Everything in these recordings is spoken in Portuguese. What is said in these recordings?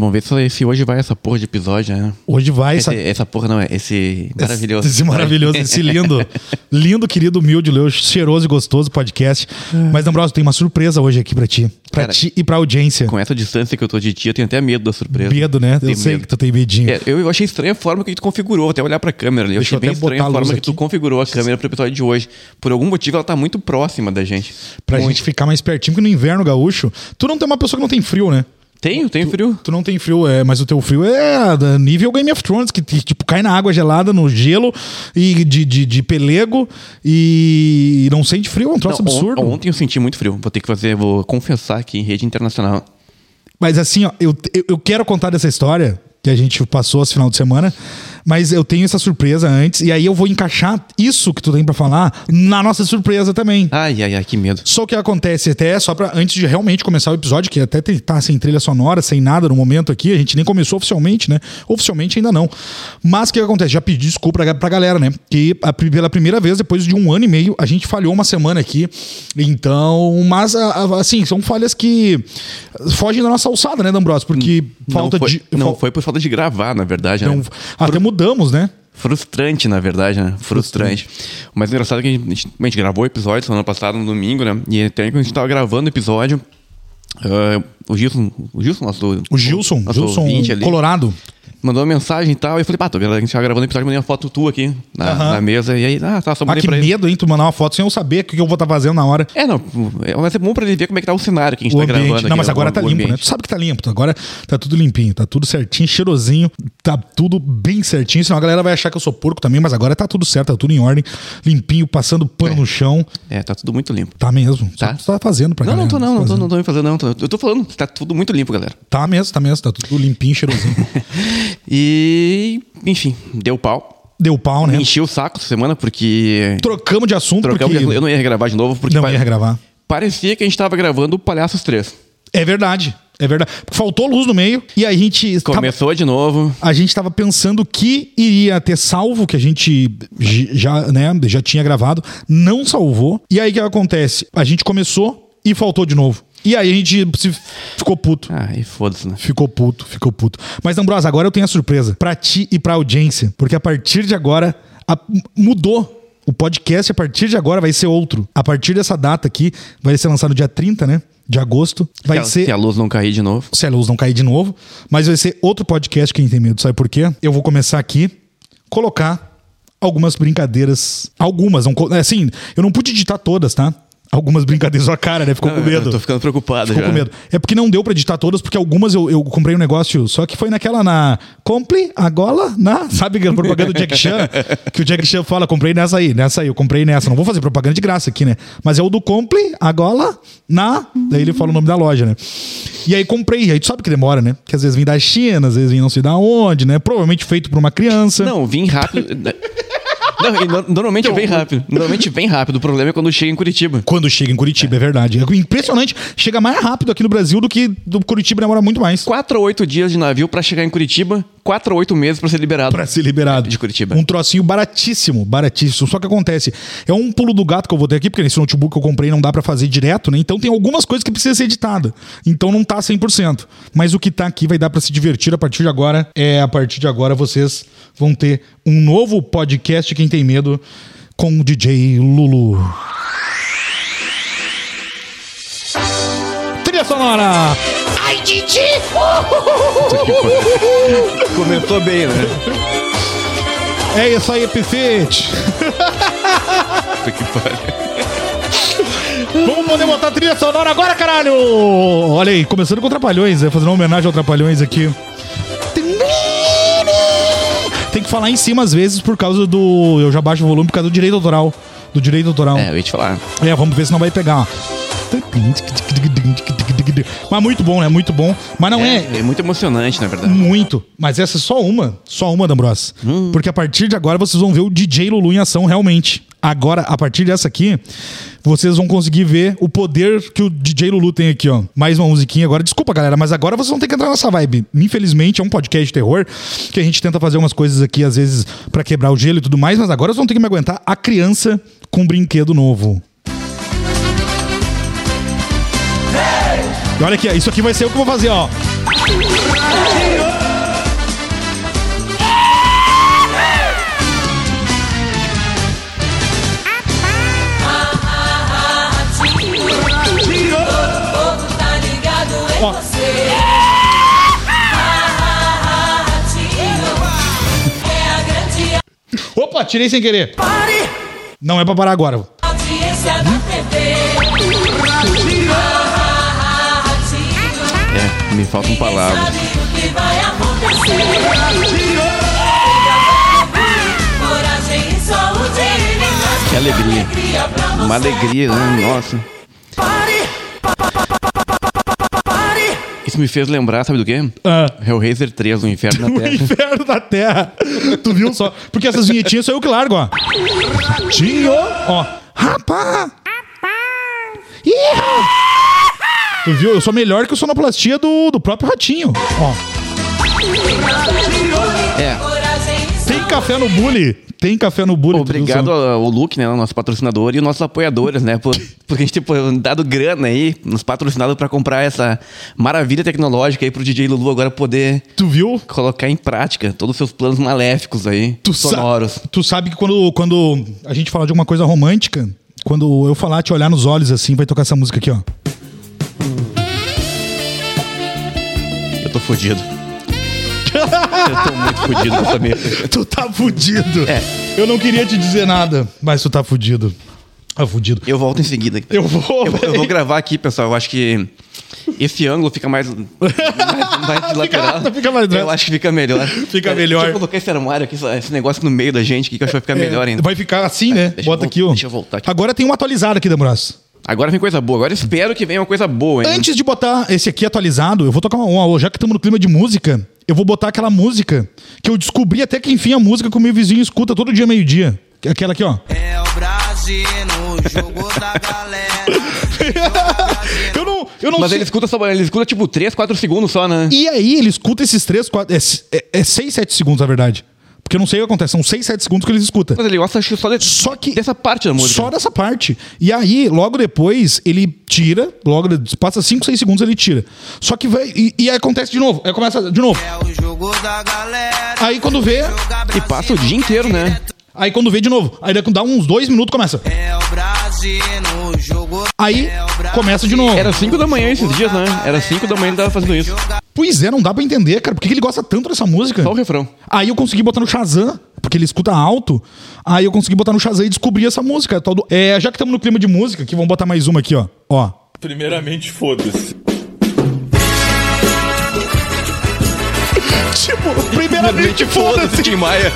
Vamos ver se hoje vai essa porra de episódio, né? Hoje vai. Essa porra não, esse maravilhoso. Esse maravilhoso, esse lindo, querido, humilde, cheiroso e gostoso podcast. Mas, D'Ambrosio, tem uma surpresa hoje aqui pra ti. Pra ti e pra audiência. Com essa distância que eu tô de ti, eu tenho até medo da surpresa. Medo, né? Eu sei que tu tem medinho. Eu achei estranha a forma que tu configurou, até olhar pra câmera ali. Eu achei bem estranha a forma que tu configurou a câmera pro episódio de hoje. Por algum motivo, ela tá muito próxima da gente. Pra gente ficar mais pertinho, porque no inverno gaúcho, tu não tem uma pessoa que não tem frio, né? Tenho frio. Tu não tem frio, mas o teu frio é nível Game of Thrones, que tipo cai na água gelada, no gelo, e de pelego, e não sente frio, é um troço absurdo. Ontem eu senti muito frio, vou confessar aqui em rede internacional. Mas assim, ó, eu quero contar dessa história que a gente passou esse final de semana, mas eu tenho essa surpresa antes, e aí eu vou encaixar isso que tu tem pra falar na nossa surpresa também. Ai, que medo. Só que acontece até, só pra antes de realmente começar o episódio, que até tá sem trilha sonora, sem nada no momento aqui, a gente nem começou oficialmente, né? Oficialmente ainda não. Mas o que acontece? Já pedi desculpa pra galera, né? Que pela primeira vez, depois de 1 ano e meio, a gente falhou uma semana aqui. Então, mas assim, são falhas que fogem da nossa alçada, né, D'Ambrosio? Porque não foi por falta de gravar, na verdade, né? Até mudamos, né? Frustrante, na verdade, né? Frustrante. O mais engraçado é que a gente gravou o episódio semana passada, no domingo, né? E até quando a gente tava gravando o episódio, o Gilson, nosso ouvinte ali, Colorado, mandou uma mensagem e tal, e eu falei, a gente tava gravando o episódio, mandei uma foto tua aqui na mesa, e aí, só mandei pra ele. Que medo, hein, tu mandar uma foto sem eu saber o que eu vou estar fazendo na hora. Vai ser bom pra ele ver como é que tá o cenário que a gente tá gravando. Não, mas agora tá limpo, né? Tu sabe que tá limpo, agora tá tudo limpinho, tá tudo certinho, cheirosinho, tá tudo bem certinho, senão a galera vai achar que eu sou porco também, mas agora tá tudo certo, tá tudo em ordem, limpinho, passando pano no chão. Tá tudo muito limpo. Tá mesmo. Tá? Só tu tá fazendo pra galera. Não tô me fazendo, não. Eu tô falando, tá tudo muito limpo, galera. Tá mesmo, tá tudo limpinho, cheirosinho. E, enfim, deu pau. Deu pau, né? Enchi o saco essa semana porque... Trocamos de assunto porque... Eu não ia regravar de novo porque... Não ia regravar. Parecia que a gente tava gravando o Palhaços 3. É verdade. Faltou luz no meio e a gente... Começou de novo. A gente tava pensando que iria ter salvo, que a gente já tinha gravado. Não salvou. E aí o que acontece? A gente começou e faltou de novo. E aí a gente ficou puto. E foda-se, né? Ficou puto. Mas, D'Ambrosio, agora eu tenho a surpresa pra ti e pra audiência. Porque a partir de agora, mudou. O podcast, a partir de agora, vai ser outro. A partir dessa data aqui, vai ser lançado dia 30, né? De agosto. Se a luz não cair de novo. Se a luz não cair de novo. Mas vai ser outro podcast, quem tem medo. Sabe por quê? Eu vou começar aqui, colocar algumas brincadeiras. Algumas. Assim, eu não pude editar todas, tá? Algumas brincadeiras, sua cara, né? Ficou com medo. Eu tô ficando preocupado. Ficou com medo. É porque não deu pra editar todas, porque algumas eu comprei um negócio, só que foi naquela Compre agora sabe a propaganda do Jack Chan? Que o Jack Chan fala, comprei nessa aí, eu comprei nessa. Não vou fazer propaganda de graça aqui, né? Mas é o do Compre agora daí ele fala o nome da loja, né? E aí comprei, aí tu sabe que demora, né? Que às vezes vem da China, às vezes vem não sei da onde, né? Provavelmente feito por uma criança. Não, vim rápido... Normalmente vem rápido. Normalmente vem rápido. O problema é quando chega em Curitiba. Quando chega em Curitiba, é verdade. É impressionante. Chega mais rápido aqui no Brasil do que do Curitiba, demora muito mais. 4 a 8 dias de navio pra chegar em Curitiba. 4 a 8 meses pra ser liberado. De Curitiba. Um trocinho baratíssimo. Só que acontece, é um pulo do gato que eu vou ter aqui, porque nesse notebook que eu comprei não dá pra fazer direto, né? Então tem algumas coisas que precisam ser editadas. Então não tá 100%. Mas o que tá aqui vai dar pra se divertir a partir de agora. A partir de agora vocês vão ter um novo podcast Quem Tem Medo com o DJ Lulu. Trilha sonora! Ai, Didi! Começou bem, né? É isso aí, Pifete! Que pariu. Vamos poder botar a trilha sonora agora, caralho! Olha aí, começando com Trapalhões, fazendo uma homenagem ao Trapalhões aqui. Tem que falar em cima às vezes por causa do... Eu já baixo o volume por causa do direito autoral. Eu ia te falar. Vamos ver se não vai pegar, ó. Mas muito bom, né? Muito bom. Mas não é... É muito emocionante, na verdade. Muito. Mas essa é só uma, D'Ambrosio. Porque a partir de agora vocês vão ver o DJ Lulu em ação realmente. Agora, a partir dessa aqui, vocês vão conseguir ver o poder que o DJ Lulu tem aqui, ó. Mais uma musiquinha agora. Desculpa, galera, mas agora vocês vão ter que entrar nessa vibe. Infelizmente, é um podcast de terror, que a gente tenta fazer umas coisas aqui, às vezes, pra quebrar o gelo e tudo mais, mas agora vocês vão ter que me aguentar a criança com um brinquedo novo. E olha aqui, isso aqui vai ser o que eu vou fazer, ó. Opa, tirei sem querer. Não é pra parar agora. Audiência da TV. Me faltam palavras. Sabe o que vai acontecer. Coragem e saúde. Que alegria. Uma alegria, né? Nossa. Isso me fez lembrar, sabe do quê? Hellraiser 3, o Inferno na O Terra. Inferno da Terra. Tu viu só? Porque essas vinhetinhas sou eu que largo, ó. Ratinho. Ó. Rapá. Ih! Tu viu? Eu sou melhor que o sonoplastia do próprio Ratinho. Ó. Tem café no Bully. Tem café no Bully. Obrigado ao Luke, né, o nosso patrocinador, e os nossos apoiadores, né, porque a gente tem dado grana aí, nos patrocinado pra comprar essa maravilha tecnológica aí pro DJ Lulu agora poder... Tu viu? Colocar em prática todos os seus planos maléficos aí, sonoros. Tu sabe que quando a gente fala de alguma coisa romântica, quando eu falar, te olhar nos olhos assim, vai tocar essa música aqui, ó. Eu tô fodido. Eu tô muito fodido com essa mesa. Tu tá fudido. É. Eu não queria te dizer nada, mas tu tá fudido. Tá fudido. Eu volto em seguida. Eu vou gravar aqui, pessoal. Eu acho que esse ângulo fica mais de lateral. Fica mais eu acho que fica melhor. Fica melhor. Deixa eu colocar esse armário aqui, esse negócio no meio da gente aqui, que eu acho que vai ficar melhor ainda. Vai ficar assim, né? Bota aqui, ó. Deixa eu voltar aqui. Agora tem uma atualizada aqui, Dambraço. Agora vem coisa boa. Agora espero que venha uma coisa boa, hein? Antes de botar esse aqui atualizado, eu vou tocar já que estamos no clima de música, eu vou botar aquela música que eu descobri até que enfim a música que o meu vizinho escuta todo dia meio-dia. Aquela aqui, ó. É o Brasil no jogo da galera. Eu não Mas sei. ele escuta tipo 3, 4 segundos só, né? E aí ele escuta esses 3, 4... É 6, 7 segundos, na verdade. Porque eu não sei o que acontece. São 6, 7 segundos que eles escutam. Mas ele gosta acho que Só que dessa parte da música. Só dessa parte. E aí, logo depois, ele tira. Passa 5, 6 segundos, ele tira. Só que vai... E aí acontece de novo. Aí começa de novo. É o jogo da galera. Aí quando vê... E passa o dia inteiro, né? Aí quando vê de novo. Aí dá uns 2 minutos, começa. É o Brasil no jogo. Aí começa de novo. Era 5 da manhã esses dias, né? Era 5 da manhã ele tava fazendo isso. Pois é, não dá pra entender, cara. Por que ele gosta tanto dessa música? Só o refrão. Aí eu consegui botar no Shazam, porque ele escuta alto. Aí eu consegui botar no Shazam e descobrir essa música. Já que estamos no clima de música, aqui, vamos botar mais uma aqui, ó. Ó. Primeiramente, foda-se. Tipo, primeiramente, foda-se. Tim Maia.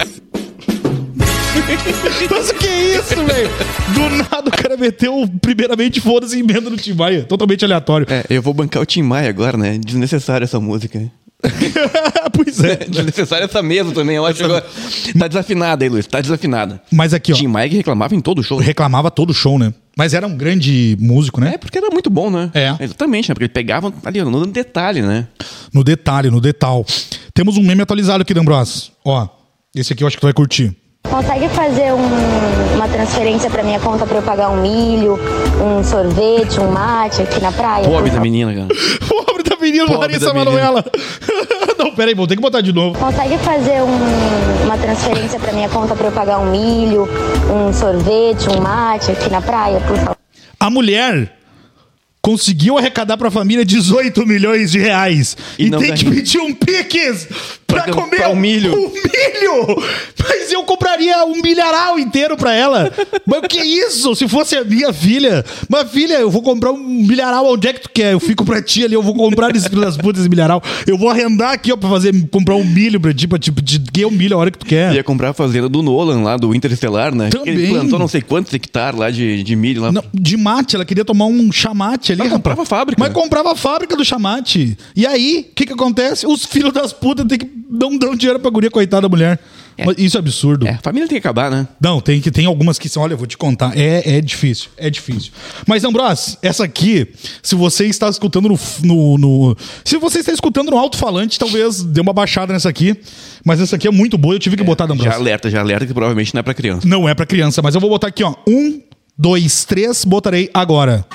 Mas o que é isso, velho? Do nada o cara meteu primeiramente foda-se e emenda no Tim Maia. Totalmente aleatório. Eu vou bancar o Tim Maia agora, né? Desnecessário essa música. Pois é. Desnecessário essa mesa também. Eu acho que agora... Tá desafinada aí, Luiz. Tá desafinada. Mas aqui, ó. Tim Maia que reclamava em todo show. Reclamava todo show, né? Mas era um grande músico, né? Porque era muito bom, né? É. Exatamente, né? Porque ele pegava ali no detalhe, né? No detalhe, no detal. Temos um meme atualizado aqui, D'Ambrosio. Ó, esse aqui eu acho que tu vai curtir. Consegue fazer uma transferência pra minha conta pra eu pagar um milho, um sorvete, um mate aqui na praia? Pobre da menina, cara. Pobre da menina, Pobre Larissa da menina. Manoela. Não, peraí, vou ter que botar de novo. Consegue fazer uma transferência pra minha conta pra eu pagar um milho, um sorvete, um mate aqui na praia, por favor? A mulher conseguiu arrecadar pra família 18 milhões de reais. E E não tem que ganhou. pedir um piques pra Pra comer comprar um milho. Um milho! Mas eu compraria um milharal inteiro pra ela. Mas o que é isso? Se fosse a minha filha. Mas filha, eu vou comprar um milharal. Onde é que tu quer? Eu fico pra ti ali. Eu vou comprar desse filho das putas esse milharal. Eu vou arrendar aqui, ó, pra comprar um milho pra ti. Pra te ganhar um milho a hora que tu quer. Ia comprar a fazenda do Nolan lá, do Interestelar, né? Também. Ele plantou não sei quantos hectares lá de milho lá. Não, de mate, ela queria tomar um chamate ali. Mas comprava rapaz. a fábrica. Mas comprava a fábrica do chamate. E aí, o que acontece? Os filhos das putas não dão dinheiro pra guria, coitada da mulher. Mas isso é absurdo. A família tem que acabar, né? Não, tem algumas que são, olha, eu vou te contar, é difícil, é difícil. Mas, D'Ambrosio, essa aqui, se você está escutando se você está escutando no alto-falante, talvez dê uma baixada nessa aqui, mas essa aqui é muito boa, eu tive que botar, D'Ambrosio. Já alerta que provavelmente não é pra criança. Não é pra criança, mas eu vou botar aqui, ó, 1, 2, 3, botarei agora.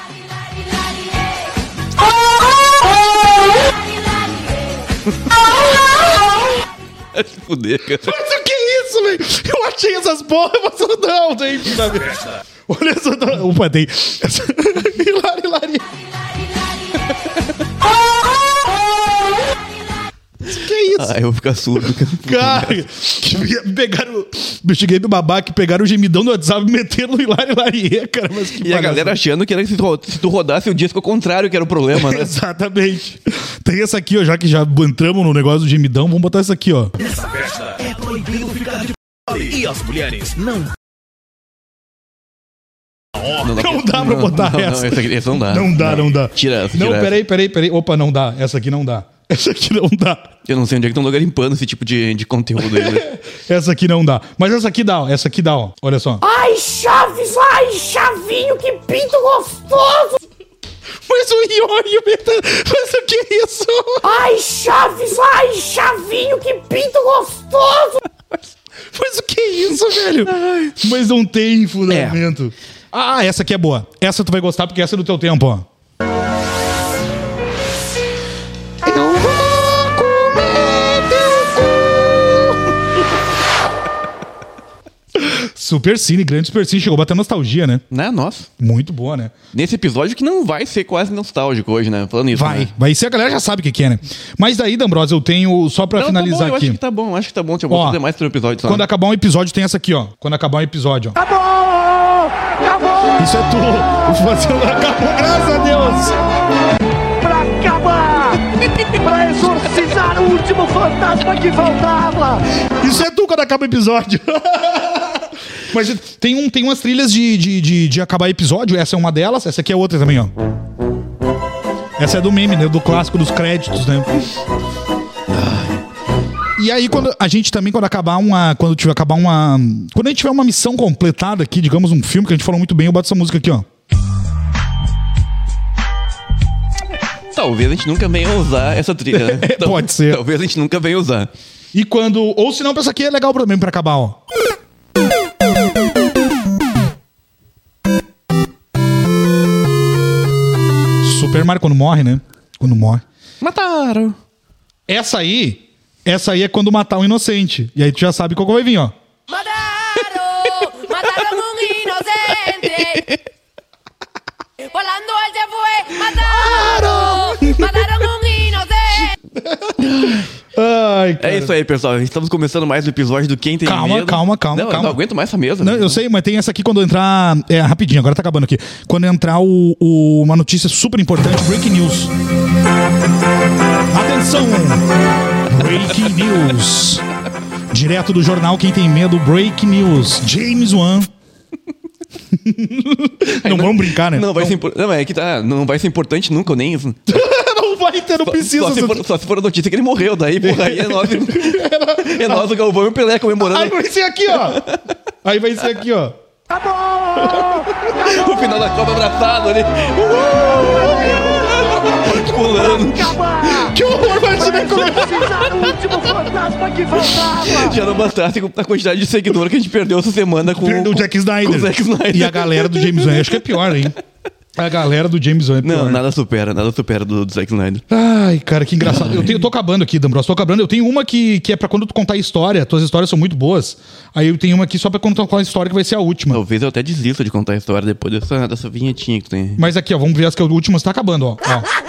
Vai se fuder, cara. Mas o que é isso, velho? Eu achei essas porra, mas não tem. Olha essa. Opa, tem. Hilari. Que é isso? Eu vou ficar surdo. Cara, que pegaram. Eu cheguei do babaca, pegaram o gemidão do WhatsApp e meteram no Hilarie, cara. Mas que E a galera achando que era se tu rodasse o disco ao contrário, que era o problema, né? Exatamente. Tem essa aqui, ó, já que já entramos no negócio do gemidão, vamos botar essa aqui, ó. Nessa festa é proibido ficar de e as mulheres não. Não dá pra botar essa. Essa não dá. Não dá. Tira essa. Não, tira essa. peraí. Opa, não dá. Essa aqui não dá. Essa aqui não dá. Eu não sei onde é que estão garimpando esse tipo de conteúdo aí. Né? Essa aqui não dá. Mas essa aqui dá, ó. Essa aqui dá, ó. Olha só. Ai, Chaves! Ai, Chavinho, que pinto gostoso! Mas o Ionho, mas o que é isso? Ai, Chaves! Ai, Chavinho, que pinto gostoso! Mas o que é isso, velho? Mas não tem fundamento. Ah, essa aqui é boa. Essa tu vai gostar porque essa é do teu tempo, ó. Eu vou comer teu cu. Super Cine, grande Super Cine. Chegou a bater nostalgia, né? Né? Nossa. Muito boa, né? Nesse episódio que não vai ser quase nostálgico hoje, né? Falando isso. Vai. Né? Vai ser, a galera já sabe o que é, né? Mas daí, D'Ambrosio, eu tenho, só pra finalizar tá bom, aqui. Eu acho que tá bom. Deixa eu fazer mais pro episódio. Só, Quando né? acabar um episódio, tem essa aqui, ó. Quando acabar um episódio, ó. Acabou! Isso é tu. Fazendo acabou, graças a Deus. Pra acabar! Pra exorcizar o último fantasma que faltava! Isso é tu quando acaba o episódio. Mas tem umas trilhas de acabar episódio. Essa é uma delas. Essa aqui é outra também, ó. Essa é do meme, né? Do clássico dos créditos, né? E aí, quando a gente também, quando a gente tiver uma missão completada aqui, digamos, um filme que a gente falou muito bem, eu boto essa música aqui, ó. Talvez a gente nunca venha usar essa trilha, né? Pode ser. Talvez a gente nunca venha usar. E quando... Ou se não, essa aqui é legal também pra acabar, ó. Super Mario quando morre, né? Quando morre. Mataram. Essa aí é quando matar um inocente. E aí tu já sabe qual que vai vir, ó. Mataron un inocente. Volando él se fue. Mataron un inocente. Ai, cara. É isso aí, pessoal. Estamos começando mais um episódio do Quem Tem Medo. Calma. Não aguento mais essa mesa. Não, eu sei, mas tem essa aqui quando entrar... É, rapidinho, agora tá acabando aqui. Quando entrar uma notícia super importante, Breaking News. Atenção! Breaking News. Direto do jornal Quem Tem Medo, Breaking News. James Wan. Não vamos brincar, né? Não vai ser não, é que tá, não vai ser importante nunca, nem isso. Não vai ter, não precisa. Só se for a notícia que ele morreu, daí, porra, aí é nós o Galvão e o Pelé comemorando. Aí vai ser aqui, ó. O final da Copa abraçado ali. Pulando. Que horror, imagina como Exorcizar o último fantasma que faltava! Já não bastasse a quantidade de seguidor que a gente perdeu essa semana com o Zack Snyder. Com o Zack Snyder. E a galera do James Wan. Acho que é pior, hein? A galera do James Wan é pior. Não, nada supera do Zack Snyder. Ai, cara, que engraçado. Eu tô acabando aqui, D'Ambrosio. Tô acabando. Eu tenho uma que é pra quando tu contar a história. Tuas histórias são muito boas. Aí eu tenho uma aqui só pra quando tu contar a história que vai ser a última. Talvez eu até desista de contar a história depois dessa vinhetinha que tu tem. Mas aqui, ó, vamos ver as que a última está acabando, ó.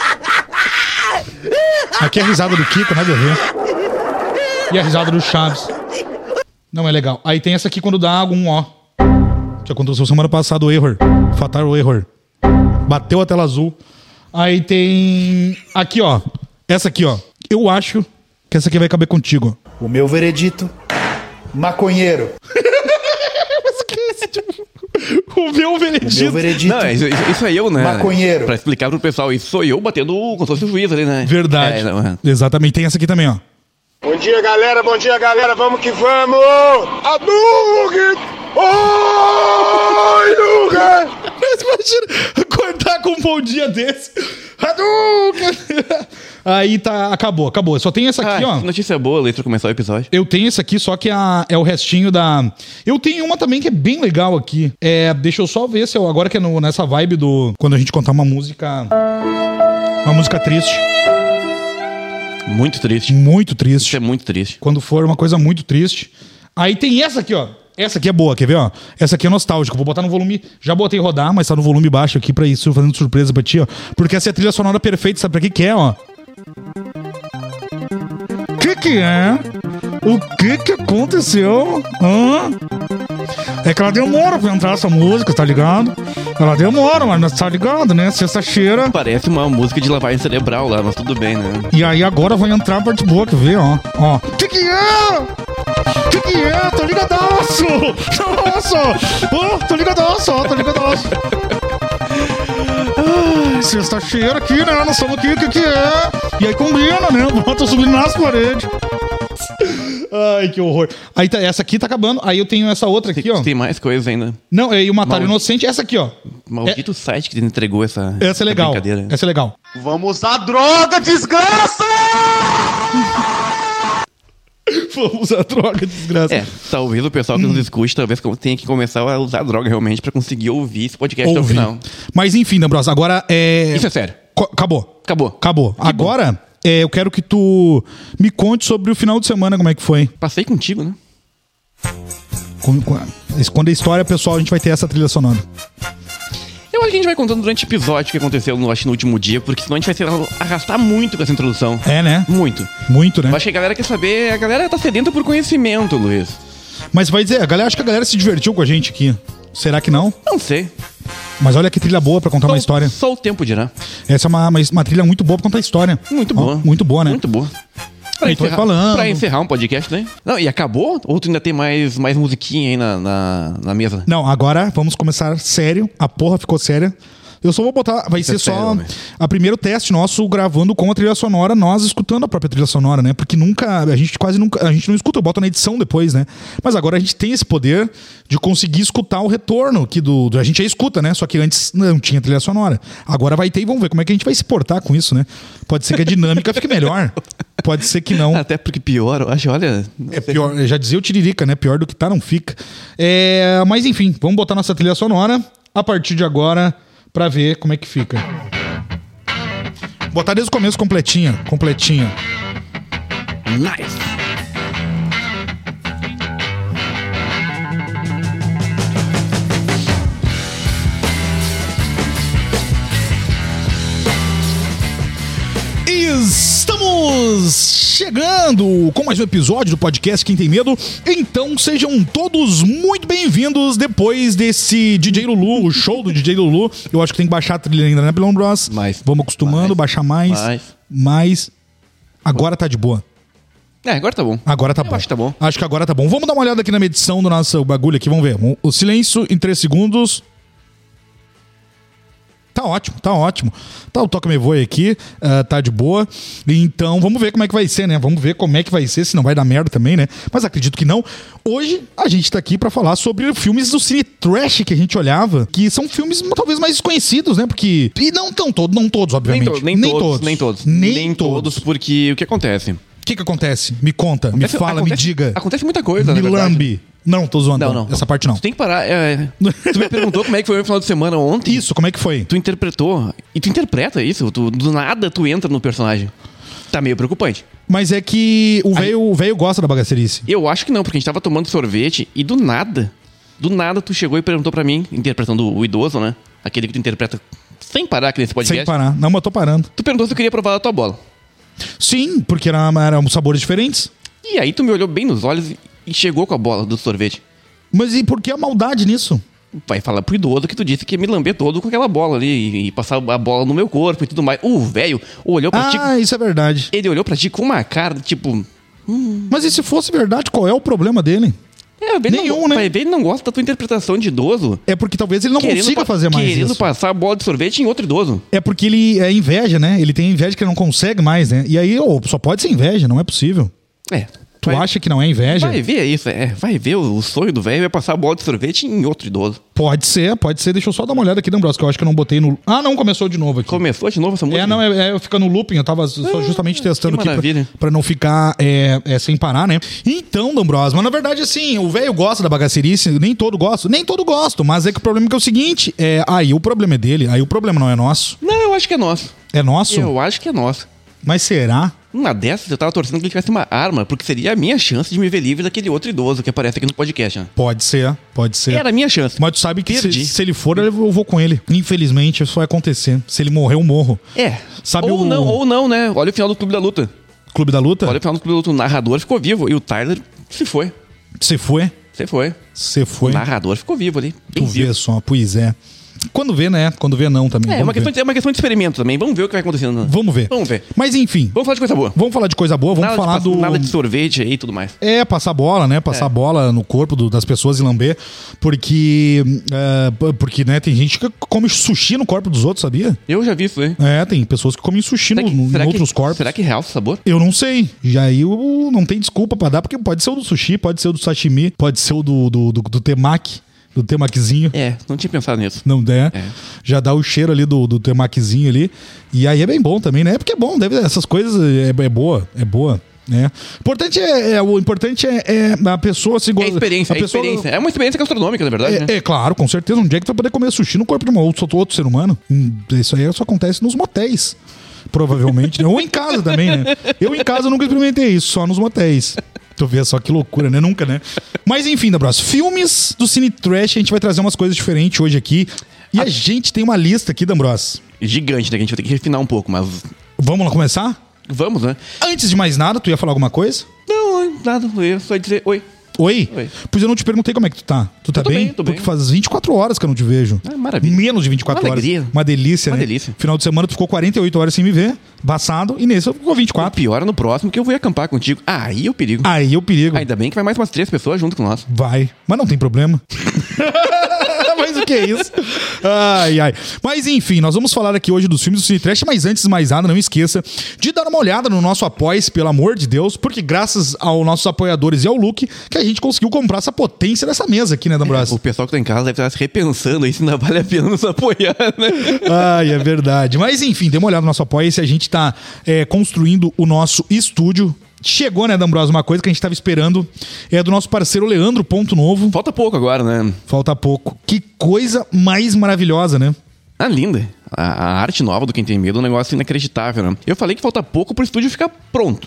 Aqui é a risada do Kiko, nada a ver. E a risada do Chaves. Não é legal. Aí tem essa aqui quando dá algum ó. Que aconteceu semana passada, o error. Fatal error. Bateu a tela azul. Aí tem... Aqui, ó. Essa aqui, ó. Eu acho que essa aqui vai caber contigo. O meu veredito, maconheiro. Mas o que é esse tipo? O meu veredito. O meu veredito. Não, isso é eu, né? Maconheiro. Pra explicar pro pessoal, isso sou eu batendo como se fosse o juiz ali, né? Verdade. Não. Exatamente. Tem essa aqui também, ó. Bom dia, galera, vamos que vamos! Hadouken! Oi, Luga! Mas imagina, acordar com um bom dia desse. Hadouken! Aí tá, acabou. Só tem essa aqui, ó. Notícia boa, Letra, começar o episódio. Eu tenho essa aqui, só que é o restinho da... Eu tenho uma também que é bem legal aqui. Deixa eu só ver se eu... Agora que é nessa vibe do... Quando a gente contar uma música... Uma música triste. Muito triste. Muito triste. Isso é muito triste. Quando for uma coisa muito triste. Aí tem essa aqui, ó. Essa aqui é boa, quer ver, ó? Essa aqui é nostálgica. Vou botar no volume... Já botei rodar, mas tá no volume baixo aqui pra isso, fazendo surpresa pra ti, ó. Porque essa é a trilha sonora perfeita, sabe pra que é, ó? que é? O que aconteceu? É que ela demora pra entrar essa música, tá ligado? Ela demora, mas tá ligado, né? Sexta-feira. Parece uma música de lavagem cerebral lá, mas tudo bem, né? E aí agora vai entrar a parte boa, quer ver, ó. Ó. Que é? Que é? Tô ligadaço! Nossa! Tô ligadaço, tô ligadaço. Sexta-feira aqui, né? Nós estamos aqui, o que é? E aí combina, né? Bota subindo nas paredes. Ai, que horror. Aí tá, essa aqui tá acabando. Aí eu tenho essa outra aqui, ó. Tem mais coisas ainda. Não, e o Matar o Inocente, essa aqui, ó. Maldito site que entregou essa é legal. brincadeira. Essa é legal. Vamos usar droga, desgraça! Vamos usar droga, desgraça. É, talvez o pessoal que nos escute talvez tenha que começar a usar droga realmente pra conseguir ouvir esse podcast até o final. Mas enfim, D'Ambrosa, agora é... Isso é sério. Acabou. Agora, eu quero que tu me conte sobre o final de semana, como é que foi. Passei contigo, né? Quando é história, pessoal, a gente vai ter essa trilha sonora. Eu acho que a gente vai contando durante o episódio o que aconteceu no último dia, porque senão a gente vai se arrastar muito com essa introdução. É, né? Muito, né? Eu acho que a galera quer saber, a galera tá sedenta por conhecimento, Luiz. Mas vai dizer, acho que a galera se divertiu com a gente aqui. Será que não? Não sei. Mas olha que trilha boa pra contar uma história. Só o tempo dirá. Essa é uma trilha muito boa pra contar história. Muito boa. Muito boa, né? Muito boa. Pra encerrar um podcast, né? Não, e acabou? Ou tu ainda tem mais musiquinha aí na mesa? Não, agora vamos começar sério. A porra ficou séria. Eu só vou botar... Vai ser só o primeiro teste nosso gravando com a trilha sonora, nós escutando a própria trilha sonora, né? Porque a gente não escuta, eu boto na edição depois, né? Mas agora a gente tem esse poder de conseguir escutar o retorno que a gente já escuta, né? Só que antes não tinha trilha sonora. Agora vai ter e vamos ver como é que a gente vai se portar com isso, né? Pode ser que a dinâmica fique melhor. Pode ser que não. Até porque pior, eu acho, olha... É pior, já dizia o Tiririca, né? Pior do que tá, não fica. Mas enfim, vamos botar nossa trilha sonora a partir de agora... Pra ver como é que fica. Botar desde o começo completinha. Nice. Estamos chegando com mais um episódio do podcast Quem Tem Medo. Então sejam todos muito bem-vindos depois desse DJ Lulu, o show do DJ Lulu. Eu acho que tem que baixar a trilha ainda, né, Pelão Bros? Vamos acostumando, baixar mais. Agora tá de boa. Agora tá bom. Eu acho que tá bom. Acho que agora tá bom. Vamos dar uma olhada aqui na medição do nosso bagulho aqui, vamos ver. O silêncio em 3 segundos. Tá ótimo. Tá o Toca Me Voe aqui, tá de boa. Então vamos ver como é que vai ser, né? Vamos ver como é que vai ser, se não vai dar merda também, né? Mas acredito que não. Hoje a gente tá aqui pra falar sobre filmes do cine trash que a gente olhava, que são filmes talvez mais desconhecidos, né? Porque... E não todos, obviamente. Nem todos, porque o que acontece? O que acontece? Me conta, me fala, me diga. Acontece muita coisa, me lambe. Não, tô zoando. Não. Essa parte não. Tu tem que parar. Tu me perguntou como é que foi o final de semana ontem. Isso, como é que foi? Tu interpretou. E tu interpreta isso. Do nada tu entra no personagem. Tá meio preocupante. Mas é que o velho gosta da bagacerice. Eu acho que não, porque a gente tava tomando sorvete e do nada tu chegou e perguntou pra mim, interpretando o idoso, né? Aquele que tu interpreta sem parar aqui nesse podcast. Sem parar. Não, mas eu tô parando. Tu perguntou se eu queria provar a tua bola. Sim, porque eram sabores diferentes. E aí tu me olhou bem nos olhos e chegou com a bola do sorvete. Mas e por que a maldade nisso? Vai falar pro idoso que tu disse que ia me lamber todo com aquela bola ali e passar a bola no meu corpo e tudo mais. O velho olhou pra ti... Ah, isso é verdade. Ele olhou pra ti com uma cara, tipo... Mas e se fosse verdade, qual é o problema dele? Nenhum, né? Vai ver, ele não gosta da tua interpretação de idoso. É porque talvez ele não consiga fazer mais isso. Querendo passar a bola de sorvete em outro idoso. É porque ele é inveja, né? Ele tem inveja que ele não consegue mais, né? E aí, só pode ser inveja, não é possível. Tu acha que não é inveja? Vai ver isso, vai ver o sonho do velho é passar a bola de sorvete em outro idoso. Pode ser. Deixa eu só dar uma olhada aqui, D'Ambrosa, que eu acho que eu não botei no... Ah, não, começou de novo aqui. Começou de novo essa música? Eu fico no looping, eu tava só justamente testando aqui pra não ficar sem parar, né? Então, D'Ambrosa, mas na verdade, assim, o velho gosta da bagacerice, nem todo gosta, mas é que o problema é o seguinte, aí o problema é dele, aí o problema não é nosso. Não, eu acho que é nosso. É nosso? Eu acho que é nosso. Mas será? Uma dessas eu tava torcendo que ele tivesse uma arma, porque seria a minha chance de me ver livre daquele outro idoso que aparece aqui no podcast, né? Pode ser. Era a minha chance. Mas tu sabe que se ele for, eu vou com ele. Infelizmente, isso vai acontecer. Se ele morrer, eu morro. Ou não, né? Olha o final do Clube da Luta. Clube da Luta? Olha o final do Clube da Luta, o narrador ficou vivo e o Tyler se foi. Você foi? Você foi. O narrador ficou vivo ali. Tu vê só, pois é. Quando vê, né? Quando vê, não também. É uma questão de experimento também. Vamos ver o que vai acontecendo. Vamos ver. Mas enfim. Vamos falar de coisa boa. Vamos falar de coisa boa. Vamos falar do... Nada de sorvete aí e tudo mais. Passar bola, né? Passar bola no corpo das pessoas e lamber. Porque, né? Tem gente que come sushi no corpo dos outros, sabia? Eu já vi isso aí. Tem pessoas que comem sushi em outros corpos. Será que realça o sabor? Eu não sei. E aí não tem desculpa pra dar, porque pode ser o do sushi, pode ser o do sashimi, pode ser o do temaki. Do temakizinho. Não tinha pensado nisso. Não der. Já dá o cheiro ali do temakizinho ali. E aí é bem bom também, né? Porque é bom, essas coisas é boa. Né? O importante é a pessoa se gostar. Experiência. É uma experiência gastronômica, na verdade. Né? Claro, com certeza. Um dia que tu vai poder comer sushi no corpo de outro ser humano. Isso aí só acontece nos motéis. Provavelmente, né? Ou em casa também, né? Eu em casa nunca experimentei isso, só nos motéis. Tu vê só que loucura, né? Nunca, né? Mas enfim, Dabros, filmes do Cine Trash, a gente vai trazer umas coisas diferentes hoje aqui. E a gente tem uma lista aqui, Dabros. Gigante, né? Que a gente vai ter que refinar um pouco, mas... Vamos lá começar? Vamos, né? Antes de mais nada, tu ia falar alguma coisa? Não, nada. Eu ia só dizer oi. Oi? Pois eu não te perguntei como é que tu tá. Tu tá bem? Tô bem. Porque faz 24 horas que eu não te vejo. Maravilha. Menos de 24 horas. Uma delícia, né? Delícia. Final de semana tu ficou 48 horas sem me ver, passado, e nesse eu ficou 24. O pior é no próximo, que eu vou acampar contigo. Aí é o perigo. Ainda bem que vai mais umas 3 pessoas junto com nós. Vai. Mas não tem problema. Mas o que é isso? Ai. Mas enfim, nós vamos falar aqui hoje dos filmes do Cine Trash, mas antes de mais nada, não esqueça de dar uma olhada no nosso Apoia-se, pelo amor de Deus, porque graças aos nossos apoiadores e ao Luke, que a gente conseguiu comprar essa potência dessa mesa aqui, né, D'Ambrosio? O pessoal que tá em casa deve estar se repensando aí se ainda vale a pena nos apoiar, né? É verdade. Mas enfim, dê uma olhada no nosso Apoia-se, a gente tá construindo o nosso estúdio. Chegou, né, D'Ambrosio, uma coisa que a gente tava esperando. É do nosso parceiro Leandro Ponto Novo. Falta pouco agora, né? Falta pouco. Que coisa mais maravilhosa, né? Linda. A arte nova do Quem Tem Medo é um negócio inacreditável, né? Eu falei que falta pouco pro estúdio ficar pronto.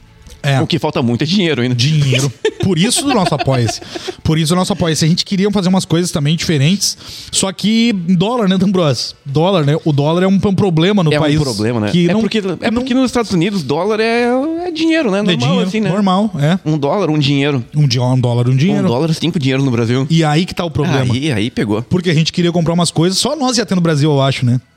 O que falta muito é dinheiro ainda. Dinheiro. Por isso o nosso Apoia-se. A gente queria fazer umas coisas também diferentes. Só que dólar, né, D'Ambrosio? Dólar, né? O dólar é um problema no país. É um problema, né? Porque nos Estados Unidos dólar é dinheiro, né? Normal, dinheiro, assim, né? Normal, $1, um dinheiro. $1, um dinheiro. $1, 5 dinheiros no Brasil. E aí que tá o problema. Aí pegou. Porque a gente queria comprar umas coisas, só nós ia ter no Brasil, eu acho, né?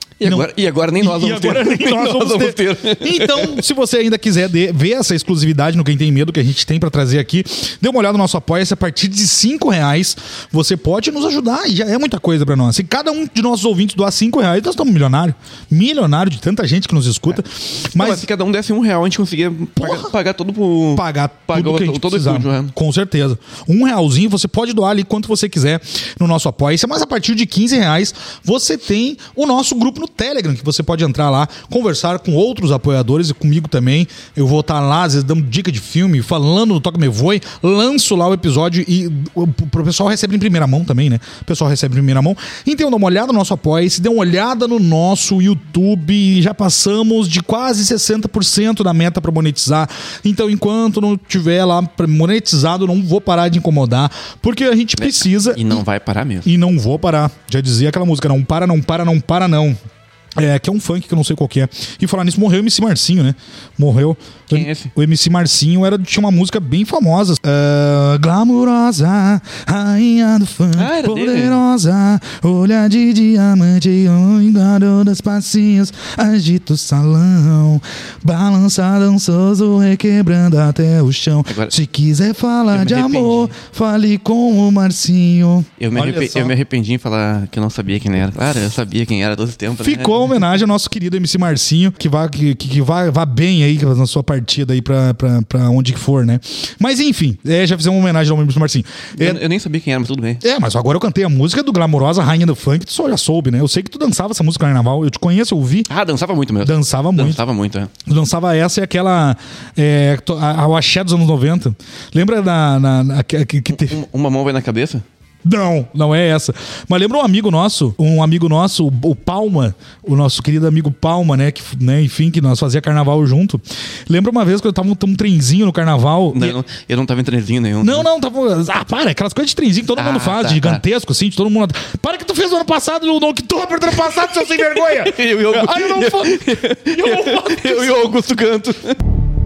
E agora nem nós vamos ter. Então, se você ainda quiser ver essa exclusividade no Quem Tem Medo que a gente tem pra trazer aqui, dê uma olhada no nosso Apoia-se. A partir de R$5 você pode nos ajudar, e já é muita coisa pra nós. Se cada um de nossos ouvintes doar R$5, nós estamos milionário de tanta gente que nos escuta. Mas se cada um desse R$1, a gente conseguia pagar todo tudo que a gente todo estúdio, né? Com certeza. R$1 você pode doar ali quanto você quiser no nosso Apoia-se, mas a partir de R$15 você tem o nosso grupo no Telegram, que você pode entrar lá, conversar com outros apoiadores e comigo também. Eu vou estar lá, às vezes, dando dica de filme, falando no Toca Me Voe, lanço lá o episódio e o pessoal recebe em primeira mão também, né? O pessoal recebe em primeira mão. Então, dá uma olhada no nosso Apoia-se, dê uma olhada no nosso YouTube. Já passamos de quase 60% da meta para monetizar. Então, enquanto não tiver lá monetizado, não vou parar de incomodar, porque a gente precisa... E não vai parar mesmo. E não vou parar. Já dizia aquela música, não para, não para, não para, não. Que é um funk que eu não sei qual que é. E falar nisso, morreu o MC Marcinho, né? Morreu. Quem é esse? O MC Marcinho tinha uma música bem famosa. Glamurosa, rainha do funk, poderosa, olhar de diamante, garotas passinhos, agita o salão, balança dançoso, requebrando até o chão. Agora, se quiser falar de amor, fale com o Marcinho. Eu me arrependi em falar que eu não sabia quem era. Cara, eu sabia quem era todo esse tempo. Ficou a homenagem ao nosso querido MC Marcinho, que vá bem aí na sua partida aí pra onde que for, né? Mas enfim, já fizemos uma homenagem ao MC Marcinho. Eu nem sabia quem era, mas tudo bem. Mas agora eu cantei a música do Glamurosa Rainha do Funk, tu só já soube, né? Eu sei que tu dançava essa música no carnaval, eu te conheço, eu ouvi. Dançava muito mesmo. Dançava muito, é. Dançava essa e aquela... o axé dos anos 90. Lembra que teve... Uma mão vai na cabeça? Não é essa. Mas lembra um amigo nosso, o Palma, o nosso querido amigo Palma, né? Enfim, que nós fazia carnaval junto. Lembra uma vez que eu tava um trenzinho no carnaval? Não, eu não tava em trenzinho nenhum. Não, tava... para, aquelas coisas de trenzinho que todo mundo faz, gigantesco, assim, de todo mundo... Para que tu fez no ano passado, no Oktober do ano passado, seu sem vergonha! Eu e o Augusto canto.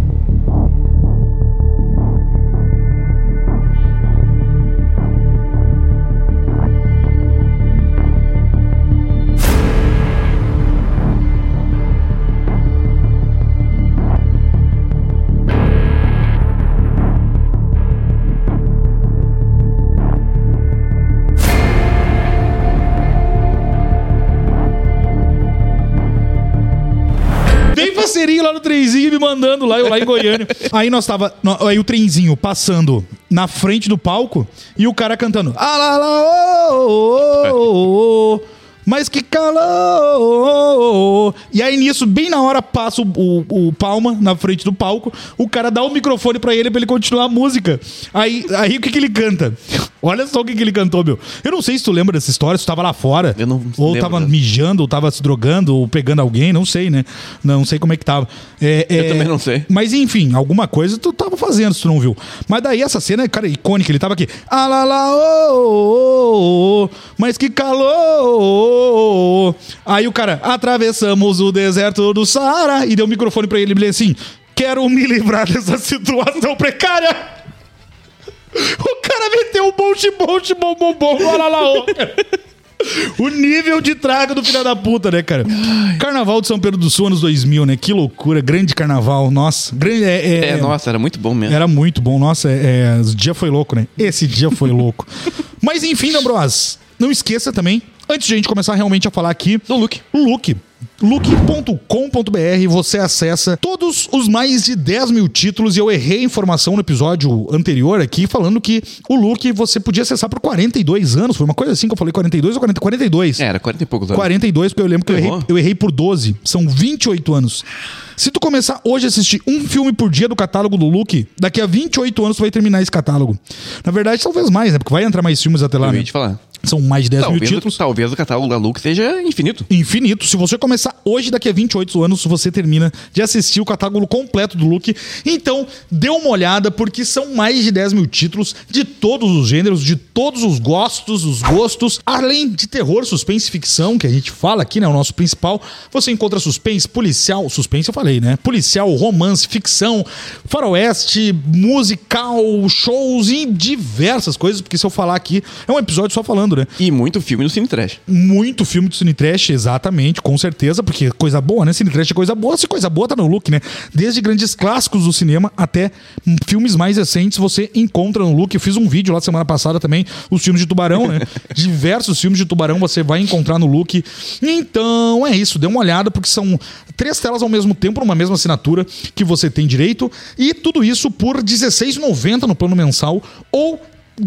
lá no trenzinho me mandando lá, eu lá em Goiânia. Aí nós tava... Aí o trenzinho passando na frente do palco e o cara cantando... Ah, lá, lá, oh. Mas que calor! E aí nisso, bem na hora, passa o Palma na frente do palco. O cara dá o microfone pra ele continuar a música. Aí o que ele canta? Olha só o que ele cantou, meu. Eu não sei se tu lembra dessa história, se tu tava lá fora. Eu não ou lembro, tava né? mijando, ou tava se drogando, ou pegando alguém, não sei, né? Não sei como é que tava. Eu também não sei. Mas enfim, alguma coisa tu tava fazendo, se tu não viu. Mas daí essa cena, cara, icônica. Ele tava aqui. Ah, lá, lá, oh, mas que calor! Aí o cara, atravessamos o deserto do Saara, e deu o microfone pra ele e assim: quero me livrar dessa situação precária. O cara meteu um bom, olha lá, o nível de trago do filho da puta, né, cara? Carnaval de São Pedro do Sul, anos 2000, né? Que loucura, grande carnaval, nossa. Grande, nossa, era muito bom mesmo. Era muito bom, nossa, esse dia foi louco, né? Esse dia foi louco. Mas enfim, D'Ambros, não esqueça também, antes de a gente começar realmente a falar aqui do Look. Look.com.br, você acessa todos os mais de 10 mil títulos, e eu errei a informação no episódio anterior aqui, falando que o Look você podia acessar por 42 anos, foi uma coisa assim que eu falei, 42 ou 40? 42. Era 40 e poucos anos. 42, porque eu lembro que eu errei por 12, são 28 anos. Se tu começar hoje a assistir um filme por dia do catálogo do Look, daqui a 28 anos tu vai terminar esse catálogo. Na verdade, talvez mais, né? Porque vai entrar mais filmes até lá. Eu ia né? te falar. São mais de 10 mil títulos. Talvez o catálogo da Look seja infinito. Infinito. Se você começar hoje, daqui a 28 anos, você termina de assistir o catálogo completo do Look. Então, dê uma olhada, porque são mais de 10 mil títulos de todos os gêneros, de todos os gostos. Além de terror, suspense e ficção, que a gente fala aqui, né? O nosso principal. Você encontra suspense, policial. Suspense eu falei, né? Policial, romance, ficção, faroeste, musical, shows e diversas coisas. Porque se eu falar aqui, é um episódio só falando, né? E muito filme do Cine Trash. Muito filme do Cine Trash, exatamente, com certeza, porque coisa boa, né? Cine Trash é coisa boa, se coisa boa tá no Look, né? Desde grandes clássicos do cinema até filmes mais recentes você encontra no Look. Eu fiz um vídeo lá semana passada também, os filmes de tubarão, né? Diversos filmes de tubarão você vai encontrar no Look. Então é isso, dê uma olhada, porque são 3 telas ao mesmo tempo, numa mesma assinatura que você tem direito, e tudo isso por R$16,90 no plano mensal, ou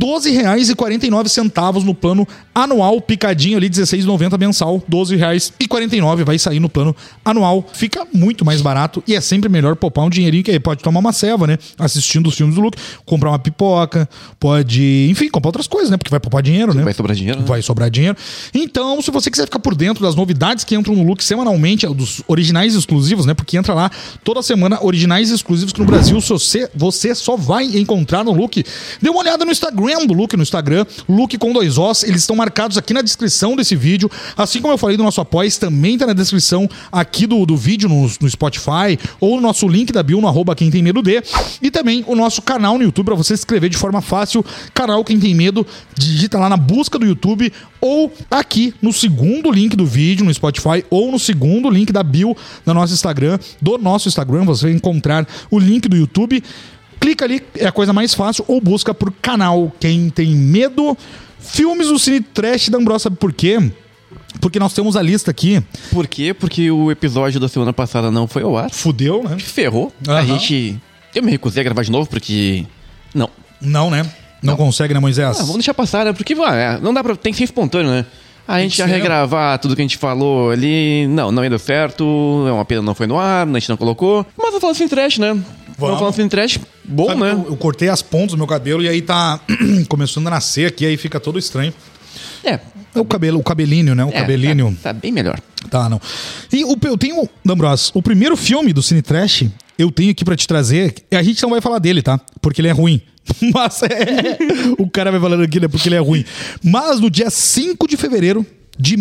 R$12,49 no plano anual, picadinho ali, R$16,90 mensal, R$12,49 vai sair no plano anual. Fica muito mais barato e é sempre melhor poupar um dinheirinho, que aí pode tomar uma ceva, né? Assistindo os filmes do Look, comprar uma pipoca, pode, enfim, comprar outras coisas, né? Porque vai poupar dinheiro, né? Vai sobrar dinheiro, né? Vai sobrar dinheiro. Então, se você quiser ficar por dentro das novidades que entram no Look semanalmente, dos originais exclusivos, né? Porque entra lá toda semana originais exclusivos que no Brasil você só vai encontrar no Look. Dê uma olhada no Instagram do Look, no Instagram, Look com 2 Os, eles estão marcados aqui na descrição desse vídeo, assim como eu falei do nosso apoio, também tá na descrição aqui do vídeo no Spotify, ou no nosso link da bio no @quem tem medo de, e também o nosso canal no YouTube para você se inscrever de forma fácil, canal Quem Tem Medo, digita lá na busca do YouTube, ou aqui no segundo link do vídeo no Spotify, ou no segundo link da bio do nosso Instagram, você vai encontrar o link do YouTube. Clica ali, é a coisa mais fácil, ou busca por canal Quem Tem Medo. Filmes do Cine Trash, D'Ambros, sabe por quê? Porque nós temos a lista aqui. Por quê? Porque o episódio da semana passada não foi ao ar. Fudeu, né? Ferrou. Uhum. Eu me recusei a gravar de novo, porque... Não, né? Não consegue, né, Moisés? Vamos deixar passar, né? Porque não dá pra... Tem que ser espontâneo, né? A gente ia regravar tudo que a gente falou ali. Não ia dar certo. É uma pena, não foi no ar, a gente não colocou. Mas vou falar Cine Trash, né? Vamos falar Cine Trash. Bom, sabe, né? Eu cortei as pontas do meu cabelo e aí tá começando a nascer aqui, aí fica todo estranho. É o cabelinho, né? O cabelinho. Tá bem melhor. Tá, não. E eu tenho, D'Ambros, o primeiro filme do Cine Trash, eu tenho aqui pra te trazer. A gente não vai falar dele, tá? Porque ele é ruim. Mas o cara vai falando aqui, né? Porque ele é ruim. Mas no dia 5 de fevereiro de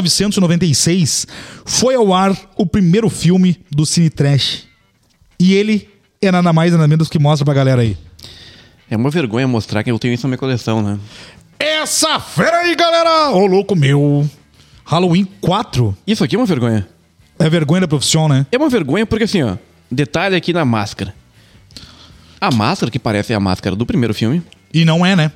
1996 foi ao ar o primeiro filme do Cine Trash. E ele é nada mais nada menos que mostra pra galera aí. É uma vergonha mostrar que eu tenho isso na minha coleção, né? Essa fera aí, galera! Ô, louco meu! Halloween 4. Isso aqui é uma vergonha. É vergonha da profissão, né? É uma vergonha porque, assim, ó, detalhe aqui na máscara. A máscara que parece a máscara do primeiro filme. E não é, né?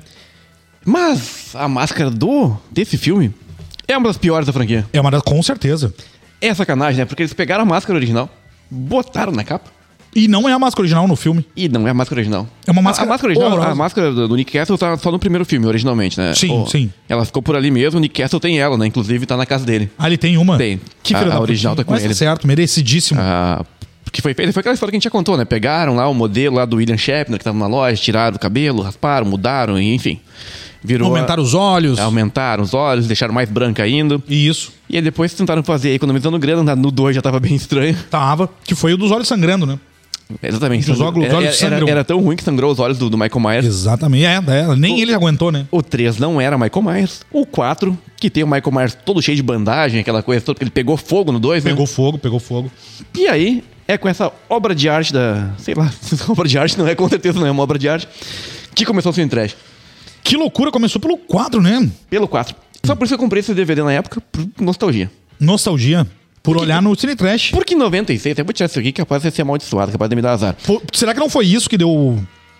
Mas a máscara desse filme é uma das piores da franquia. Com certeza. É sacanagem, né? Porque eles pegaram a máscara original, botaram na capa. E não é a máscara original no filme. E não é a máscara original. É uma máscara... A máscara original, horrorosa. a máscara do Nick Castle tá só no primeiro filme, originalmente, né? Sim, sim. Ela ficou por ali mesmo, o Nick Castle tem ela, né? Inclusive tá na casa dele. Ah, ele tem uma? Tem. Que filho da A original puta. tá com Mas ele. Tá certo, merecidíssimo. Que foi feita, foi aquela história que a gente já contou, né? Pegaram lá o modelo lá do William Shatner, que tava na loja, tiraram o cabelo, rasparam, mudaram, e enfim. Aumentaram os olhos. Aumentaram os olhos, deixaram mais branca ainda. Isso. E aí depois tentaram fazer, economizando grana, no 2 já tava bem estranho. Tava, que foi o dos olhos sangrando, né? Exatamente. Os olhos sangram. Era tão ruim que sangrou os olhos do Michael Myers. Exatamente, nem ele aguentou, né? O 3 não era Michael Myers. O 4, que tem o Michael Myers todo cheio de bandagem, aquela coisa toda, porque ele pegou fogo no 2, né? Pegou fogo. E aí, é com essa obra de arte sei lá, obra de arte não é, com certeza não é uma obra de arte, que começou o Cine Trash. Que loucura, começou pelo 4, né? Pelo 4. Só por isso que eu comprei esse DVD na época, por nostalgia. Nostalgia. Por olhar no Cine Trash. Porque em 96, até vou tirar isso aqui, capaz de ser amaldiçoado, capaz de me dar azar. Será que não foi isso que deu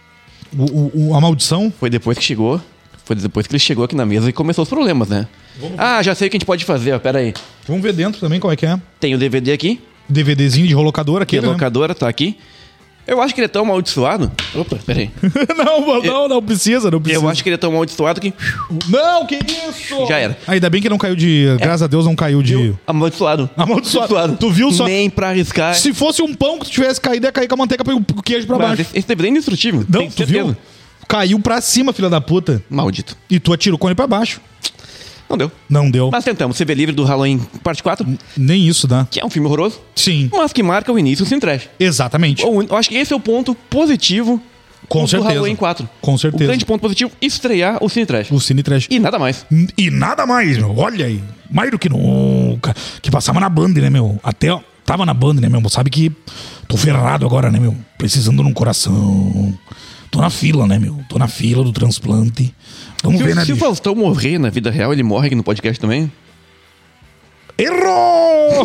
a maldição? Foi depois que chegou. Foi depois que ele chegou aqui na mesa e começou os problemas, né? Já sei o que a gente pode fazer, ó, pera aí. Vamos ver dentro também qual é que é. Tem o DVD aqui. DVDzinho de rolocadora aqui, de rolocadora, tá aqui. Eu acho que ele é tão amaldiçoado. Opa, peraí. não precisa. Eu acho que ele é tão amaldiçoado que. Não, que isso? Já era. Ainda bem que não caiu de. Graças a Deus não caiu de. Amaldiçoado. Tu viu só? Nem pra arriscar. Se fosse um pão que tu tivesse caído, ia cair com a manteiga e o queijo pra baixo. Esse DVD é indestrutível. Não, tu viu? Caiu pra cima, filha da puta. Maldito. E tu atirou com ele pra baixo. Não deu. Mas Mas tentamos. CV Livre do Halloween parte 4. Nem isso dá. Que é um filme horroroso. Sim. Mas que marca o início do Cine Trash. Exatamente. Eu acho que esse é o ponto positivo com do certeza. Halloween 4. Com certeza. O grande ponto positivo, estrear o Cine Trash. O Cine Trash. E nada mais. Meu. Olha aí. Mais do que nunca. Que passava na Band, né, meu? Até tava na Band, né, meu? Sabe que tô ferrado agora, né, meu? Precisando de um coração. Tô na fila, né, meu? Tô na fila do transplante. Vamos ver, né, se o Faustão morrer na vida real, ele morre aqui no podcast também? Errou!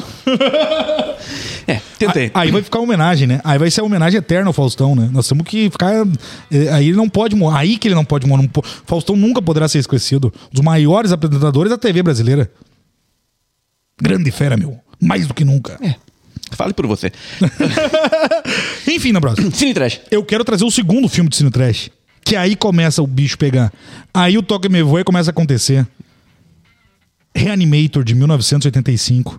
Tentei. Aí vai ficar homenagem, né? Aí vai ser a homenagem eterna ao Faustão, né? Nós temos que ficar... Aí ele não pode morrer. Aí que ele não pode morrer. Faustão nunca poderá ser esquecido. Um dos maiores apresentadores da TV brasileira. Grande fera, meu. Mais do que nunca. Fale por você. Enfim, na próxima. Cine Trash. Eu quero trazer o segundo filme de Cine Trash. Que aí começa o bicho pegar. Aí o toque me voa e começa a acontecer. Reanimator, de 1985.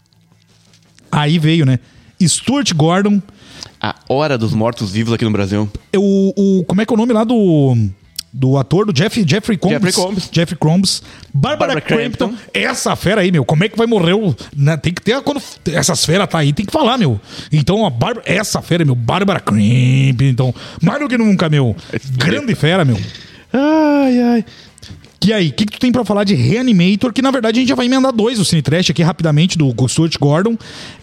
Aí veio, né? Stuart Gordon. A Hora dos Mortos-Vivos aqui no Brasil. Como é que é o nome lá do ator, do Jeffrey Combs. Jeffrey Combs. Barbara Crampton. Essa fera aí, meu. Como é que vai morrer tem que ter... Quando essas feras tá aí, tem que falar, meu. Então, essa fera, meu. Barbara Crampton. Então, mais do que nunca, meu. Grande fera, meu. Ai. E aí, o que tu tem pra falar de Reanimator? Que, na verdade, a gente já vai emendar 2 do Cine Trash aqui, rapidamente, do Stuart Gordon.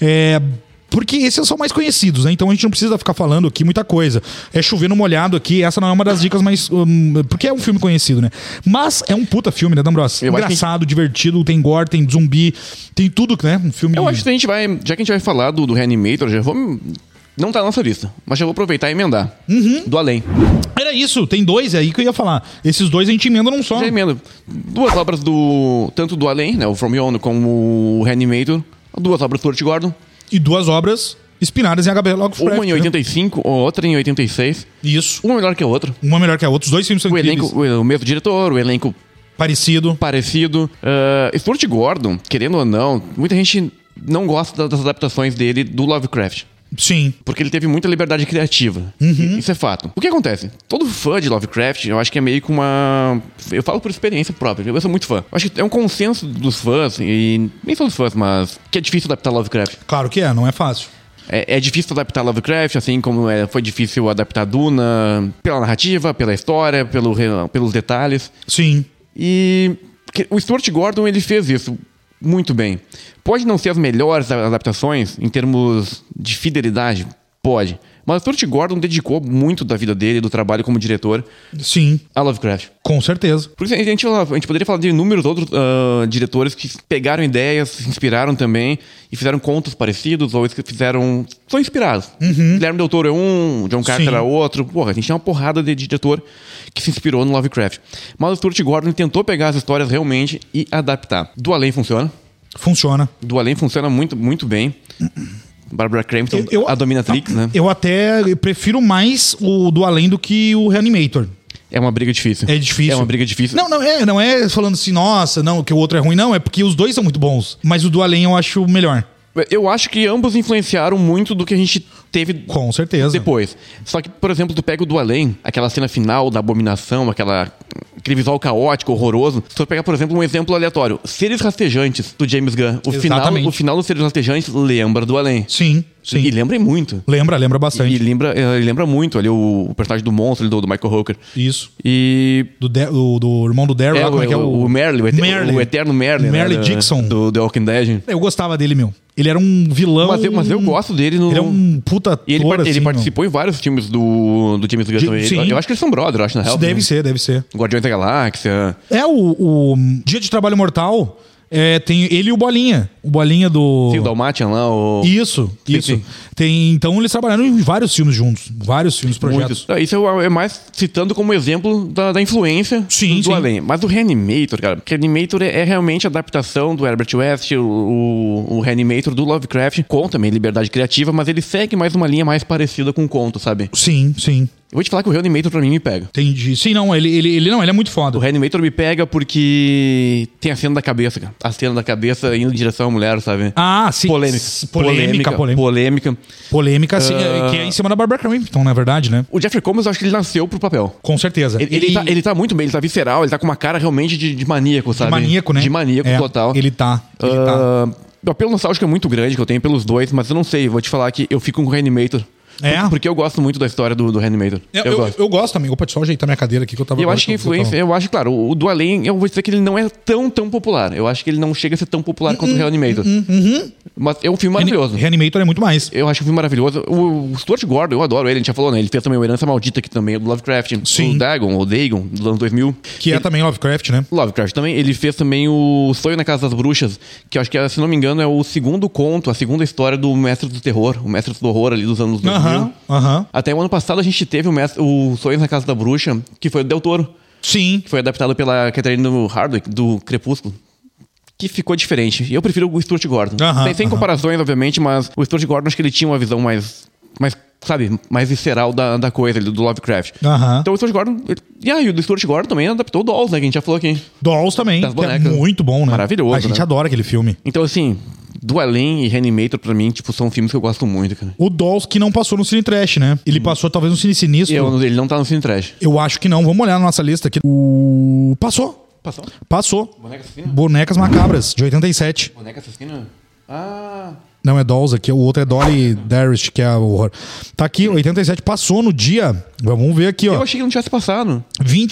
Porque esses são mais conhecidos, né? Então a gente não precisa ficar falando aqui muita coisa. É chover no molhado aqui, essa não é uma das dicas, mas... porque é um filme conhecido, né? Mas é um puta filme, né, D'Ambrosio? Engraçado, divertido, tem gore, tem zumbi, tem tudo, né? Um filme... Eu acho que a gente vai... Já que a gente vai falar do Reanimator, já vou... Não tá na nossa lista, mas já vou aproveitar e emendar. Do Além. Era isso, tem 2 aí que eu ia falar. Esses 2 a gente emenda num só. Já emenda. 2 obras tanto do Além, né? O From Beyond, como o Reanimator. 2 obras do Stuart Gordon. E 2 obras inspiradas em H.P. Lovecraft. Uma em 85, outra em 86. Isso. Uma melhor que a outra. Uma melhor que a outra. Os 2 filmes são incríveis. O mesmo diretor, o elenco... Parecido. Stuart Gordon, querendo ou não, muita gente não gosta das adaptações dele do Lovecraft. Sim. Porque ele teve muita liberdade criativa. Isso é fato. O que acontece? Todo fã de Lovecraft, eu acho que é meio que uma... Eu falo por experiência própria, eu sou muito fã. Eu acho que é um consenso dos fãs, e nem só dos fãs, mas que é difícil adaptar Lovecraft. Claro que não é fácil. É difícil adaptar Lovecraft, assim como foi difícil adaptar Duna, pela narrativa, pela história, pelos detalhes. Sim. E o Stuart Gordon, ele fez isso muito bem. Pode não ser as melhores adaptações em termos de fidelidade, pode. Mas o Stuart Gordon dedicou muito da vida dele, do trabalho como diretor, sim, a Lovecraft. Com certeza. Por isso a gente poderia falar de inúmeros outros diretores que pegaram ideias, se inspiraram também e fizeram contos parecidos, ou que são inspirados. Guilherme Del Toro é um, John Carter é outro. Porra, a gente tem uma porrada de diretor que se inspirou no Lovecraft. Mas o Stuart Gordon tentou pegar as histórias realmente e adaptar. Do Além funciona. Funciona. Do Além funciona muito, muito bem. Barbara Crampton, a Dominatrix, né? Eu até prefiro mais o do Além do que o Reanimator. É uma briga difícil. É difícil. É uma briga difícil. Não é falando assim, nossa, não, que o outro é ruim, não. É porque os dois são muito bons. Mas o do Além eu acho melhor. Eu acho que ambos influenciaram muito do que a gente teve com certeza depois. Só que, por exemplo, tu pega o do Além, aquela cena final da abominação, aquele visual caótico, horroroso. Se tu pegar, por exemplo, um exemplo aleatório, Seres Rastejantes, do James Gunn. O final dos Seres Rastejantes lembra do Além. Sim. E lembra muito. Lembra bastante. E lembra muito ali o personagem do monstro, do Michael Hooker. Isso. E... Do irmão do Daryl, como é que é o Merle, o eterno Merle. Merle Dixon. Do The Walking Dead. Eu gostava dele, meu. Ele era um vilão... Mas eu gosto dele no... Ele é um puta ator, ele participou em vários filmes do James Gunn também. Eu acho que eles são brother, eu acho, na real. Deve ser. Guardiões da Galáxia. O Dia de Trabalho Mortal... tem ele e o Bolinha. O Bolinha do... Sim, o Dalmatian lá. Isso. Sim. Então eles trabalharam em vários filmes juntos. Vários filmes, projetos. Isso é mais citando como exemplo da influência do Além. Mas o Reanimator, cara. Reanimator é realmente a adaptação do Herbert West, o Reanimator do Lovecraft. Com também liberdade criativa, mas ele segue mais uma linha mais parecida com o conto, sabe? Sim. Eu vou te falar que o Reanimator pra mim me pega. Entendi. Sim, não, ele é muito foda. O Reanimator me pega porque tem a cena da cabeça, cara. A cena da cabeça indo em direção à mulher, sabe? Ah, sim. Polêmica, sim, que é em cima da Barbara Crampton, na verdade, né? O Jeffrey Combs, eu acho que ele nasceu pro papel. Com certeza. Ele tá muito bem, ele tá visceral, ele tá com uma cara realmente de maníaco, sabe? De maníaco, né? De maníaco total. Ele tá. O apelo nostálgico é muito grande que eu tenho pelos dois, mas eu não sei, vou te falar que eu fico com o Reanimator. Porque eu gosto muito da história do Reanimator. Eu gosto também. Opa, deixa eu só ajeitar minha cadeira aqui que eu tava... E eu acho que a influência... Eu acho, claro, o do Além, eu vou dizer que ele não é tão popular. Eu acho que ele não chega a ser tão popular quanto o Reanimator. Mas é um filme maravilhoso. Reanimator é muito mais. Eu acho um filme maravilhoso. O Stuart Gordon, eu adoro ele. A gente já falou, né? Ele fez também o Herança Maldita, que também é do Lovecraft. Sim. O Dagon, dos anos 2000. Que é também Lovecraft, né? Lovecraft também. Ele fez também o Sonho na Casa das Bruxas, que eu acho que, se não me engano, é o segundo conto, a segunda história do Mestre do Terror. O Mestre do Horror ali dos anos 2000. Até o ano passado a gente teve o Sonhos na Casa da Bruxa, que foi o Del Toro. Sim. Que foi adaptado pela Catherine Hardwicke, do Crepúsculo. Que ficou diferente. Eu prefiro o Stuart Gordon. Sem comparações, obviamente, mas o Stuart Gordon acho que ele tinha uma visão mais sabe, mais visceral da coisa, do Lovecraft. Então o Stuart Gordon... E o do Stuart Gordon também adaptou o Dolls, né? Que a gente já falou aqui. Dolls também. Das bonecas. É muito bom, né? Maravilhoso, a gente adora aquele filme. Então, assim... Do Além e Reanimator, pra mim, são filmes que eu gosto muito, cara. O Dolls que não passou no Cine Trash, né? Ele passou talvez no Cine Sinistro. Ele não tá no Cine Trash. Eu acho que não. Vamos olhar na nossa lista aqui. Passou. Bonecas Macabras, de 87. Boneca Assassina? Não, é Dolls aqui. O outro é Dolly Darish, que é o horror. Tá aqui, 87. Passou no dia... Vamos ver aqui, ó. Eu achei que não tivesse passado.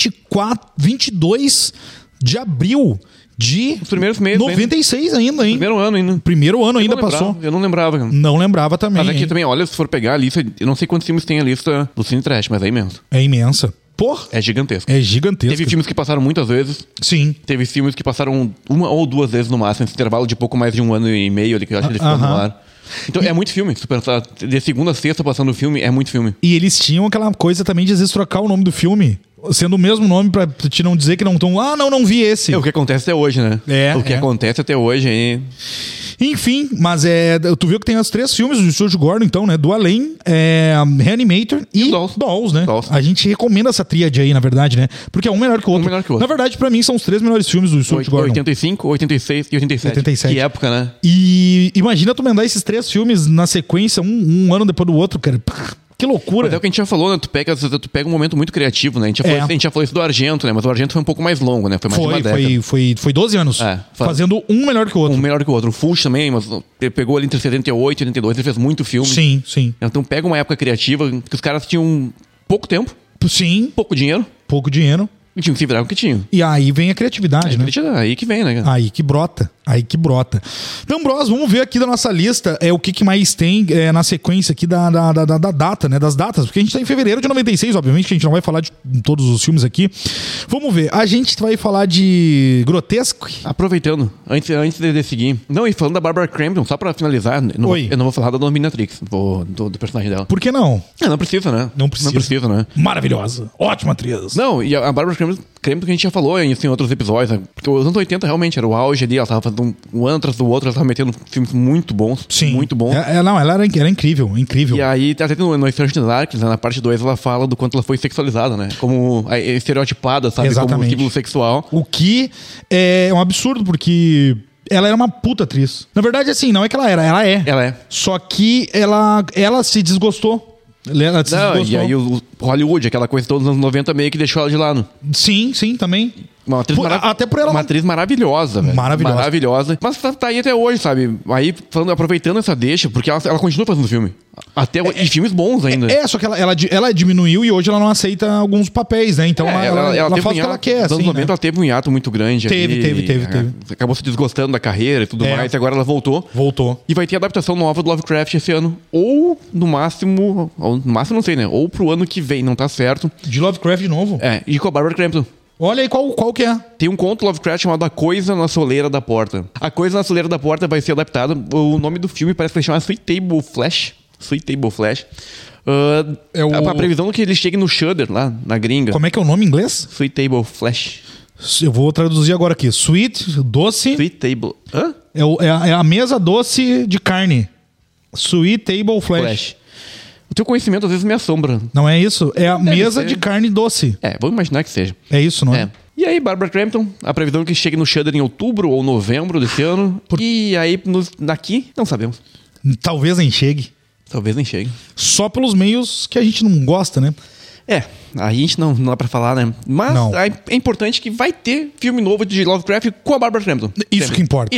22 de abril... Os primeiros meses 96 ainda, hein? Primeiro ano ainda passou. Eu não lembrava. Não lembrava também. Mas aqui também, olha, se for pegar a lista, eu não sei quantos filmes tem a lista do Cine Trash, mas é imenso. É imensa. Porra! É gigantesco. Teve filmes que passaram muitas vezes. Sim. Teve filmes que passaram uma ou duas vezes no máximo, esse intervalo de pouco mais de 1 ano e meio ali, que eu acho que ele ficou no ar. Então é muito filme. Se pensar de segunda a sexta passando o filme, é muito filme. E eles tinham aquela coisa também de às vezes trocar o nome do filme. Sendo o mesmo nome pra te não dizer que não estão... não vi esse. É o que acontece até hoje, né? O que acontece até hoje aí... Enfim, mas tu viu que tem os 3 filmes do Stuart Gordon, então, né? Do Além, Reanimator e Dolls, né? Dolls. A gente recomenda essa tríade aí, na verdade, né? Porque é um melhor que o outro. Na verdade, pra mim, são os 3 melhores filmes do Stuart Gordon. 85, 86 e 87. Que época, né? E imagina tu emendar esses 3 filmes na sequência, um ano depois do outro, cara. Que loucura. Mas é o que a gente já falou, né? Tu pega um momento muito criativo, né? A gente já falou isso do Argento, né? Mas o Argento foi um pouco mais longo, né? Foi mais de uma década. Foi 12 anos. Fazendo um melhor que o outro. Um melhor que o outro. O Fuchs também, mas ele pegou ali entre 78 e 82, ele fez muito filme. Sim. Então pega uma época criativa que os caras tinham pouco tempo. Sim. Pouco dinheiro. E tinham que se virar com o que tinham. E aí vem a criatividade, né? Aí que vem, né, cara? Aí que brota. Então, Bros, vamos ver aqui da nossa lista o que mais tem na sequência aqui da data, né? Das datas. Porque a gente tá em fevereiro de 96, obviamente, que a gente não vai falar de todos os filmes aqui. Vamos ver. A gente vai falar de Grotesco. Aproveitando, antes de seguir. Não, e falando da Barbara Crampton, só pra finalizar, eu não vou falar da Dominatrix, do personagem dela. Por que não? Não precisa, né? Não precisa, né? Maravilhosa. Ótima atriz. Não, e a Barbara Crampton, Krempton que a gente já falou isso em outros episódios, né? Porque os anos 80 realmente era o auge ali, ela tava fazendo um ano atrás do outro, ela tava metendo filmes muito bons. Sim. Muito bons. Ela era incrível. E aí, até no Stranger Darkness, né, na parte 2, ela fala do quanto ela foi sexualizada, né? Como estereotipada, sabe? Exatamente. Como símbolo sexual. O que é um absurdo, porque ela era uma puta atriz. Na verdade, assim, não é que ela era, ela é. Ela é. Só que ela se desgostou. Ela se desgostou. E aí o Hollywood, aquela coisa todos os anos 90 meio que deixou ela de lado. Sim, também. Uma atriz até por ela. Uma atriz maravilhosa, velho. Maravilhosa. Mas tá aí até hoje, sabe? Aí, aproveitando essa deixa, porque ela continua fazendo filme. Até e filmes bons ainda. Só que ela diminuiu e hoje ela não aceita alguns papéis, né? Então ela faz o que ela quer. Nos anos 90 ela teve um hiato muito grande. Teve. Acabou se desgostando da carreira e tudo mais. E agora ela voltou. E vai ter adaptação nova do Lovecraft esse ano. Ou no máximo não sei, né? Ou pro ano que vem, não tá certo. De Lovecraft de novo? E com a Barbara Crampton. Olha aí, qual que é? Tem um conto Lovecraft chamado A Coisa na Soleira da Porta. A Coisa na Soleira da Porta vai ser adaptada. O nome do filme parece que vai chamar Sweet Table Flash. A previsão é que ele chegue no Shudder, lá na gringa. Como é que é o nome em inglês? Sweet Table Flash. Eu vou traduzir agora aqui. Sweet, doce. Sweet Table. Hã? É a mesa doce de carne. Sweet Table Flash. O teu conhecimento às vezes me assombra. Não é isso? É a mesa de carne doce. Vamos imaginar que seja. É isso, não é? E aí, Barbara Crampton, a previsão é que chegue no Shudder em outubro ou novembro desse ano. E aí, daqui, não sabemos. Talvez nem chegue. Só pelos meios que a gente não gosta, né? A gente não dá pra falar, né? Mas é importante que vai ter filme novo de Lovecraft com a Barbara Crampton. Isso que importa.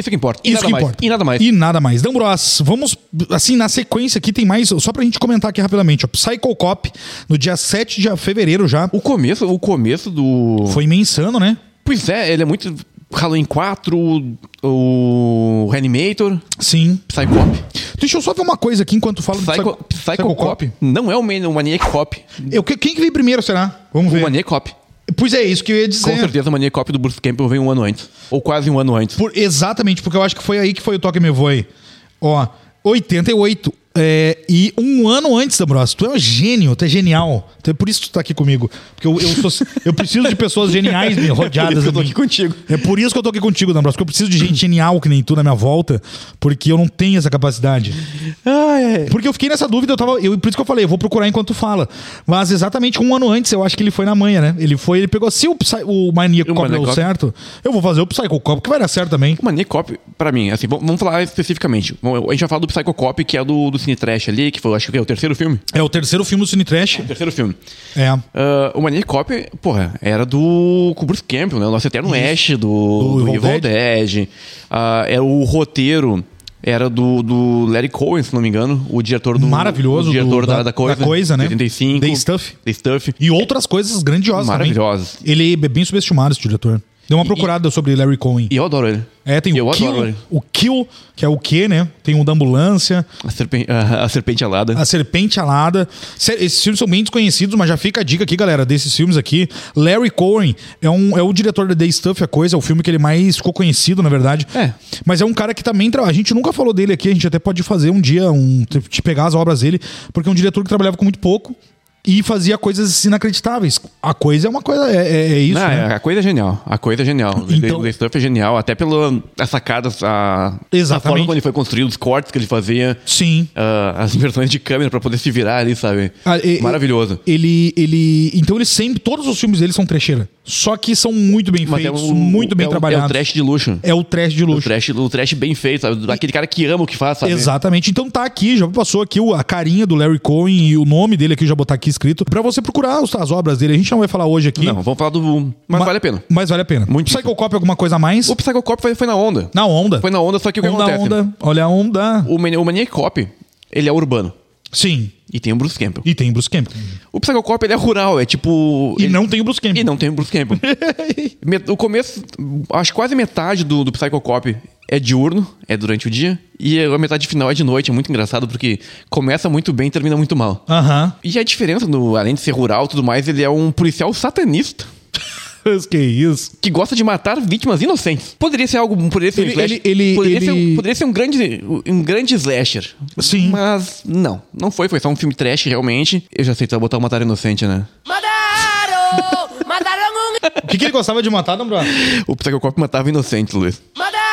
E nada mais. Dan Bros, vamos, assim, na sequência aqui tem mais, só pra gente comentar aqui rapidamente, ó. Psycho Cop, no dia 7 de fevereiro já. O começo do... Foi meio insano, né? Pois é, ele é muito... Halloween 4, o Reanimator. Sim. Psycho Cop. Deixa eu só ver uma coisa aqui enquanto falo do Psycho Cop. Não é o Maniac Cop. Quem que veio primeiro, será? Vamos ver. O Maniac Cop. Pois é, isso que eu ia dizer. Com certeza o Maniac Cop do Bruce Campbell veio um ano antes. Ou quase um ano antes. Exatamente, porque eu acho que foi aí que foi o Toque Me Voe. Ó, 88. E um ano antes da Bros. Tu é um gênio, tu é genial. Então é por isso que tu tá aqui comigo. Porque eu preciso de pessoas geniais rodeadas. É por isso que eu tô aqui contigo. É por isso que eu tô aqui contigo, Dan Bros. Porque eu preciso de gente genial que nem tu na minha volta. Porque eu não tenho essa capacidade. Porque eu fiquei nessa dúvida, por isso que eu falei, eu vou procurar enquanto tu fala. Mas exatamente um ano antes, eu acho que ele foi na manha, né? Ele pegou, se o Maniac Cop deu certo, eu vou fazer o Psycho Cop, que vai dar certo também. O Maniac Cop, pra mim, assim, vamos falar especificamente. A gente vai falar do Psycho Cop, que é do Cine Trash ali, que foi, acho que é o terceiro filme. É o terceiro filme do Cine Trash. O terceiro filme. O Maniac Cop, porra, era com o Bruce Campbell, né? O nosso eterno Ash do Evil Dead. Era o roteiro... Era do Larry Cohen, se não me engano. O diretor do... Maravilhoso. O diretor da Coisa. Da Coisa, né? 85. The Stuff. E outras coisas grandiosas maravilhosas também. Ele é bem subestimado, esse diretor. Deu uma procurada sobre Larry Cohen. E eu adoro ele. Tem o Kill, que é o quê, né? Tem o da ambulância. A Serpente Alada. A Serpente Alada. Esses filmes são bem desconhecidos, mas já fica a dica aqui, galera, desses filmes aqui. Larry Cohen é o diretor da The Stuff, a Coisa, é o filme que ele mais ficou conhecido, na verdade. Mas é um cara que também... A gente nunca falou dele aqui, a gente até pode fazer um dia, te pegar as obras dele, porque é um diretor que trabalhava com muito pouco. E fazia coisas inacreditáveis. A Coisa é uma coisa... É isso, né? A Coisa é genial. Então, The Stuff é genial. Até pela sacadas, a forma como ele foi construído, os cortes que ele fazia. Sim. As inversões de câmera pra poder se virar ali, sabe? Maravilhoso. Então ele sempre... Todos os filmes dele são trecheira. Só que são muito bem feitos, muito bem trabalhados. É o trash de luxo. O trash bem feito, sabe? Aquele cara que ama o que faz, sabe? Exatamente. Então tá aqui, já passou aqui a carinha do Larry Cohen e o nome dele aqui, já botar aqui escrito, pra você procurar as obras dele. A gente não vai falar hoje aqui. Não, vamos falar do... Mas vale a pena. Mas vale a pena. Muito. Psycho Cop, alguma coisa a mais? O Psycho Cop foi na onda. Na onda. Foi na onda, só que o que acontece? Olha a onda. O Maniac Cop, ele é urbano. Sim. E tem o Bruce Campbell. O Psycho Cop, ele é rural, é tipo... não tem o Bruce Campbell. O começo, acho que quase metade do Psycho Cop é diurno, é durante o dia. E a metade final é de noite. É muito engraçado porque começa muito bem e termina muito mal. E a diferença, além de ser rural e tudo mais, ele é um policial satanista. Que isso? Que gosta de matar vítimas inocentes. Poderia ser algo... Poderia ser poderia ser um grande slasher. Sim. Mas não foi. Foi só um filme trash, realmente. Eu já sei, tu vai botar o Matar Inocente, né? Mataram um O que ele gostava de matar, D'Ambrosio? O Psycho Cop matava inocentes, Luiz.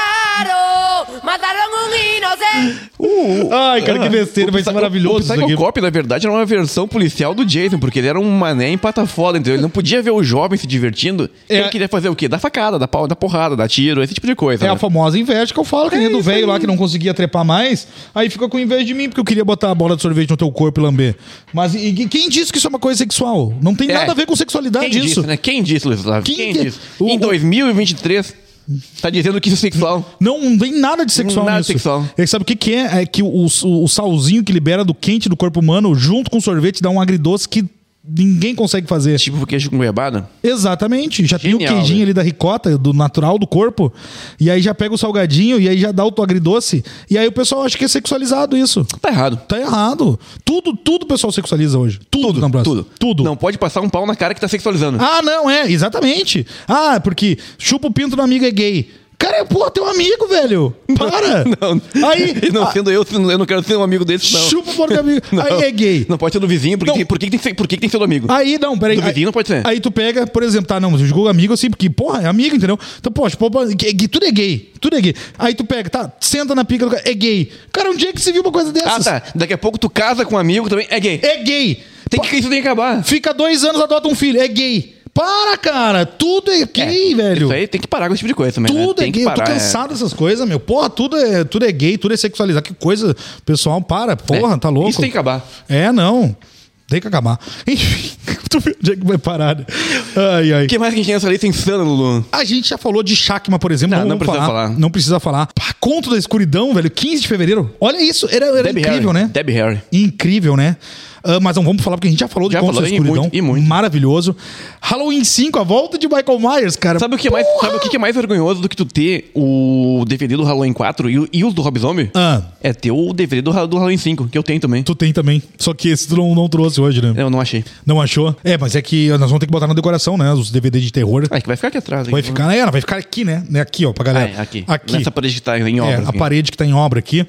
Mataram um inocente. Ai, cara, que besteira, vai ser maravilhoso O isso Psycho aqui. Cop, na verdade, era uma versão policial do Jason, porque ele era um mané em pata foda, entendeu? Ele não podia ver o jovem se divertindo. Ele queria fazer o quê? Dar facada, dar porrada, dar tiro, esse tipo de coisa. É né? a famosa inveja que eu falo, que nem do isso velho aí. lá que não conseguia trepar mais, aí fica com inveja de mim, porque eu queria botar a bola de sorvete no teu corpo e lamber. Mas e quem disse que isso é uma coisa sexual? Não tem nada a ver com sexualidade Quem isso. disse, né? Quem disse, Luiz Flávio? Quem que- disse? Em 2023, tá dizendo que isso é sexual. Não tem nada de sexual Nada nisso. sexual. E sabe o que é? É que o salzinho que libera do quente do corpo humano, junto com o sorvete, dá um agridoce que ninguém consegue fazer. Tipo queijo com goiabada? Exatamente. Já tem Genial, o queijinho velho. ali da ricota, do natural do corpo, e aí já pega o salgadinho, e aí já dá o agridoce, e aí o pessoal acha que é sexualizado isso. Tá errado. Tá errado. Tudo o pessoal sexualiza hoje. Tudo, D'Ambrosio. Tudo. Não pode passar um pau na cara que tá sexualizando. Ah, não, exatamente. Ah, porque chupa o pinto do amigo é gay. Cara, pô, teu amigo, velho. Para. Não. Aí, E não sendo eu não quero ser um amigo desse, não. chupa o porco do amigo. Não. Aí é gay. Não pode ser do vizinho, porque Não. por que tem que ser do amigo? Aí, não, peraí. Do vizinho não pode ser. Aí tu pega, por exemplo, tá, não, mas eu digo amigo assim, porque, porra, é amigo, entendeu? Então, poxa, tudo é gay. Tudo é gay. Aí tu pega, tá, senta na pica do cara, é gay. Cara, onde é que você viu uma coisa Ah, dessas? tá. Daqui a pouco tu casa com um amigo também, é gay. É gay. Isso tem que acabar. Fica 2 anos, adota um filho, é gay. Para, cara. Tudo é gay, velho. Isso aí tem que parar com esse tipo de coisa também, Tudo né? é Tem que gay, eu tô parar, cansado dessas coisas, meu. Porra, tudo é gay, tudo é sexualizado. Que coisa, pessoal, para. Porra, tá louco. Isso tem que acabar. É, não. Tem que acabar. Enfim, tu vê onde é que vai parar. Né? Ai, ai. O que mais que a gente tem nessa lista insana, Lulu? A gente já falou de Shakma, por exemplo. Não vamos precisa falar. Não precisa falar. Pá, Conto da Escuridão, velho. 15 de fevereiro. Olha isso. Era Debbie incrível, Harry. né? Debbie Harry. Incrível, né? Mas não vamos falar porque a gente já falou de Já Conto da falou, e Escuridão. muito, e muito. Maravilhoso. Halloween 5, a volta de Michael Myers, cara. Sabe o que é mais vergonhoso do que tu ter o DVD do Halloween 4 e os do Rob Zombie? É ter o DVD do Halloween 5, que eu tenho também. Tu tem também. Só que esse tu não trouxe hoje, né? Eu não achei. Não achou? Mas é que nós vamos ter que botar na decoração, né? Os DVD de terror. É que vai ficar aqui atrás. Vai ficar, vai ficar aqui, né? Aqui, ó, pra galera. Aqui. Aqui. Nessa parede que tá em obra. A parede que tá em obra aqui.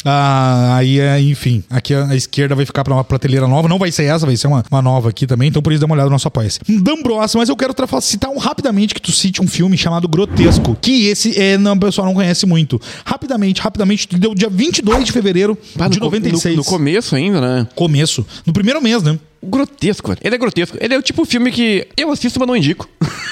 Aí, enfim, aqui a esquerda vai ficar pra uma prateleira nova. Não vai ser essa, vai ser uma nova aqui também. Então por isso dá uma olhada no nosso apoia-se. D'Ambrosio, mas eu quero citar rapidamente que tu cite um filme chamado Grotesco. Que esse o pessoal não conhece muito. Rapidamente, deu dia 22 de fevereiro de 96. No começo ainda, né? Começo. No primeiro mês, né? Grotesco, velho. Ele é grotesco. Ele é o tipo de filme que eu assisto, mas não indico.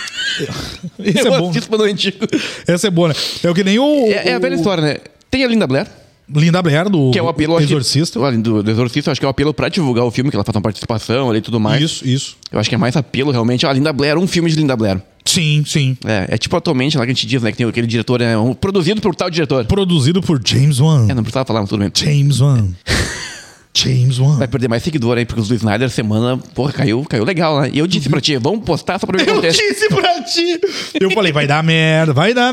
Esse é bom. Assisto, mas não indico. Essa é boa, né? É o que nem o... É a velha história, né? Tem a Linda Blair. Linda Blair, do que é o apelo, Exorcista. Do Exorcista, acho que é o apelo pra divulgar o filme, que ela faz uma participação ali e tudo mais. Isso. Eu acho que é mais apelo, realmente. Linda Blair, um filme de Linda Blair. Sim. É tipo atualmente lá que a gente diz, né? Que tem aquele diretor, produzido por tal diretor. Produzido por James Wan. Não precisava falar, mas tudo bem. James Wan. Vai perder mais seguidor aí, porque os do Snyder semana, porra, caiu legal, né? E eu disse pra ti, vamos postar só pra ver o que acontece. Eu disse pra ti. Eu falei, vai dar merda.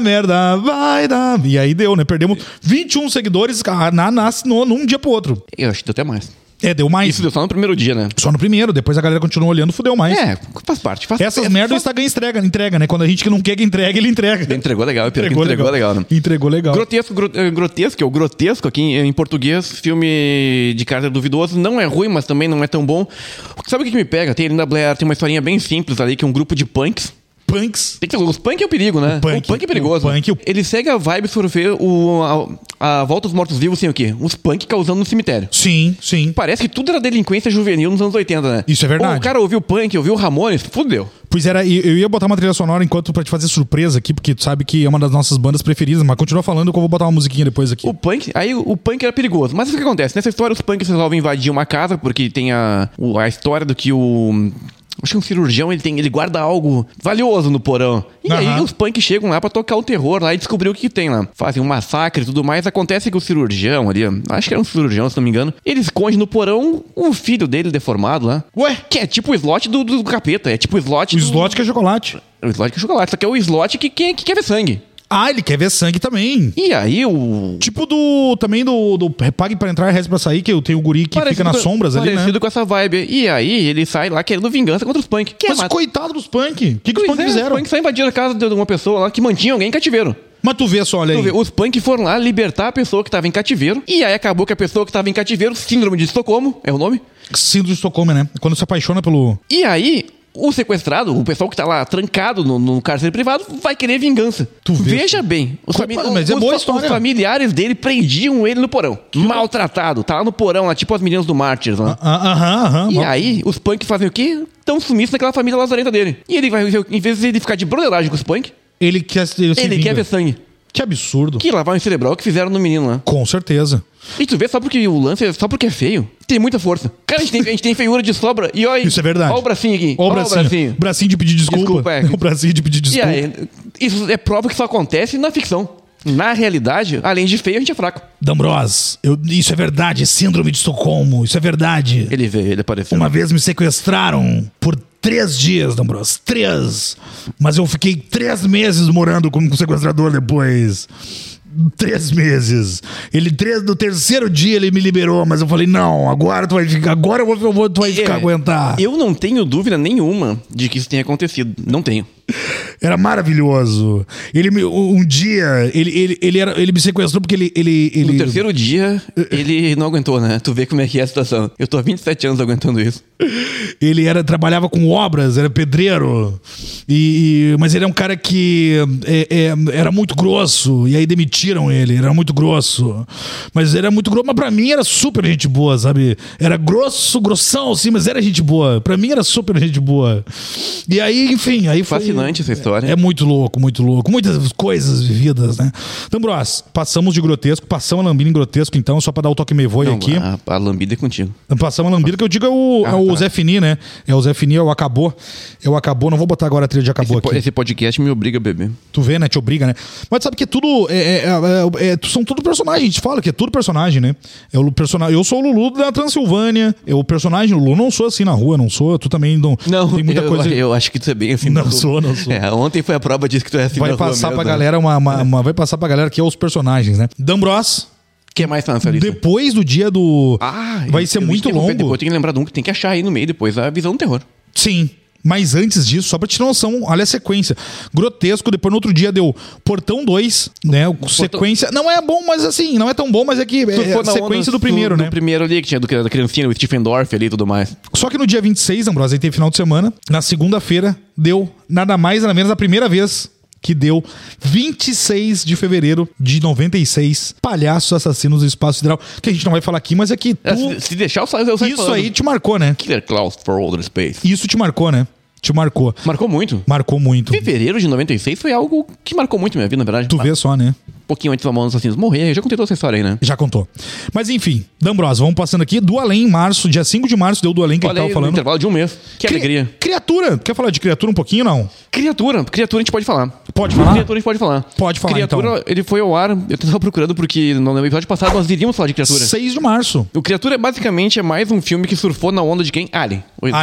E aí deu, né? Perdemos 21 seguidores num dia pro outro. Eu acho que deu até mais. Deu mais. Isso deu só no primeiro dia, né? Só no primeiro, depois a galera continuou olhando, fudeu mais. Faz parte. Essas merdas o Instagram entrega, né? Quando a gente que não quer que entregue, ele entrega. Ele entregou legal, entregou legal, né? Entregou legal. Grotesco aqui em português, filme de caráter duvidoso, não é ruim, mas também não é tão bom. Sabe o que me pega? Tem Linda Blair, tem uma historinha bem simples ali, que é um grupo de punks. Tem que os punk é o perigo, né? O punk é perigoso. Ele segue a vibe sobre ver a volta dos mortos-vivos, assim, o quê? Os punk causando no cemitério. Sim. Parece que tudo era delinquência juvenil nos anos 80, né? Isso é verdade. O cara ouviu punk, ouviu Ramones, fudeu. Pois era, eu ia botar uma trilha sonora enquanto pra te fazer surpresa aqui, porque tu sabe que é uma das nossas bandas preferidas, mas continua falando que eu vou botar uma musiquinha depois aqui. O punk era perigoso. Mas o que acontece? Nessa história, os punks resolvem invadir uma casa, porque tem a história do que acho que um cirurgião, ele guarda algo valioso no porão. E aí os punks chegam lá pra tocar o terror lá e descobrir o que tem lá. Fazem um massacre e tudo mais. Acontece que o cirurgião ali, acho que era um cirurgião, se não me engano, ele esconde no porão um filho dele deformado lá. Ué? Que é tipo o slot do capeta. É tipo o slot O slot que é chocolate. O slot que é chocolate. Só que é o slot que quer ver sangue. Ele quer ver sangue também. E aí Tipo também do Pague pra entrar e reze pra sair, que eu tenho o guri que fica nas sombras ali, né? Parecido com essa vibe. E aí ele sai lá querendo vingança contra os punk. Mas coitado dos punk. O que os punk fizeram? Os punk só invadiram a casa de uma pessoa lá que mantinha alguém em cativeiro. Mas tu vê só, olha aí. Os punk foram lá libertar a pessoa que tava em cativeiro. E aí acabou que a pessoa que tava em cativeiro, síndrome de Estocolmo, é o nome? Síndrome de Estocolmo, né? Quando se apaixona pelo... E aí... o sequestrado, o pessoal que tá lá trancado no cárcere privado, vai querer vingança. Veja bem, os familiares dele prendiam ele no porão. Maltratado. Tá lá no porão, lá, tipo as meninas do Mártires. E aí, os punk fazem o quê? Tão sumiços naquela família lazarenta dele. E ele vai, em vez de ele ficar de broderagem com os punk, ele quer ver sangue. Que absurdo. Que lavagem cerebral que fizeram no menino lá. Com certeza. E tu vê só porque o lance é só porque é feio. Tem muita força. Cara, a gente tem feiura de sobra. E olha, isso é verdade. Olha o bracinho aqui. Olha o bracinho. Bracinho de pedir desculpa. O bracinho de pedir desculpa. E aí, isso é prova que só acontece na ficção. Na realidade, além de feio, a gente é fraco. D'Ambros, isso é verdade. Síndrome de Estocolmo. Isso é verdade. Ele apareceu. Uma vez me sequestraram por 3 dias, D'Ambros. 3. Mas eu fiquei 3 meses morando com o sequestrador depois. 3 meses. No terceiro dia ele me liberou, mas eu falei, não, agora tu vai ficar, tu vai ficar aguentar. Eu não tenho dúvida nenhuma de que isso tenha acontecido. Não tenho. Era maravilhoso. Ele me sequestrou porque ele... No terceiro dia, ele não aguentou, né? Tu vê como é que é a situação. Eu tô há 27 anos aguentando isso. Ele trabalhava com obras, era pedreiro. Mas ele é um cara que era muito grosso. E aí demitiram ele. Era muito grosso. Mas era muito grosso. Mas pra mim era super gente boa, sabe? Era grossão, assim, mas era gente boa. Pra mim era super gente boa. E aí, enfim, aí foi... Fascinante essa história. É muito louco, muito louco. Muitas coisas vividas, né? Então, Bros, passamos de grotesco, passamos a lambida em grotesco, então, só pra dar o toque meio voe aqui. A lambida é contigo. Passamos a lambida, que eu digo é o Zé Fini, né? É o Zé Fini, é o Acabou. É o Acabou, não vou botar agora a trilha de Acabou aqui. Esse podcast me obriga a beber. Tu vê, né? Te obriga, né? Mas sabe que é tudo... são tudo personagens, a gente fala que é tudo personagem, né? Eu sou o Lulu da Transilvânia, o personagem Lulu, não sou assim na rua, não sou, tu também não... Não, tem muita coisa... eu acho que tu é bem assim. Não sou. Ontem foi a prova disso que tu é assim. Vai passar pra galera vai passar pra galera que é os personagens, né? D'Ambros. O que mais tá nessa lista? Depois do dia do... vai ser muito longo. Depois tem que lembrar de um que tem que achar aí no meio depois, a visão do terror. Sim. Mas antes disso, só pra te ter noção, olha a sequência. Grotesco, depois no outro dia deu Portão 2, né? Sequência. Não é bom, mas assim, não é tão bom, mas é que é a sequência do primeiro, né? Do primeiro ali, que tinha da criancinha, o Stephen Dorff ali e tudo mais. Só que no dia 26, D'Ambros, aí teve final de semana. Na segunda-feira, deu nada mais, nada menos, a primeira vez que deu 26 de fevereiro de 96, Palhaços Assassinos do Espaço Sideral, que a gente não vai falar aqui, mas é que se deixar eu saio isso falando. Aí te marcou, né? Killer Clowns for Outer Space. Isso te marcou, né? Te marcou. Marcou muito. Marcou muito. Fevereiro de 96 foi algo que marcou muito minha vida, na verdade. Tu vê só, né? Um pouquinho antes do Mamonas Assassinos morrer. Eu já contei toda essa história aí, né? Já contou. Mas enfim, D'Ambros, vamos passando aqui. Do Além, em março, dia 5 de março, deu do Além que ele tava falando. Intervalo de um mês. Que alegria. Criatura. Quer falar de Criatura um pouquinho, não? Criatura a gente pode falar. Pode falar? Criatura a gente pode falar. Pode falar, Criatura, então. Ele foi ao ar, eu tava procurando porque no episódio passado nós iríamos falar de Criatura. 6 de março. O Criatura basicamente é mais um filme que surfou na onda de quem? Alien.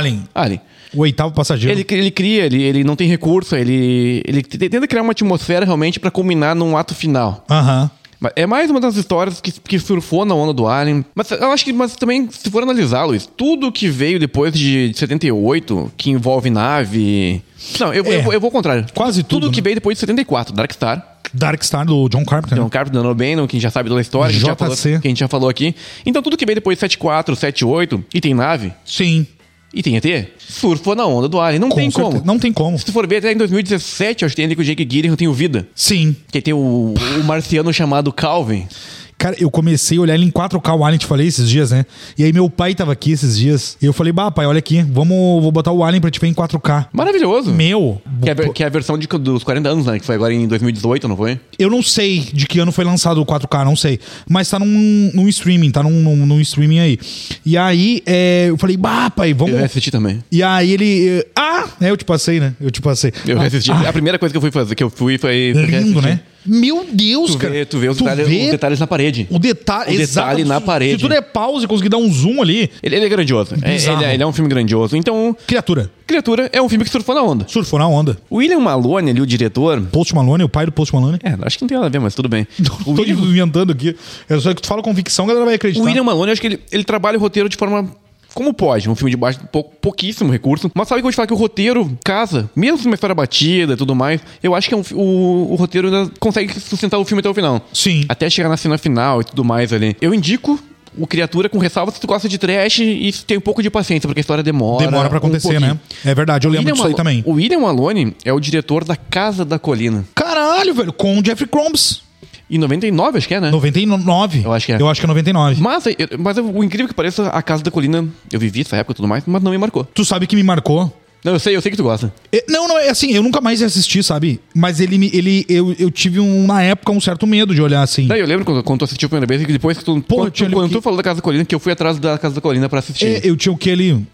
O oitavo passageiro. Ele cria, ele não tem recurso, ele tenta criar uma atmosfera realmente pra culminar num ato final. Aham. É mais uma das histórias que surfou na onda do Alien. Mas eu acho que também, se for analisar, Luiz, tudo que veio depois de 78, que envolve nave... Não, eu vou ao contrário. Quase tudo. Tudo que veio depois de 74, Darkstar, do John Carpenter. John Carpenter, Dan O'Bannon, que já sabe toda a história, que a gente já falou aqui. Então tudo que veio depois de 74, 78, e tem nave... Sim. E tem ET, surfou na onda do Alien. Não tem como. Não tem como. Se tu for ver, até em 2017, acho que tem ali com o Jake Gyllenhaal, tem o Vida. Sim. Que tem o marciano chamado Calvin. Cara, eu comecei a olhar ele em 4K, o Alien, te falei esses dias, né? E aí meu pai tava aqui esses dias. E eu falei, pai, olha aqui, vou botar o Alien pra te ver em 4K. Maravilhoso. Meu. Que é a versão dos 40 anos, né? Que foi agora em 2018, não foi? Eu não sei de que ano foi lançado o 4K, não sei. Mas tá num streaming, tá num streaming aí. E aí, eu falei, pai, vamos... Eu assisti também. E aí ele... eu te passei, né? Eu assisti. A primeira coisa que eu fui fazer, foi... Lindo, né? Meu Deus, cara. Tu vê os detalhes na parede. O detalhe na parede. Se tu der pause e conseguir dar um zoom ali... Ele é grandioso. Ele é um filme grandioso. Então... Criatura é um filme que surfou na onda. O William Malone ali, o diretor... Post Malone, o pai do Post Malone. Acho que não tem nada a ver, mas tudo bem. Tô inventando aqui. É só que tu fala convicção, a galera vai acreditar. O William Malone, acho que ele trabalha o roteiro de forma... Como pode? Um filme de baixo, pouquíssimo recurso. Mas sabe que eu vou te falar que o roteiro casa, mesmo uma história batida e tudo mais, eu acho que o roteiro ainda consegue sustentar o filme até o final. Sim. Até chegar na cena final e tudo mais ali. Eu indico o Criatura com ressalva se tu gosta de trash e se tem um pouco de paciência, porque a história demora. Demora pra acontecer, né? É verdade, eu lembro disso aí também. O William Malone é o diretor da Casa da Colina. Caralho, velho, com o Jeffrey Combs. Em 99, acho que é, né? 99. Eu acho que é. Eu acho que é 99. Mas o incrível que pareça, a Casa da Colina, eu vivi essa época e tudo mais, mas não me marcou. Tu sabe que me marcou? Não, eu sei que tu gosta. Não, é assim, eu nunca mais assisti, sabe? Mas eu tive na época um certo medo de olhar assim. Eu lembro quando tu assistiu a primeira vez, que depois que tu... Quando tu falou da Casa da Colina, que eu fui atrás da Casa da Colina pra assistir. Eu tinha o que ali?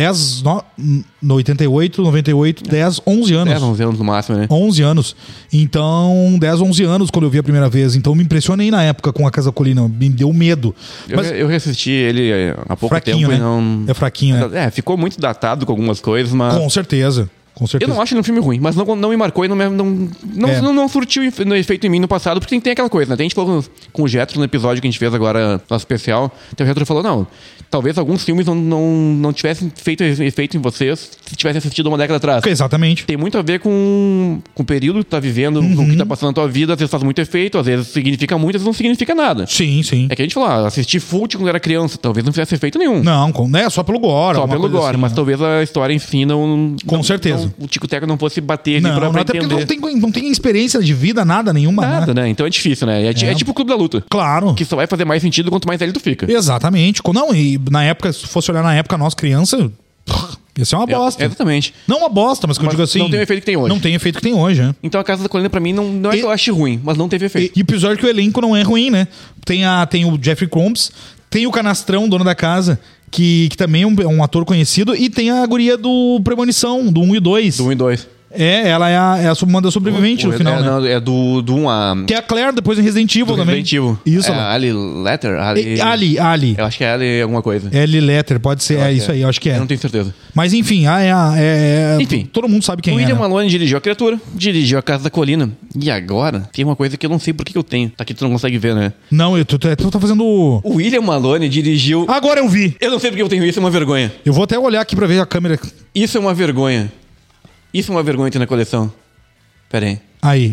88, 98, 10, 11 anos. 10, 11 anos no máximo, né? 11 anos. Então, 10, 11 anos quando eu vi a primeira vez. Então, me impressionei na época com a Casa da Colina. Me deu medo. Mas eu reassisti ele há pouco fraquinho, tempo, né? e não... É fraquinho, né? Ficou muito datado com algumas coisas, mas... Com certeza. Eu não acho ele um filme ruim, mas não me marcou e não surtiu no efeito em mim no passado, porque tem aquela coisa, né? A gente falou com o Jetro no episódio que a gente fez agora, no especial, então o Jetro falou, não, talvez alguns filmes não tivessem feito efeito em vocês se tivessem assistido uma década atrás. Exatamente. Tem muito a ver com o período que tu tá vivendo, com o que tá passando na tua vida, às vezes faz muito efeito, às vezes significa muito, às vezes não significa nada. Sim. É que a gente falou, assistir Fult quando era criança, talvez não fizesse efeito nenhum. Não, só pelo gore. Só pelo gore, assim, mas talvez a história em si não... Com certeza. O Tico-Teco não fosse bater ali pra entender. Até porque não tem experiência de vida, nada nenhuma. Nada, né? Então é difícil, né? É tipo o Clube da Luta. Claro. Que só vai fazer mais sentido quanto mais velho tu fica. Exatamente. Não, e na época, se fosse olhar na época, nós criança, ia ser uma bosta. Exatamente. Não uma bosta, mas que eu digo assim... Não tem o efeito que tem hoje. Não tem efeito que tem hoje, né? Então a Casa da Colina pra mim não é que eu ache ruim, mas não teve efeito. E apesar que o elenco não é ruim, né? Tem o Jeffrey Combs, tem o Canastrão, dono da casa, que também é um ator conhecido, e tem a guria do Premonição, do 1 e 2. Do 1 e 2. Ela é uma das sobreviventes no final, né? Não, é do 1 a... Que é a Claire, depois em Resident Evil também. Resident Evil. Isso. Ali Letter? Ali. Eu acho que é Ali alguma coisa. Ali Letter, pode ser. Isso aí, eu acho que é. Eu não tenho certeza. Mas enfim, enfim, todo mundo sabe quem é. O William né? Malone dirigiu A Criatura, dirigiu A Casa da Colina. E agora, tem uma coisa que eu não sei por que eu tenho. Tá aqui, tu não consegue ver, né? Não, tu tá fazendo... O William Malone dirigiu... Agora eu vi! Eu não sei porque eu tenho isso, é uma vergonha. Eu vou até olhar aqui pra ver a câmera. Isso é uma vergonha. Isso é uma vergonha ter na coleção. Pera aí.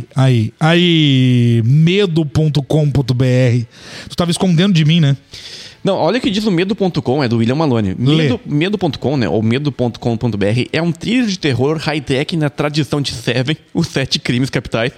Aí. Medo.com.br. Tu tava escondendo de mim, né? Não, olha o que diz o Medo.com, é do William Malone. Medo.com, né? Ou Medo.com.br é um thriller de terror high-tech na tradição de Seven, os 7 crimes capitais.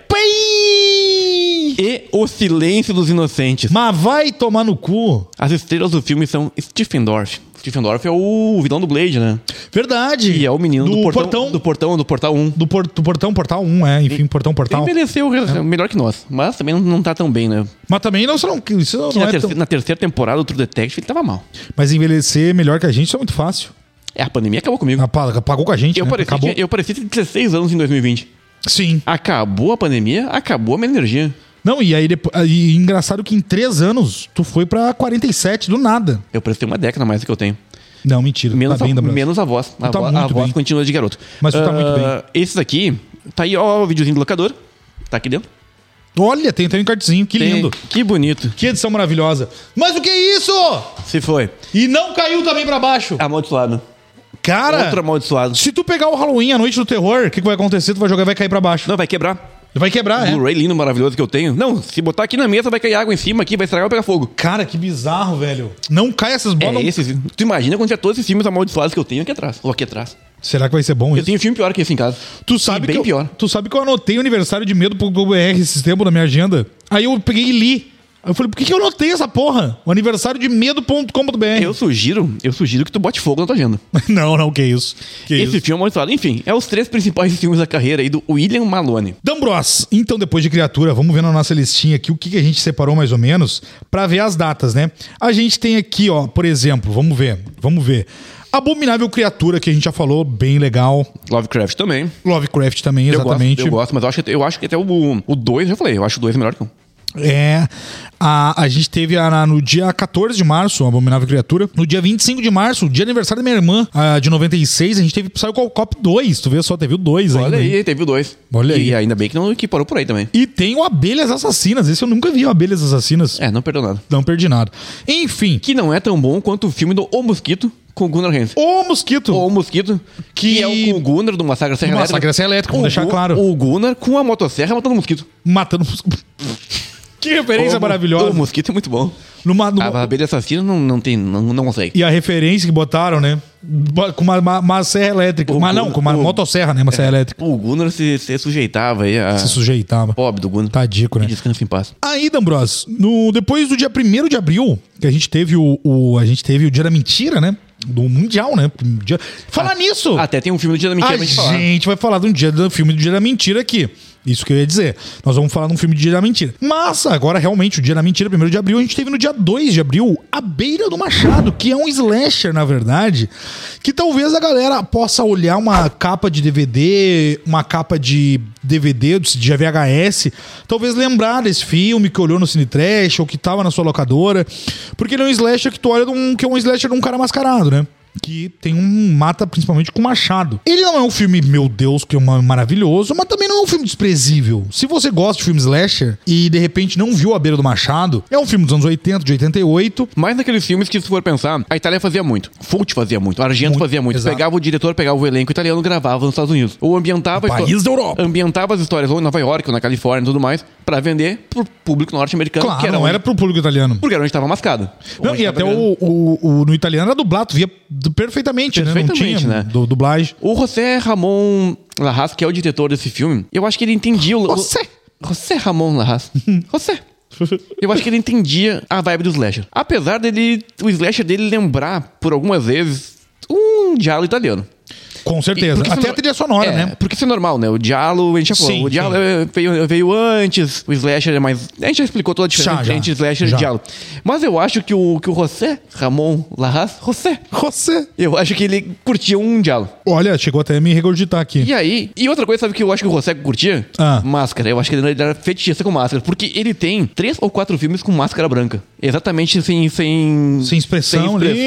E O Silêncio dos Inocentes. Mas vai tomar no cu. As estrelas do filme são Stephen Dorff. Stephen Dorff é o vilão do Blade, né? Verdade. E é o menino do portão 1. Do portal 1, enfim, portal. Envelheceu melhor que nós, mas também não tá tão bem, né? Mas também na terceira temporada do True Detective ele tava mal. Mas envelhecer melhor que a gente, isso é muito fácil. A pandemia acabou comigo. Apagou com a gente, Eu parecia ter 16 anos em 2020. Sim. Acabou a pandemia, acabou a minha energia. Não, e aí engraçado que em 3 anos tu foi pra 47 do nada. Eu parecia uma década mais do que eu tenho. Não, mentira. Menos a voz. A voz continua de garoto. Mas tu tá muito bem. Esses aqui, tá aí, ó, o videozinho do locador. Tá aqui dentro. Olha, tem um encartezinho, que lindo. Que bonito. Que edição maravilhosa. Mas o que é isso? Se foi. E não caiu também pra baixo. Amaldiçoado. Cara, outro amaldiçoado. Se tu pegar o Halloween, a Noite do Terror, o que vai acontecer? Tu vai jogar e vai cair pra baixo. Não, vai quebrar. Vai quebrar, o Blu-ray lindo, maravilhoso que eu tenho. Não, se botar aqui na mesa vai cair água em cima aqui, vai estragar e pegar fogo. Cara, que bizarro, velho. Não cai essas bolas. Tu imagina quando tiver todos esses filmes amaldiçoados que eu tenho aqui atrás. Ou aqui atrás. Será que vai ser bom isso? Eu tenho filme pior que esse em casa. Tu sabe bem pior. Tu sabe que eu anotei o aniversário de Medo.br esses tempos na minha agenda? Aí eu peguei e li. Eu falei, por que eu anotei essa porra? O aniversário de Medo.com.br. Eu sugiro que tu bote fogo na tua agenda. Não, que isso. Esse filme é amaldiçoado. Enfim, é os 3 principais filmes da carreira aí do William Malone. D'Ambros, então depois de Criatura, vamos ver na nossa listinha aqui o que a gente separou mais ou menos pra ver as datas, né? A gente tem aqui, ó, por exemplo, vamos ver. Abominável Criatura, que a gente já falou, bem legal. Lovecraft também, exatamente. Eu gosto, mas eu acho que até o 2, já falei, eu acho o 2 melhor que um. A gente teve no dia 14 de março, Abominável Criatura. No dia 25 de março, dia aniversário da minha irmã, de 96, a gente saiu com o Cop 2. Tu vê só, teve o 2 ainda. Olha aí, teve o 2. Olha aí. E ainda bem que parou por aí também. E tem o Abelhas Assassinas. Esse eu nunca vi, o Abelhas Assassinas. Não perdeu nada. Não perdi nada. Enfim. Que não é tão bom quanto o filme do O Mosquito com o Gunnar Hansen. O Mosquito. Que é o com o Gunnar do Massacre da Serra Elétrica. Massacre da Serra Elétrica, vamos deixar claro. O Gunnar com a motosserra matando o mosquito. Que referência maravilhosa. O mosquito é muito bom. Numa... A abelha assassina não consegue. E a referência que botaram, né? Com uma serra elétrica. Com uma motosserra, né? Uma serra elétrica. O Gunnar se sujeitava aí a... Se sujeitava. Pobre do Gunnar. Tadico, né? Que descansa em paz. Aí, D'Ambrosio, depois do dia 1º de abril, que a gente teve a gente teve o Dia da Mentira, né? Do Mundial, né? Falar nisso! Até tem um filme do Dia da Mentira. A gente vai falar do filme do Dia da Mentira aqui. Isso que eu ia dizer. Nós vamos falar de um filme de Dia da Mentira. Mas, agora, realmente, o Dia da Mentira, 1º de abril, a gente teve no dia 2 de abril, A Beira do Machado, que é um slasher, na verdade, que talvez a galera possa olhar uma capa de DVD, uma capa de DVD, de VHS, talvez lembrar desse filme que olhou no Cine Trash ou que tava na sua locadora, porque ele é um slasher que tu olha que é um slasher de um cara mascarado, né? Que tem mata principalmente com machado. Ele não é um filme, meu Deus, que é maravilhoso, mas também não é um filme desprezível. Se você gosta de filme slasher e de repente não viu A Beira do Machado, é um filme dos anos 80, de 88. Mas naqueles filmes que, se for pensar, a Itália fazia muito. Fult fazia muito. Argento fazia muito. Exato. Pegava o diretor, pegava o elenco italiano e gravava nos Estados Unidos. Ou ambientava... País da Europa. Ambientava as histórias ou em Nova York ou na Califórnia e tudo mais, pra vender pro público norte-americano. Claro, que era não era pro público italiano. Porque era onde tava mascado. Não, e até no italiano era dublado, via perfeitamente, né? Não tinha, né? Dublagem. O José Ramon Larraz, que é o diretor desse filme, eu acho que ele entendia José Ramon Larraz. José. Eu acho que ele entendia a vibe do slasher. Apesar o slasher dele lembrar, por algumas vezes, um diálogo italiano. Com certeza. Até a trilha sonora, né? Porque isso é normal, né? O Diallo, a gente já falou. O Diallo veio antes, o slasher é mais... A gente já explicou toda a diferença entre slasher e Diallo. Mas eu acho que o José Ramon Larraz... José! Eu acho que ele curtia um Diallo. Olha, chegou até a me regurgitar aqui. E outra coisa, sabe que eu acho que o José curtia? Máscara. Eu acho que ele era fetichista com máscara. Porque ele tem 3 ou 4 filmes com máscara branca. Exatamente sem expressão ali.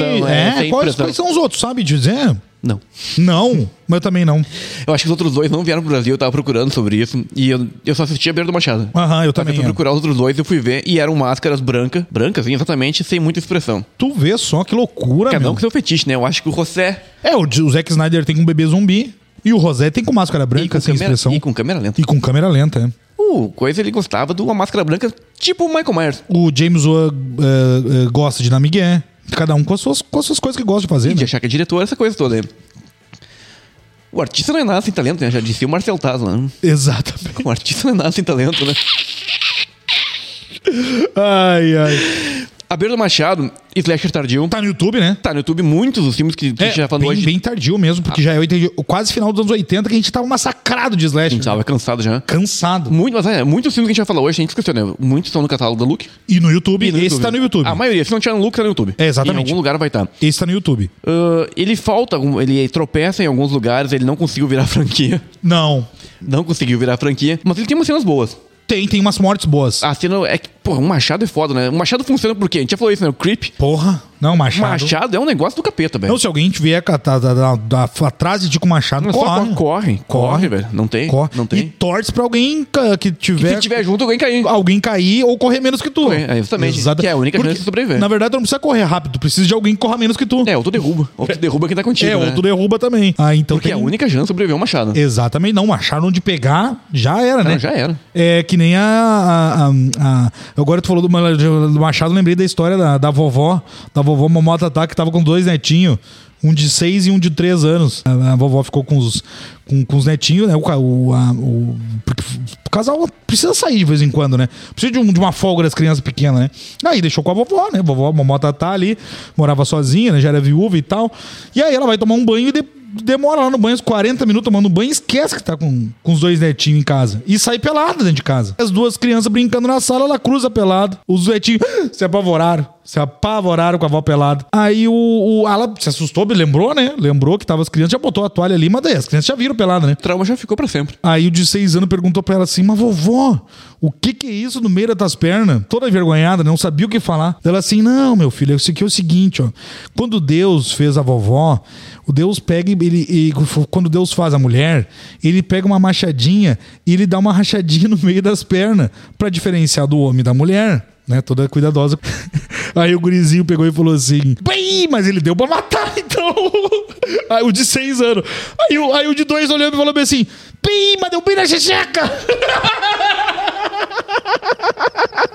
Quais são os outros, sabe dizer? Não, mas eu também não. Eu acho que os outros 2 não vieram pro Brasil, eu tava procurando sobre isso. E eu só assisti A Beira do Machado. Eu também. Eu fui procurar os outros 2, eu fui ver, e eram máscaras brancas, sim, exatamente, sem muita expressão. Tu vê só que loucura, Cada um com seu fetiche, né? Eu acho que o José... o Zack Snyder tem com um bebê zumbi, e o José tem com máscara branca, sem expressão. E com câmera lenta. Coisa ele gostava de uma máscara branca, tipo o Michael Myers. O James Wan gosta de dar migué. Cada um com as suas coisas que gosta de fazer, e de achar que é diretor, essa coisa toda aí. O artista não é nada sem talento, né? Já disse o Marcel Taz lá. Exatamente. O artista não é nada sem talento, né? Ai. A Beira do Machado, slasher tardio. Tá no YouTube, né? Tá no YouTube, muitos dos filmes que a gente já falou hoje. Bem tardio mesmo, porque já é quase final dos anos 80 que a gente tava massacrado de slasher. A gente tava cansado já. Muitos filmes que a gente vai falar hoje, a gente esqueceu, né? Muitos estão no catálogo da Look. E no YouTube. Esse tá no YouTube. A maioria, se não tiver no Look, tá no YouTube. Exatamente. Em algum lugar vai estar. Esse tá no YouTube. Ele tropeça em alguns lugares, ele não conseguiu virar franquia. Não conseguiu virar franquia, mas ele tem umas cenas boas. Tem umas mortes boas. A cena é que, porra, um machado é foda, né? Um machado funciona por quê? A gente já falou isso, né? O Creep. Porra, não, machado. Machado é um negócio do capeta, velho. Não, se alguém vier atrás de ti com machado, corre, velho. Não tem. E torce pra alguém que tiver... Se tiver junto, alguém cair ou correr menos que tu. Exatamente. Que é a única chance de sobreviver. Na verdade, tu não precisa correr rápido. Tu precisa de alguém que corra menos que tu. Ou tu derruba. Ou tu derruba quem tá contigo, né? Ou tu derruba também. Então porque é a única chance de sobreviver é um machado. Exatamente. Não, machado onde pegar, já era, né? Já era. É que nem agora tu falou do machado, lembrei da história da vovó Momotatá, que tava com 2 netinhos, um de 6 e um de 3 anos. A vovó ficou com os netinhos, né? Porque o casal precisa sair de vez em quando, né? Precisa de uma folga das crianças pequenas, né? Aí deixou com a vovó, né? Vovó Momotatá ali, morava sozinha, né? Já era viúva e tal. E aí ela vai tomar um banho e demora lá no banho uns 40 minutos tomando banho e esquece que tá com os 2 netinhos em casa. E sai pelada dentro de casa. As 2 crianças brincando na sala, ela cruza pelado. Os netinhos se apavoraram com a avó pelada. Aí ela se assustou, lembrou, né? Lembrou que tava as crianças, já botou a toalha ali, mas daí as crianças já viram pelada, né? O trauma já ficou pra sempre. Aí o de 6 anos perguntou pra ela assim: mas vovó, o que é isso no meio das tuas pernas? Toda envergonhada, não sabia o que falar. Ela assim: não, meu filho, isso aqui é o seguinte, ó. Quando Deus fez a vovó, o Deus pega quando Deus faz a mulher, ele pega uma machadinha e ele dá uma rachadinha no meio das pernas pra diferenciar do homem da mulher, né? Toda cuidadosa. Aí o gurizinho pegou e falou assim: bem, mas ele deu pra matar, então. Aí o de 6 anos. Aí o de 2 olhando e falou bem assim: bem, mas deu bem na checheca.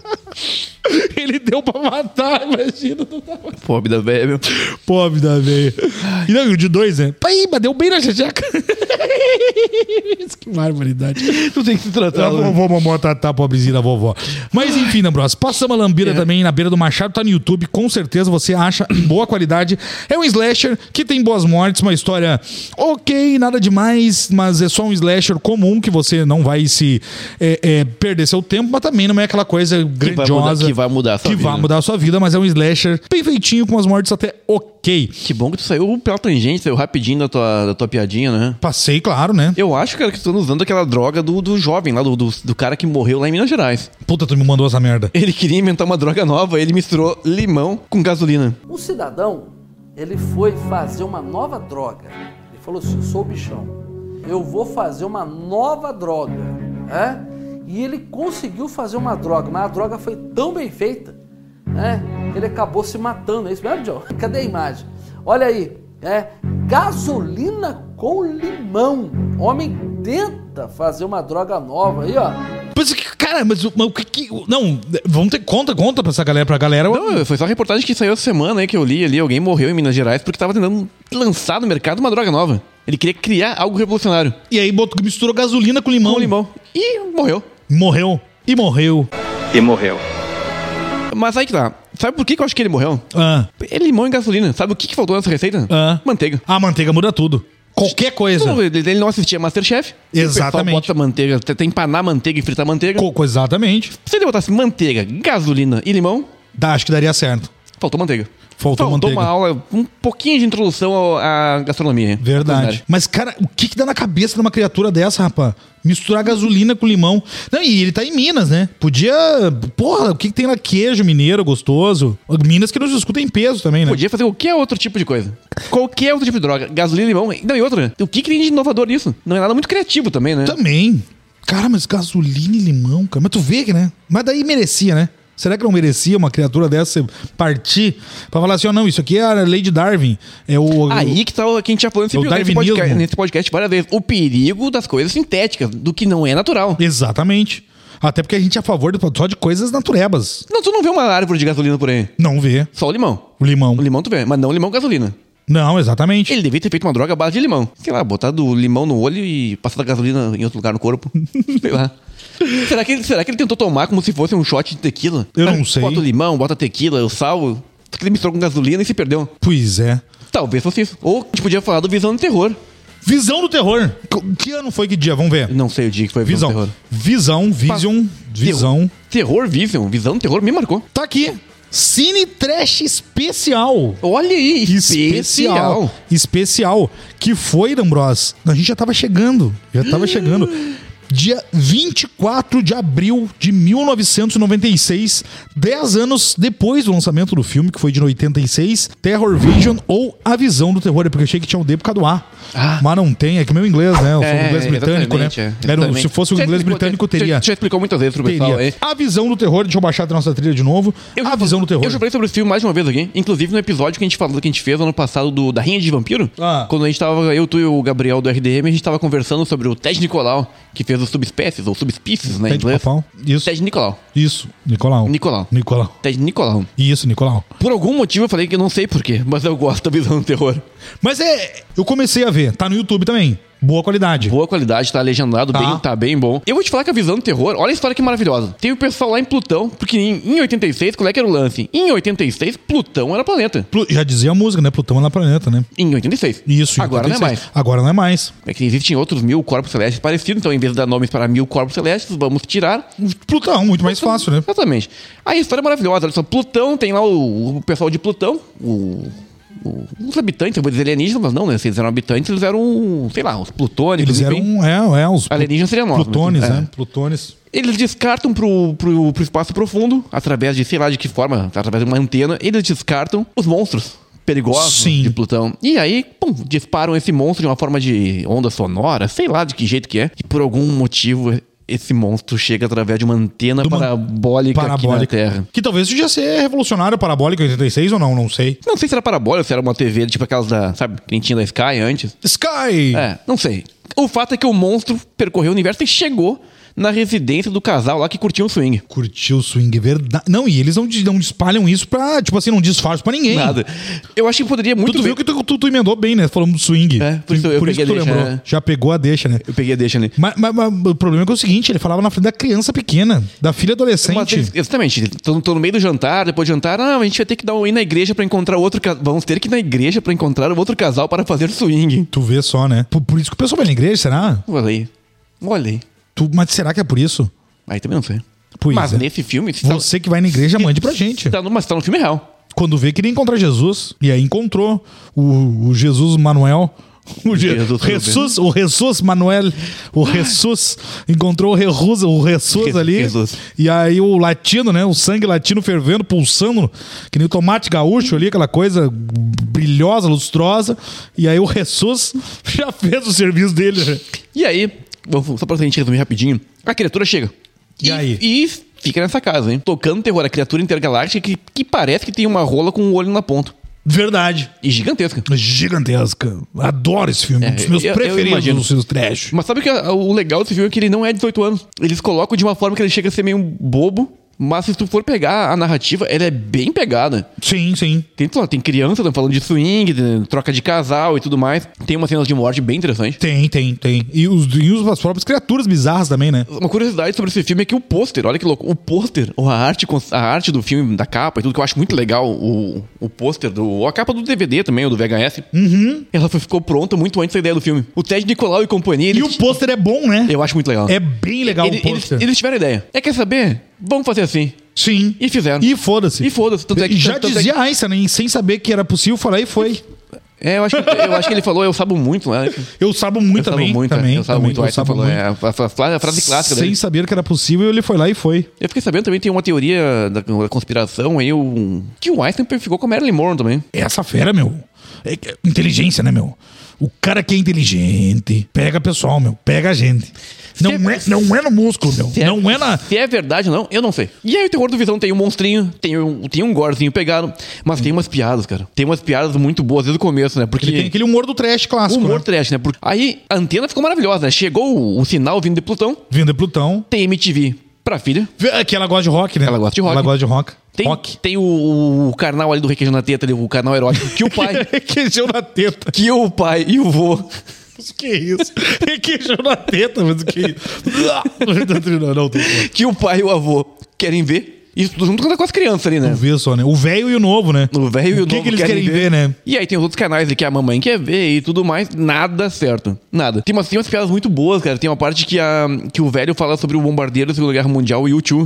Ele deu pra matar, imagina. Pobre da velha, meu. Pobre da velha. E não, o de 2, né? Pai, mas deu bem na jajaca. Que barbaridade. Tu tem que se tratar. A vovó tratar a pobrezinha da vovó. Mas enfim, D'Ambrosio, Passamos a Lambida também na beira do Machado, tá no YouTube, com certeza você acha em boa qualidade. É um slasher que tem boas mortes, uma história ok, nada demais, mas é só um slasher comum que você não vai se perder seu tempo, mas também não é aquela coisa grandiosa que vai mudar a sua vida. Vai mudar a sua vida, mas é um slasher bem feitinho, com as mortes até ok. Que bom que tu saiu pela tangente, saiu rapidinho da tua piadinha, né? Passei, claro, né? Eu acho, cara, que tu tá usando aquela droga do jovem lá, do cara que morreu lá em Minas Gerais. Puta, tu me mandou essa merda. Ele queria inventar uma droga nova, ele misturou limão com gasolina. Um cidadão, ele foi fazer uma nova droga. Ele falou assim, eu sou o bichão, eu vou fazer uma nova droga, E ele conseguiu fazer uma droga, mas a droga foi tão bem feita, que ele acabou se matando. É isso mesmo, John? Cadê a imagem? Olha aí, gasolina com limão. Homem tenta fazer uma droga nova aí, ó. Mas, cara, mas o que... Não, vamos ter... Conta pra essa galera, pra galera. Não, foi só a reportagem que saiu essa semana aí que eu li ali. Alguém morreu em Minas Gerais porque tava tentando lançar no mercado uma droga nova. Ele queria criar algo revolucionário. E aí misturou gasolina com limão. Com limão. E morreu. Morreu. Mas aí que tá. Sabe por que eu acho que ele morreu? É limão e gasolina. Sabe o que faltou nessa receita? Manteiga. A manteiga muda tudo. Qualquer coisa. Não, ele não assistia Masterchef. Exatamente. O pessoal bota manteiga, tem empanar manteiga e fritar manteiga. Exatamente. Se ele botasse manteiga, gasolina e limão... Acho que daria certo. Faltou manteiga. Faltou manteiga. Uma aula, um pouquinho de introdução à gastronomia. Verdade. Mas, cara, o que dá na cabeça de uma criatura dessa, rapaz? Misturar gasolina com limão. Não, e ele tá em Minas, né? Podia... Porra, o que tem lá? Queijo mineiro gostoso. Minas que nos escuta em peso também, né? Podia fazer qualquer outro tipo de coisa. Qualquer outro tipo de droga. Gasolina e limão. Não, e outra, o que tem de inovador nisso? Não é nada muito criativo também, né? Também. Cara, mas gasolina e limão, cara. Mas tu vê que, né? Mas daí merecia, né? Será que não merecia uma criatura dessa partir pra falar assim, não, isso aqui é a lei de Darwin. Aí que tá o que a gente já falou nesse podcast várias vezes. O perigo das coisas sintéticas, do que não é natural. Exatamente. Até porque a gente é a favor só de coisas naturebas. Não, tu não vê uma árvore de gasolina por aí. Não vê. Só o limão. O limão. O limão tu vê, mas não o limão com gasolina. Não, exatamente. Ele devia ter feito uma droga à base de limão. Sei lá, botar do limão no olho e passar a gasolina em outro lugar no corpo. Sei lá. Será que ele tentou tomar como se fosse um shot de tequila? Eu não sei. Bota o limão, bota a tequila, o sal, ele misturou com gasolina e se perdeu. Pois é. Talvez fosse isso. Ou a gente podia falar do Visão do Terror. Visão do Terror. Que ano foi, que dia? Vamos ver. Não sei o dia que foi Visão do Terror. Visão. Terror Vision. Visão do Terror me marcou. Tá aqui. Cine Trash Especial. Olha aí, especial. Que foi, D'Ambrosio? A gente já tava chegando. Dia 24 de abril de 1996, 10 anos depois do lançamento do filme, que foi de 86, Terror Vision ou A Visão do Terror, porque eu achei que tinha um D por causa do A. Mas não tem, é que meu inglês, né? Eu sou inglês britânico, né? Se fosse o inglês britânico, teria. Já explicou muitas vezes pro pessoal aí. A Visão do Terror, deixa eu baixar a nossa trilha de novo. A Visão do Terror. Eu já falei sobre o filme mais de uma vez aqui, inclusive no episódio que a gente fez ano passado da Rinha de Vampiro. Quando a gente tava, eu, tu e o Gabriel do RDM, a gente tava conversando sobre o Ted Nicolau, que fez os subespécies, ou subspecies, né, em inglês. Isso. Ted Nicolau. Isso, Nicolau. Ted Nicolau. Isso, Nicolau. Por algum motivo eu falei que eu não sei porquê, mas eu gosto da Visão do Terror. Mas eu comecei a ver, tá no YouTube também. Boa qualidade. Boa qualidade, tá legendado, tá bem bom. Eu vou te falar que a Visão do Terror, olha a história que maravilhosa. Tem o pessoal lá em Plutão, porque em 86, qual é que era o lance? Em 86, Plutão era planeta. Já dizia a música, né? Plutão era planeta, né? Em 86. Isso, Agora 86. não é mais. Agora não é mais. É que existem outros 1000 corpos celestes parecidos, então em vez de dar nomes para 1000 corpos celestes, vamos tirar... Plutão, muito mais fácil, né? Exatamente. Aí a história é maravilhosa. Olha só, Plutão, tem lá o pessoal de Plutão, os habitantes, eu vou dizer alienígenas, mas não, né? Se eles eram habitantes, eles eram, sei lá, os plutônicos. Eles eram, os alienígenas seriam nós. Plutones, né? Plutones. Eles descartam pro espaço profundo, através de, sei lá de que forma, através de uma antena, eles descartam os monstros perigosos de Plutão. E aí, disparam esse monstro de uma forma de onda sonora, sei lá de que jeito que é. E por algum motivo... esse monstro chega através de uma antena parabólica aqui na Terra. Que talvez isso já seja revolucionário parabólica em 86 ou não, não sei. Não sei se era parabólica, se era uma TV tipo aquelas da, sabe, que nem tinha da Sky antes. Sky! Não sei. O fato é que o monstro percorreu o universo e chegou na residência do casal lá que curtiu o swing. Curtiu o swing, verdade. Não, e eles não espalham isso pra, tipo assim, não disfarçam pra ninguém. Nada. Eu acho que poderia muito... Tu viu que tu emendou bem, né? Falando do swing. Por isso que tu lembrou. Né? Já pegou a deixa, né? Eu peguei a deixa ali. Mas o problema é que é o seguinte, ele falava na frente da criança pequena, da filha adolescente. Exatamente. Tô no meio do jantar, depois do jantar, a gente vai ter que ir na igreja pra encontrar outro casal. Vamos ter que ir na igreja pra encontrar outro casal para fazer swing. Tu vê só, né? Por isso que o pessoal vai na igreja, será? Olhei. Mas será que é por isso? Aí também não sei. Pois mas é. nesse filme... Você que vai na igreja, mande pra gente. Mas tá no filme real. Quando vê, queria encontrar Jesus. E aí encontrou o Jesus Manuel. O Jesus Manuel. O Jesus. Encontrou o Jesus ali. Jesus. E aí o latino, né? O sangue latino fervendo, pulsando. Que nem o tomate gaúcho ali, aquela coisa brilhosa, lustrosa. E aí o Jesus já fez o serviço dele, né? E aí... Só pra gente resumir rapidinho. A criatura chega. E aí? E fica nessa casa, hein? Tocando terror. A criatura intergaláctica que parece que tem uma rola com um olho na ponta. Verdade. E gigantesca. Gigantesca. Adoro esse filme. Um dos meus preferidos dos seus trash. Mas sabe que o legal desse filme é que ele não é 18 anos. Eles colocam de uma forma que ele chega a ser meio bobo. Mas se tu for pegar a narrativa, ela é bem pegada. Sim. Tem criança falando de swing, de troca de casal e tudo mais. Tem uma cena de morte bem interessante. Tem. E as próprias criaturas bizarras também, né? Uma curiosidade sobre esse filme é que o pôster, olha que louco, o pôster, ou a arte do filme, da capa e tudo, que eu acho muito legal, o pôster, a capa do DVD também, ou do VHS, ela ficou pronta muito antes da ideia do filme. O Ted Nicolau e companhia... E o pôster é bom, né? Eu acho muito legal. É bem legal o pôster. Eles tiveram a ideia. Quer saber? Vamos fazer assim. Sim. E fizeram. E foda-se. Tanto é que, já dizia Einstein, sem saber que era possível, foi lá e foi. Eu acho que ele falou, eu sabo muito, né? Eu sabo muito também. Eu sabo muito. A frase clássica dele. Sem saber que era possível, ele foi lá e foi. Eu fiquei sabendo também, tem uma teoria da conspiração aí, que o Einstein ficou com a Marilyn Monroe também. Essa fera, meu. Inteligência, né, meu? O cara que é inteligente pega pessoal, meu. Pega a gente. Não é no músculo, meu. Não é na... Se é verdade ou não, eu não sei. E aí o Terror do Visão tem um monstrinho, tem um gorezinho pegado, mas tem umas piadas, cara. Tem umas piadas muito boas desde o começo, né? Porque ele tem aquele humor do trash clássico, humor trash, né? Aí a antena ficou maravilhosa, né? Chegou o sinal vindo de Plutão. Tem MTV pra filha. Que ela gosta de rock, né? Ela gosta de rock. Tem o canal ali do Requeijão na Teta, ali, o canal erótico, que o pai... Requeijão na Teta. Que o pai e o vô... Que isso? Requeijão na teta, mas o que isso? Não. Que o pai e o avô querem ver. Isso junto com as crianças ali, né? Não vê só, né? O velho e o novo, né? O velho e o novo. O que eles querem ver, né? E aí tem os outros canais ali que a mamãe quer ver e tudo mais. Nada certo. Nada. Tem umas piadas muito boas, cara. Tem uma parte que o velho fala sobre o bombardeiro da Segunda Guerra Mundial, o U-2.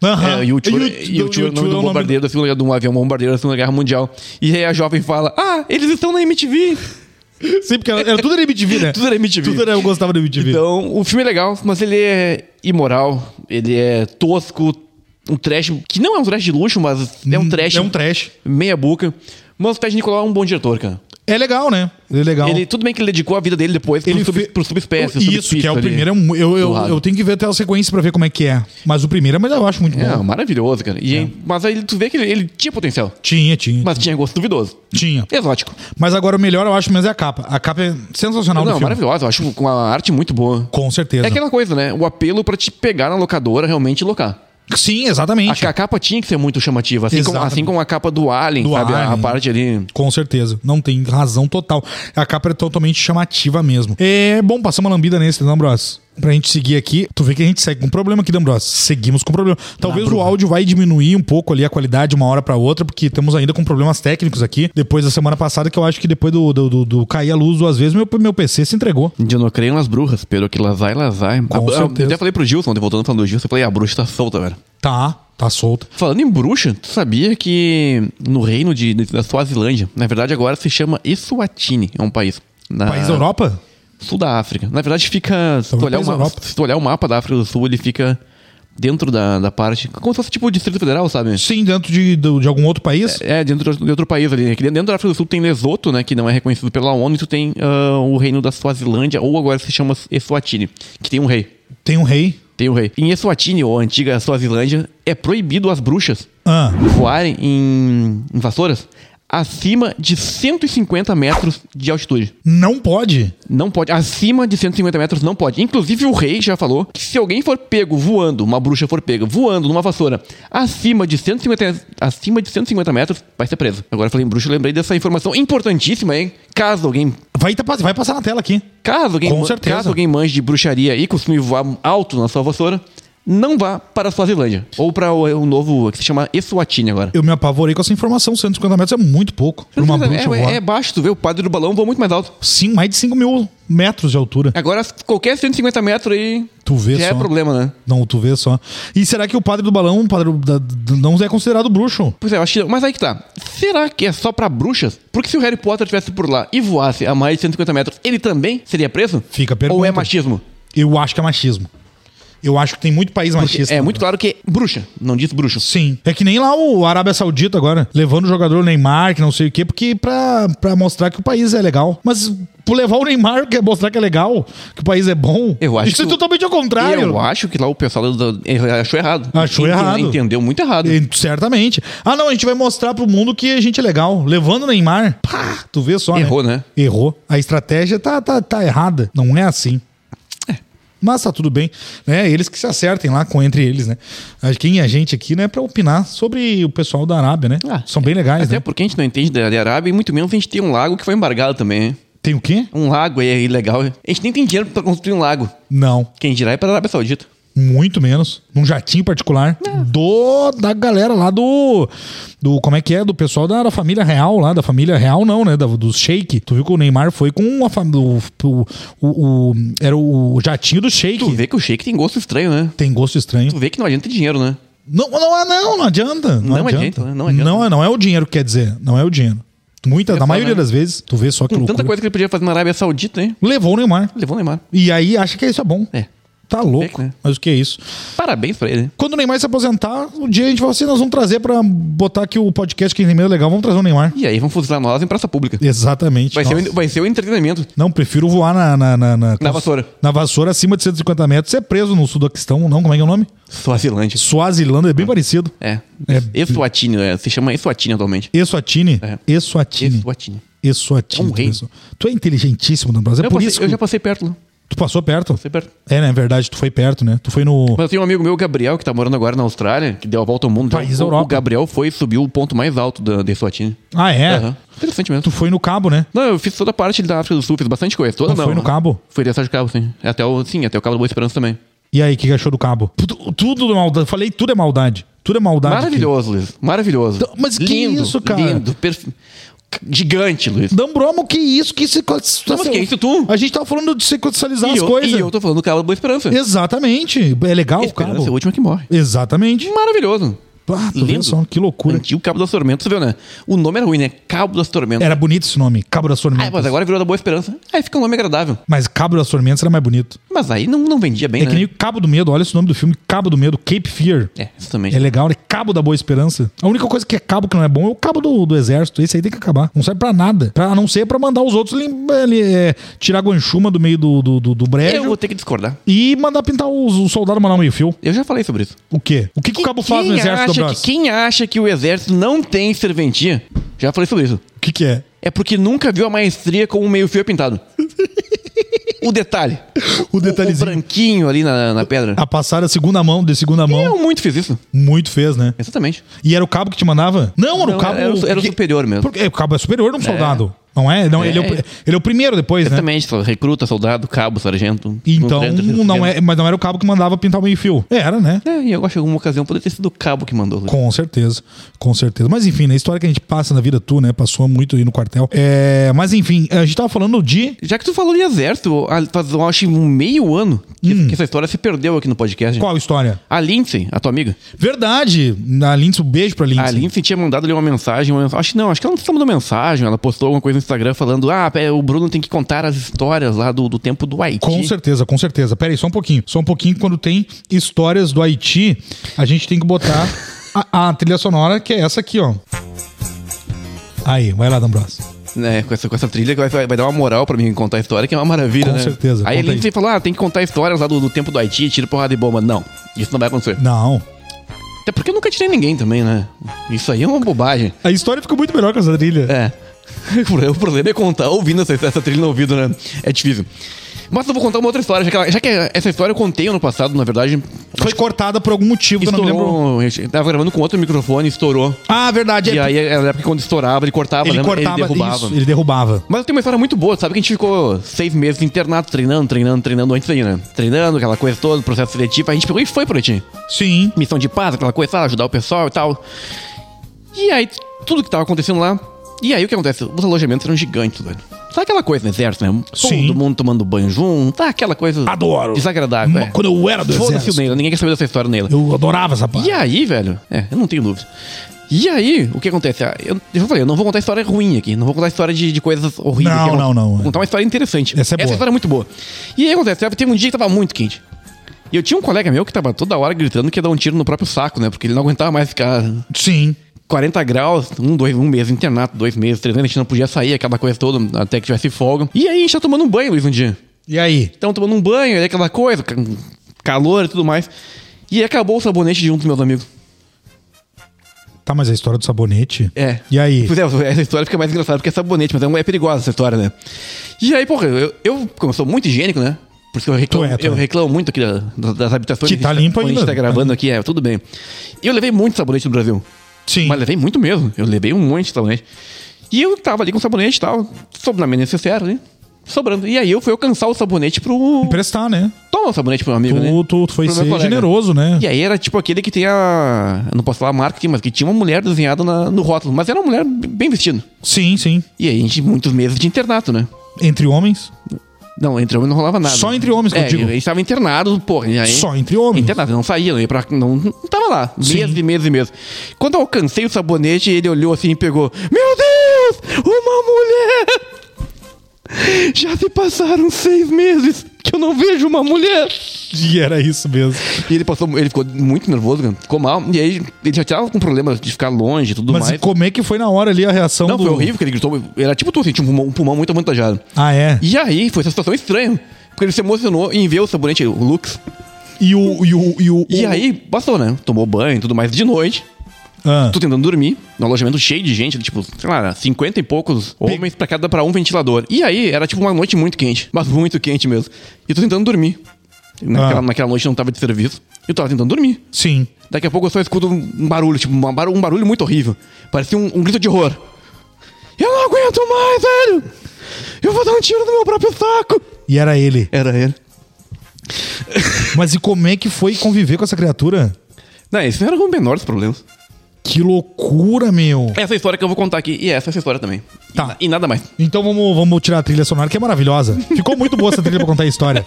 U-2 é o nome do bombardeiro da Segunda Guerra, de um avião bombardeiro da Segunda Guerra Mundial. E aí a jovem fala, eles estão na MTV. Sim, porque era tudo na MTV, né? Tudo era MTV. Eu gostava da MTV. Então, o filme é legal, mas ele é imoral, ele é tosco, um trash, que não é um trash de luxo, mas é um trash. É um trash. Meia boca. Mas o Ted Nicolau é um bom diretor, cara. É legal, né? Ele é legal. Tudo bem que ele dedicou a vida dele depois pro subespécie. Isso, que é o primeiro. Eu tenho que ver até a sequência pra ver como é que é. Mas o primeiro eu acho muito bom. É, maravilhoso, cara. Mas aí tu vê que ele tinha potencial. Tinha. Mas tinha gosto duvidoso. Tinha. Exótico. Mas agora o melhor eu acho mesmo é a capa. A capa é sensacional do filme. Maravilhosa. Eu acho com a arte muito boa. Com certeza. É aquela coisa, né? O apelo pra te pegar na locadora, realmente locar. Sim, exatamente. A capa tinha que ser muito chamativa, assim como a capa do Alien, sabe? A parte ali. Com certeza. Não tem razão total. A capa é totalmente chamativa mesmo. É bom, passar uma lambida nesse, não, Bros? Pra gente seguir aqui. Tu vê que a gente segue com problema aqui, D'Ambros. Seguimos com problema. Talvez o áudio vai diminuir um pouco ali a qualidade de uma hora pra outra, porque estamos ainda com problemas técnicos aqui. Depois da semana passada, que eu acho que depois do cair a luz duas vezes, meu PC se entregou. Eu não creio nas bruxas, pero que las vai. Com certeza. Eu até falei pro Gilson, voltando falando do Gilson, eu falei, a bruxa tá solta, velho. Tá solta. Falando em bruxa, tu sabia que no reino da Suazilândia, na verdade agora se chama Eswatini, é um país. País da Europa? Sul da África. Na verdade fica, se tu olhar o mapa da África do Sul, ele fica dentro da parte, como se fosse tipo o Distrito Federal, sabe? Sim, dentro de algum outro país? Dentro de outro país ali. Aqui dentro da África do Sul tem Lesoto, né, que não é reconhecido pela ONU, e tu tem o reino da Suazilândia, ou agora se chama Eswatini, que tem um rei. Tem um rei? Tem um rei. Em Eswatini, ou a antiga Suazilândia, é proibido as bruxas voarem em vassouras acima de 150 metros de altitude. Não pode? Não pode. Acima de 150 metros não pode. Inclusive o rei já falou que se alguém for pego voando, uma bruxa for pega voando numa vassoura acima de 150 metros, vai ser preso. Agora eu falei em bruxa, eu lembrei dessa informação importantíssima, hein? Caso alguém... Vai passar na tela aqui. Caso alguém manje de bruxaria e costume voar alto na sua vassoura, não vá para a Suazilândia. Ou para o novo, que se chama Eswatini agora. Eu me apavorei com essa informação. 150 metros é muito pouco pra uma bruxa voar. É baixo, tu vê. O padre do balão voa muito mais alto. Sim, mais de 5 mil metros de altura. Agora, qualquer 150 metros aí... Tu vê já só. é problema, né? Não, tu vê só. E será que o padre do balão, não é considerado bruxo? Pois é, eu acho que... Mas aí que tá. Será que é só pra bruxas? Porque se o Harry Potter estivesse por lá e voasse a mais de 150 metros, ele também seria preso? Fica a pergunta. Ou é machismo? Eu acho que é machismo. Eu acho que tem muito país machista. É muito claro que é bruxa, não diz bruxo. Sim. É que nem lá o Arábia Saudita agora, levando o jogador Neymar, que não sei o quê, porque pra mostrar que o país é legal. Mas por levar o Neymar, que é mostrar que é legal, que o país é bom, eu acho isso é totalmente ao contrário. Eu acho que lá o pessoal achou errado. Errado. Entendeu muito errado. Certamente. Ah, não, a gente vai mostrar pro mundo que a gente é legal. Levando o Neymar, pá, tu vê só, errou, né? Errou. A estratégia tá errada. Não é assim. Mas tá tudo bem, né? Eles que se acertem lá entre eles, né? Quem é a gente aqui, né? Pra opinar sobre o pessoal da Arábia, né? São bem legais, até né? Porque a gente não entende da Arábia e muito menos a gente tem um lago que foi embargado também, hein? Tem o quê? Um lago aí é ilegal. A gente nem tem dinheiro pra construir um lago. Não. Quem dirá é pra Arábia Saudita. Muito menos. Num jatinho particular. Da galera lá do... Como é que é? Do pessoal da família real lá. Da família real não, né? Dos Sheik. Tu viu que o Neymar foi com era o jatinho do Sheik. Tu vê que o Sheik tem gosto estranho, né? Tem gosto estranho. Tu vê que não adianta dinheiro, né? Não adianta. Não adianta. Não adianta. Não é o dinheiro que quer dizer. Não é o dinheiro. Na maioria das vezes, tu vê só que loucura. Tanta coisa que ele podia fazer na Arábia Saudita, hein? Levou o Neymar. E aí acha que isso é bom. Tá louco. Né? Mas o que é isso? Parabéns pra ele. Quando o Neymar se aposentar, um dia a gente fala assim, nós vamos trazer pra botar aqui o podcast que tem medo legal, vamos trazer o Neymar. E aí vamos fuzilar nós em praça pública. Exatamente. Vai ser o entretenimento. Não, prefiro voar na vassoura. Na vassoura acima de 150 metros, ser preso no Sudaquistão, não? Como é que é o nome? Suazilândia. Suazilândia, é bem parecido. Eswatini, se chama Eswatini atualmente. Eswatini? Eswatini. É um rei. Tu é inteligentíssimo, Dan Bros. Eu já passei perto lá. Tu passou perto? Passei perto. É verdade, tu foi perto, né? Tu foi no... Mas eu tenho um amigo meu, Gabriel, que tá morando agora na Austrália, que deu a volta ao mundo. País da Europa. O Gabriel subiu o ponto mais alto da Eswatini. Ah, é? Uhum. Interessante mesmo. Tu foi no Cabo, né? Não, eu fiz toda a parte da África do Sul, fiz bastante coisa. Foi no Cabo? Fui dessa de Cabo, sim. Até o Cabo da Boa Esperança também. E aí, o que achou do Cabo? Tudo é maldade. Falei, tudo é maldade. Tudo é maldade. Maravilhoso, Luiz. Maravilhoso. Mas que isso, cara? Lindo, gigante, Luiz. Dambromo, que isso? Que Não, mas que isso tu? A gente tava falando de sequencializar as coisas. E eu tô falando do Cabo da Boa Esperança. Exatamente. É legal o Esperança Cabo. é o último que morre. Exatamente. Maravilhoso. Tu vê só, que loucura. Antigo Cabo das Tormentas, você viu, né? O nome era ruim, né? Cabo das Tormentas. Era bonito esse nome, Cabo das Tormentas. Mas agora virou da Boa Esperança. Aí fica um nome agradável. Mas Cabo das Tormentas era mais bonito. Mas aí não vendia bem, né? É que nem Cabo do Medo, olha esse nome do filme, Cabo do Medo, Cape Fear. Isso também. É legal, né? Cabo da Boa Esperança. A única coisa que é cabo que não é bom é o cabo do exército. Esse aí tem que acabar. Não serve pra nada. A não ser pra mandar os outros tirar a guanchuma do meio do brejo. Eu vou ter que discordar. E mandar pintar os soldados mandar meio fio. Eu já falei sobre isso. O quê? O que o cabo faz no exército do braço? Quem acha que o exército não tem serventia? Já falei sobre isso. O que é? É porque nunca viu a maestria com o meio fio pintado. O detalhe. O detalhezinho. O branquinho ali na pedra. A passada de segunda mão. Eu muito fiz isso. Muito fez, né? Exatamente. E era o cabo que te mandava? Não, era o cabo... Era o superior mesmo. Porque o cabo é superior de um soldado. Não é? Não, ele é o primeiro depois, exatamente, né? Recruta, soldado, cabo, sargento. Então, mas não era o cabo que mandava pintar o meio fio. Era, né? E eu acho que em alguma ocasião poderia ter sido o cabo que mandou. Com certeza. Mas enfim, na história que a gente passa na vida, né? Passou muito aí no quartel. Mas enfim, a gente tava falando de... Já que tu falou de exército, faz, eu acho, um meio ano que essa história se perdeu aqui no podcast. Qual história? A Lindsay, a tua amiga. Verdade. A Lindsay, um beijo pra Lindsay. A Lindsay tinha mandado ali uma mensagem. Acho que ela não mandou mensagem. Ela postou alguma coisa no Instagram falando: o Bruno tem que contar as histórias lá do tempo do Haiti. Com certeza. Pera aí, só um pouquinho. Quando tem histórias do Haiti, a gente tem que botar a trilha sonora, que é essa aqui, ó. Aí, vai lá, D'Ambrosio. Com essa trilha que vai dar uma moral pra mim contar a história, que é uma maravilha, né? Com certeza. Aí a Lindsay falou: tem que contar histórias lá do tempo do Haiti, tiro, porrada e bomba. Não, isso não vai acontecer. Não. Até porque eu nunca tirei ninguém também, né? Isso aí é uma bobagem. A história fica muito melhor com essa trilha. É. O problema é contar ouvindo essa trilha no ouvido, né? É difícil. Mas eu vou contar uma outra história, já que essa história eu contei ano passado, na verdade. Foi cortada por algum motivo, estourou, que eu não lembro. Eu tava gravando com outro microfone, estourou. Ah, verdade. E aí, na época, quando estourava, ele cortava, ele derrubava. Isso, ele derrubava. Mas tem uma história muito boa, sabe que a gente ficou 6 meses internado, treinando antes aí, né? Treinando, aquela coisa toda, processo seletivo. A gente pegou e foi pro Haiti. Sim. Missão de paz, aquela coisa, ajudar o pessoal e tal. E aí, tudo que tava acontecendo lá. E aí, o que acontece? Os alojamentos eram gigantes, velho. Sabe aquela coisa no exército, né? Sim. Todo mundo tomando banho junto. Tá, aquela coisa... Adoro. Desagradável, é. Quando eu era do exército. Foda-se o Neila, ninguém quer saber dessa história, Neila. Eu adorava essa parte. E aí, velho... eu não tenho dúvida. E aí, o que acontece? Eu falei, eu não vou contar história ruim aqui. Não vou contar história de coisas horríveis. Não. Vou contar uma história interessante. Essa é boa. Essa história é muito boa. E aí, acontece? Teve um dia que tava muito quente. E eu tinha um colega meu que tava toda hora gritando que ia dar um tiro no próprio saco, né? Porque ele não aguentava mais ficar... Sim. 40 graus, um mês internato, 2 meses, 3 meses, a gente não podia sair, aquela coisa toda, até que tivesse folga. E aí a gente tá tomando um banho, Luiz, um dia. E aí? Então tomando um banho, aí aquela coisa, calor e tudo mais. E acabou o sabonete de um dos meus amigos. Tá, mas a história do sabonete? É. E aí? Pois é, essa história fica mais engraçada porque é sabonete, mas é perigosa essa história, né? E aí, porra, eu como eu sou muito higiênico, né? Por isso que eu reclamo muito aqui das habitações. Que tá limpo ainda. A gente tá gravando aqui, tudo bem. E eu levei muito sabonete do Brasil. Sim. Mas levei muito mesmo. Eu levei um monte de sabonete. E eu tava ali com sabonete e tal, na minha necessária, né? Sobrando. E aí eu fui alcançar o sabonete pro... Emprestar, né? Toma o sabonete pro meu amigo, né? Tu foi ser generoso, né? E aí era tipo aquele que tem a... Eu não posso falar a marca aqui, mas que tinha uma mulher desenhada no rótulo. Mas era uma mulher bem vestida. Sim, sim. E aí a gente, muitos meses de internato, né? Entre homens? Não, entre homens não rolava nada. Só entre homens que eu digo. Eles estavam internados, porra. E aí, só entre homens? Internado, não saía, não tava lá. Meses e meses. Quando eu alcancei o sabonete, ele olhou assim e pegou: Meu Deus! Uma mulher! Já se passaram 6 meses que eu não vejo uma mulher. E era isso mesmo. E ele ficou muito nervoso, cara. Ficou mal. E aí ele já tava com problema de ficar longe e tudo mais. Mas como é que foi na hora ali a reação? Não, foi horrível, porque ele gritou. Era tipo tu, assim, tinha um pulmão muito avantajado. Ah, é? E aí foi essa situação estranha. Porque ele se emocionou em ver o sabonete, o Lux. E aí passou, né? Tomou banho e tudo mais de noite. Tô tentando dormir, no alojamento cheio de gente, tipo, sei lá, 50 e poucos homens pra um ventilador. E aí, era tipo uma noite muito quente, mas muito quente mesmo. E eu tô tentando dormir. Naquela noite não tava de serviço. Eu tava tentando dormir. Sim. Daqui a pouco eu só escuto um barulho, tipo, um barulho muito horrível. Parecia um grito de horror. Eu não aguento mais, velho! Eu vou dar um tiro no meu próprio saco! E era ele? Era ele. Mas e como é que foi conviver com essa criatura? Não, esse não era o menor dos problemas. Que loucura, meu. Essa história que eu vou contar aqui. E essa história também. Tá. E nada mais. Então vamos tirar a trilha sonora, que é maravilhosa. Ficou muito boa essa trilha pra contar a história.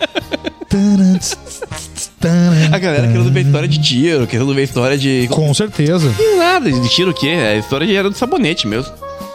A galera querendo ver história de tiro, querendo ver história de... Com certeza. E nada, de tiro o quê? A história era do sabonete mesmo.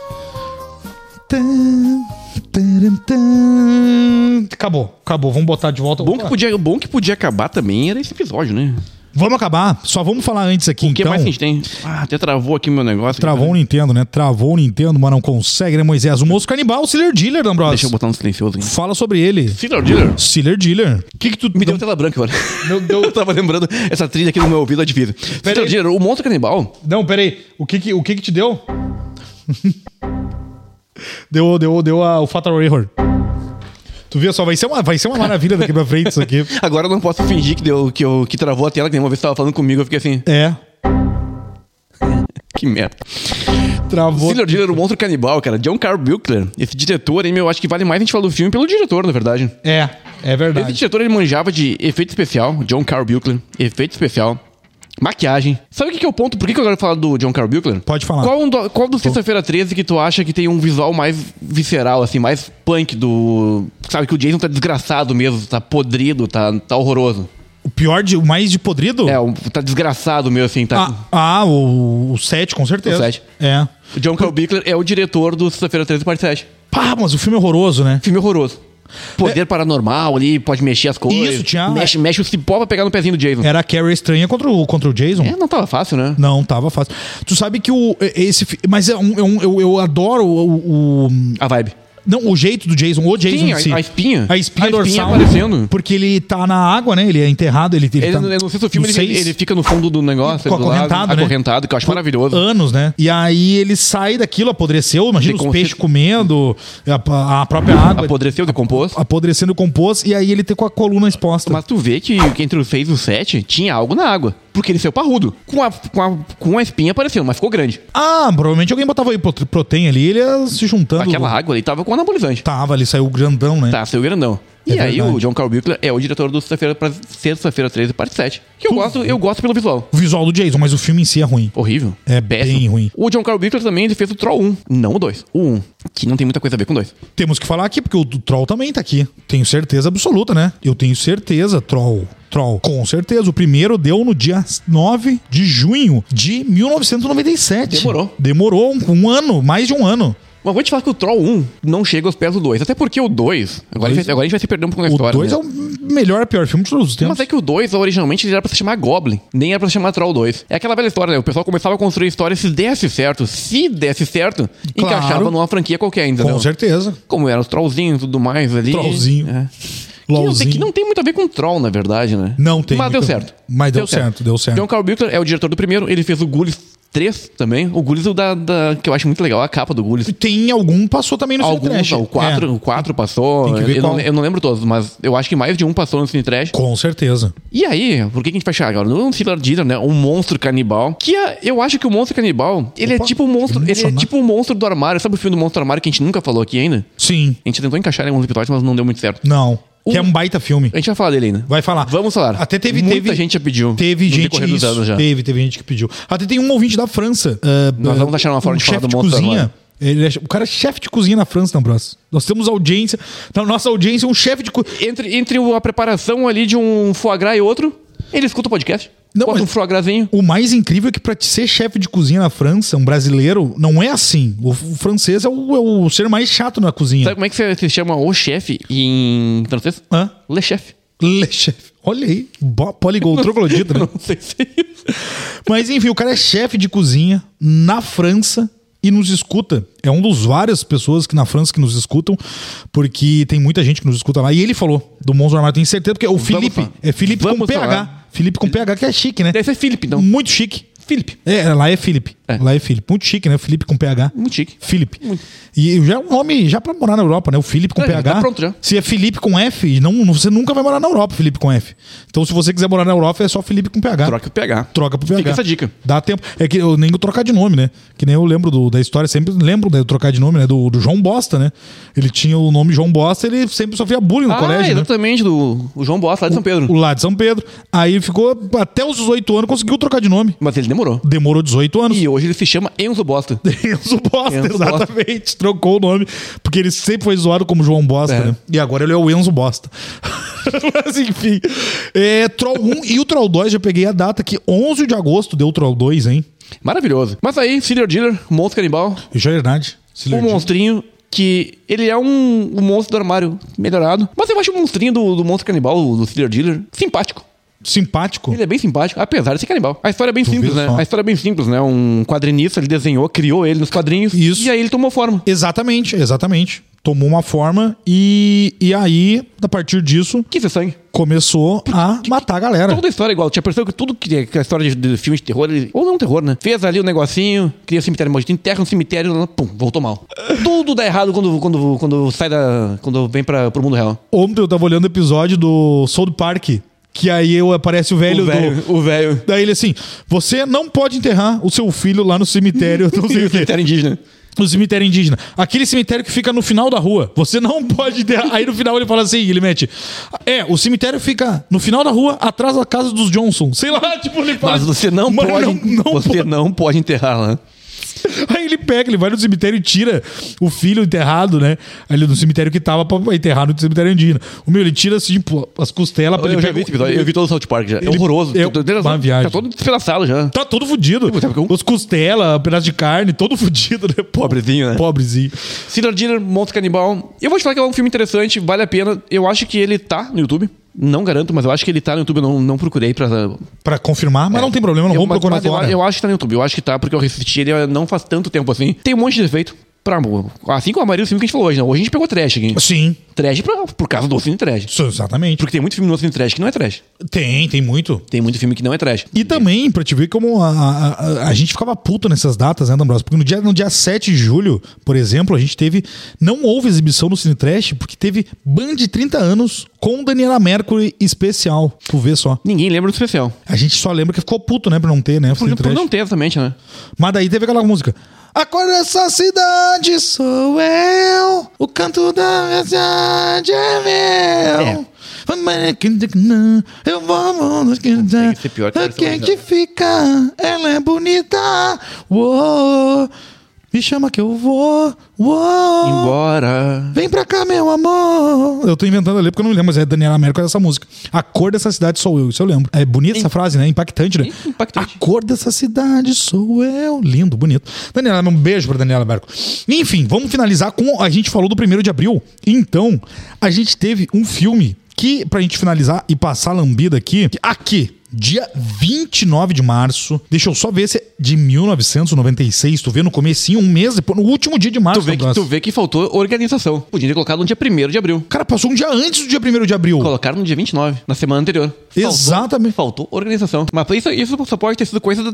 Acabou. Vamos botar de volta. O bom que podia acabar também era esse episódio, né? Vamos acabar. Só vamos falar antes aqui, O que mais que a gente tem? Até travou aqui o meu negócio. Travou o Nintendo, né? Travou o Nintendo, mas não consegue, né, Moisés? O moço canibal, o Sealer Dealer, D'Ambrosio. Deixa eu botar no silencioso aqui. Fala sobre ele. Sealer Dealer? Sealer Dealer. Que tu... Me deu tela branca agora. Eu tava lembrando essa trilha aqui no meu ouvido, é difícil. Sealer Dealer, o monstro canibal. Não, peraí. O que te deu? deu o Fatal Error. Tu viu só? Vai ser uma maravilha daqui pra frente isso aqui. Agora eu não posso fingir que travou a tela, que uma vez você tava falando comigo, eu fiquei assim. É. Que merda. Travou. Sealer Dealer, o monstro canibal, cara. John Carl Buechler. Esse diretor aí, meu, acho que vale mais a gente falar do filme pelo diretor, na verdade. É verdade. Esse diretor, ele manjava de efeito especial. John Carl Buechler. Efeito especial. Maquiagem. Sabe o que é o ponto? Por que eu quero falar do John Carl Buechler? Pode falar. Qual do Sexta-feira 13 que tu acha que tem um visual mais visceral, assim, mais punk do... Sabe, que o Jason tá desgraçado mesmo, tá podrido, tá horroroso. O mais de podrido? Tá desgraçado mesmo, assim, tá... O 7, com certeza. O 7. É. O John Carl Buechler é o diretor do Sexta-feira 13, parte 7. Pá, mas o filme é horroroso, né? Filme horroroso. Poder paranormal ali, pode mexer as coisas. Isso, tinha... Mexe o cipó pra pegar no pezinho do Jason. Era a Carrie estranha contra o Jason. Não tava fácil, né? Não, tava fácil. Tu sabe que esse... Mas eu adoro a vibe. Não, o jeito do Jason, o Jason Sim, em si. a espinha. A espinha dorsal. aparecendo. Porque ele tá na água, né? Ele é enterrado. Ele Eu tá não sei se o filme ele fica no fundo do negócio, com do lado, acorrentado, né? acorrentado, que eu acho maravilhoso. Anos, né? E aí ele sai daquilo, apodreceu. Imagina os peixes comendo, a própria água. Apodreceu, decompôs. Apodrecendo, decompôs. E aí ele tem com a coluna exposta. Mas tu vê que entre o 6 e o 7 tinha algo na água. Porque ele saiu parrudo. Com a espinha apareceu, mas ficou grande. Ah, provavelmente alguém botava aí proteína ali, ele ia se juntando. Aquela água ali tava com anabolizante. Tava, ali saiu grandão, né? Tá, saiu grandão. E aí verdade. o John Carl Buechler é o diretor do Sexta-feira 13, parte 7. Que eu gosto pelo visual. O visual do Jason, mas o filme em si é ruim. Horrível. É péssimo. bem ruim. O John Carl Buechler também ele fez o Troll 1, não o 2. O 1, que não tem muita coisa a ver com o 2. Temos que falar aqui, porque o Troll também tá aqui. Tenho certeza absoluta, né? Eu tenho certeza, Troll, com certeza. O primeiro deu no dia 9 de junho de 1997. Demorou um ano, mais de um ano. Mas vou te falar que o Troll 1 não chega aos pés do 2. Até porque o 2... Agora a gente vai se perder um pouco na história. O 2 né? é o melhor, pior filme de todos os tempos. Mas é que o 2, originalmente, ele era pra se chamar Goblin. Nem era pra se chamar Troll 2. É aquela velha história, né? O pessoal começava a construir história se desse certo, encaixava numa franquia qualquer, entendeu? Com certeza. Como eram os Trollzinhos e tudo mais ali. Trollzinho. É. LOLzinho. Que não tem muito a ver com Troll, na verdade, né? Não tem. Mas deu certo. Mas deu certo. John Carl Buechler é o diretor do primeiro. Ele fez o Ghoulies 3 também. O Ghoulies que eu acho muito legal. A capa do Ghoulies. Tem algum passou também no Cine Trash. O 4 passou. Eu não lembro todos, mas eu acho que mais de um passou no Cine Trash. Com certeza. E aí, por que a gente vai chegar agora? No Serial Killer, né? Um monstro canibal. Eu acho que o monstro canibal, ele é tipo um monstro. Ele é tipo um monstro do armário. Sabe o filme do monstro do armário que a gente nunca falou aqui ainda? Sim. A gente tentou encaixar em alguns episódios, mas não deu muito certo. Não. Que é um baita filme. A gente vai falar dele ainda. Vai falar. Vamos falar. Até Muita gente já pediu. Teve gente já. Teve gente que pediu. Até tem um ouvinte da França. Nós vamos achar uma forma de falar do monstro de cozinha. O cara é chefe de cozinha na França, não, Bros. Nós temos audiência. Na nossa audiência, um chefe de cozinha. Entre a preparação ali de um foie gras e outro, ele escuta o podcast. Não, bota um foie grasinho. O mais incrível é que pra ser chefe de cozinha na França, um brasileiro, não é assim. O francês é o ser mais chato na cozinha. Sabe como é que se chama o chefe em francês? Le chef. Le chef. Olha aí. Poligol, troglodita, né? Não sei se é isso. Mas enfim, o cara é chefe de cozinha na França e nos escuta. É um dos várias pessoas que na França que nos escutam, porque tem muita gente que nos escuta lá. E ele falou do Monstro do Armário, tenho certeza, porque o Felipe. É Felipe com PH. Felipe com PH, que é chique, né? Deve ser Felipe, então. Muito chique. Felipe. Lá é Felipe. Lá é Felipe. Muito chique, né? Felipe com PH. Muito chique. Felipe. E já é um nome já pra morar na Europa, né? O Felipe com PH. Tá pronto já. Se é Felipe com F, você nunca vai morar na Europa, Felipe com F. Então, se você quiser morar na Europa, é só Felipe com PH. Troca o PH. Troca pro PH. Fica essa dica. Dá tempo. É que eu nem vou trocar de nome, né? Que nem eu lembro da história, sempre lembro de trocar de nome, né? Do João Bosta, né? Ele tinha o nome João Bosta, ele sempre sofria bullying no colégio. Exatamente, né? O João Bosta, lá de São Pedro. O lá de São Pedro. Aí ficou até os 18 anos, conseguiu trocar de nome. Mas ele demorou. Demorou 18 anos. E hoje ele se chama Enzo Bosta. Enzo Bosta, exatamente. Trocou o nome, porque ele sempre foi zoado como João Bosta, né? E agora ele é o Enzo Bosta. Mas enfim. Troll 1 e o Troll 2, já peguei a data que 11 de agosto deu o Troll 2, hein? Maravilhoso. Mas aí, Serial Killer, monstro canibal. Isso é verdade. Monstrinho que ele é um monstro do armário melhorado. Mas eu acho o monstrinho do monstro canibal, do Serial Killer, simpático. Simpático? Ele é bem simpático, apesar de ser canibal. A história é bem simples, né? A história é bem simples, né? Um quadrinista, ele desenhou, criou ele nos quadrinhos. Isso. E aí ele tomou forma. Exatamente. Tomou uma forma e aí, a partir disso... Que sangue. Começou a matar a galera. Toda a história é igual. Tinha percebido que tudo que a história de filme de terror, ou não terror, né? Fez ali um negocinho, cria um cemitério maldito, enterra um cemitério, pum, voltou mal. Tudo dá errado quando sai quando vem pro mundo real. Ontem eu tava olhando o episódio do South Park, que aí aparece o velho. O velho. Daí ele assim, você não pode enterrar o seu filho lá no cemitério. No cemitério indígena. No cemitério indígena. Aquele cemitério que fica no final da rua. Você não pode enterrar. Aí no final ele fala assim, ele mete... o cemitério fica no final da rua, atrás da casa dos Johnson. Sei lá, tipo... Ele fala, mas você não pode enterrar lá. Aí ele vai no cemitério e tira o filho enterrado, né? Ali no cemitério que tava pra enterrar no cemitério indígena. Ele tira assim, pô, as costelas. Eu já vi esse episódio, eu vi todo o South Park já. É horroroso. Uma viagem. Tá todo despedaçado já. Tá todo fudido. Os costelas, pedaço de carne, todo fudido, né? Pobrezinho, né? Pobrezinho. Serial Killer, monstro canibal. Eu vou te falar que é um filme interessante, vale a pena. Eu acho que ele tá no YouTube. Não garanto, mas eu acho que ele tá no YouTube. Eu não procurei pra confirmar, mas não tem problema, não vamos procurar agora. Eu acho que tá no YouTube. Eu acho que tá, porque eu assisti ele não faz tanto tempo assim. Tem um monte de defeito. Assim como a maioria dos filmes que a gente falou hoje, né? Hoje a gente pegou trash aqui. Sim. Trash por causa do cine trash. Exatamente. Porque tem muito filme no cine trash que não é trash. Tem muito. Tem muito filme que não é trash. E também, pra te ver como a gente ficava puto nessas datas, né, D'Ambrosio? Porque no dia 7 de julho, por exemplo, a gente teve... Não houve exibição no Cine Trash, porque teve Band de 30 anos com Daniela Mercury especial. Tu vê só. Ninguém lembra do especial. A gente só lembra que ficou puto, né, pra não ter, né? Por não ter, exatamente, né? Mas daí teve aquela música... A cor dessa cidade sou eu, o canto da minha cidade é meu. Eu vou... Tem que ser pior que a versão que fica, ela é bonita. Uou, me chama que eu vou. Uou, embora. Vem pra cá, meu amor. Eu tô inventando ali porque eu não me lembro, mas é Daniela Mercury essa música. A cor dessa cidade sou eu, isso eu lembro. É bonita essa frase, né? Impactante, né? Impactante. A cor dessa cidade sou eu. Lindo, bonito. Daniela, um beijo pra Daniela Mercury. Enfim, vamos finalizar com... A gente falou do 1º de abril. Então, a gente teve um filme que, pra gente finalizar e passar a lambida aqui... Dia 29 de março. Deixa eu só ver se é de 1996. Tu vê no comecinho, um mês depois, no último dia de março. Tu vê que faltou organização. Podia ter colocado no dia 1º de abril. Cara, passou um dia antes do dia 1º de abril. Colocaram no dia 29, na semana anterior. Exatamente. Faltou organização. Mas isso só pode ter sido coisa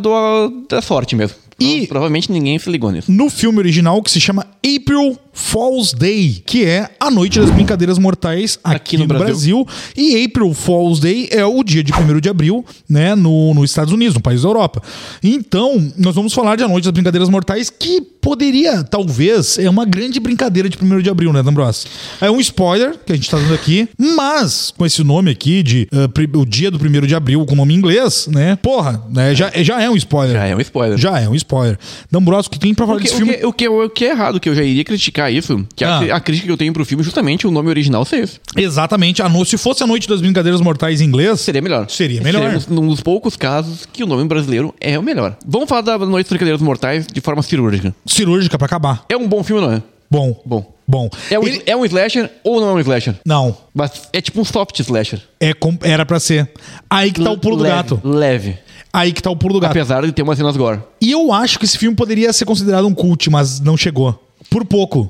da sorte mesmo. E provavelmente ninguém se ligou nisso. No filme original, que se chama April Fool's Day, que é a Noite das Brincadeiras Mortais aqui no Brasil. E April Fool's Day é o dia de 1º de abril, né, nos Estados Unidos, no país da Europa. Então, nós vamos falar de A Noite das Brincadeiras Mortais, que poderia, talvez, é uma grande brincadeira de 1º de abril, né, D'Ambrosio? É um spoiler que a gente tá dando aqui, mas com esse nome aqui de o dia do 1º de abril com nome em inglês, né, porra, né, já é um spoiler. Já é um spoiler. D'Ambrosio, que tem pra falar desse filme... O que é errado, que eu já iria criticar isso, que a crítica que eu tenho pro filme é justamente o nome original ser esse. Exatamente. Se fosse A Noite das Brincadeiras Mortais em inglês... Seria melhor. Seria um dos poucos casos que o nome brasileiro é o melhor. Vamos falar da Noite das Brincadeiras Mortais de forma cirúrgica. Cirúrgica pra acabar. É um bom filme, não é? Bom. É um slasher ou não é um slasher? Não. Mas é tipo um soft slasher. Era pra ser. Aí que tá o pulo do gato. Leve. Aí que tá o pulo do gato. Apesar de ter umas cenas gore. E eu acho que esse filme poderia ser considerado um cult, mas não chegou. Por pouco.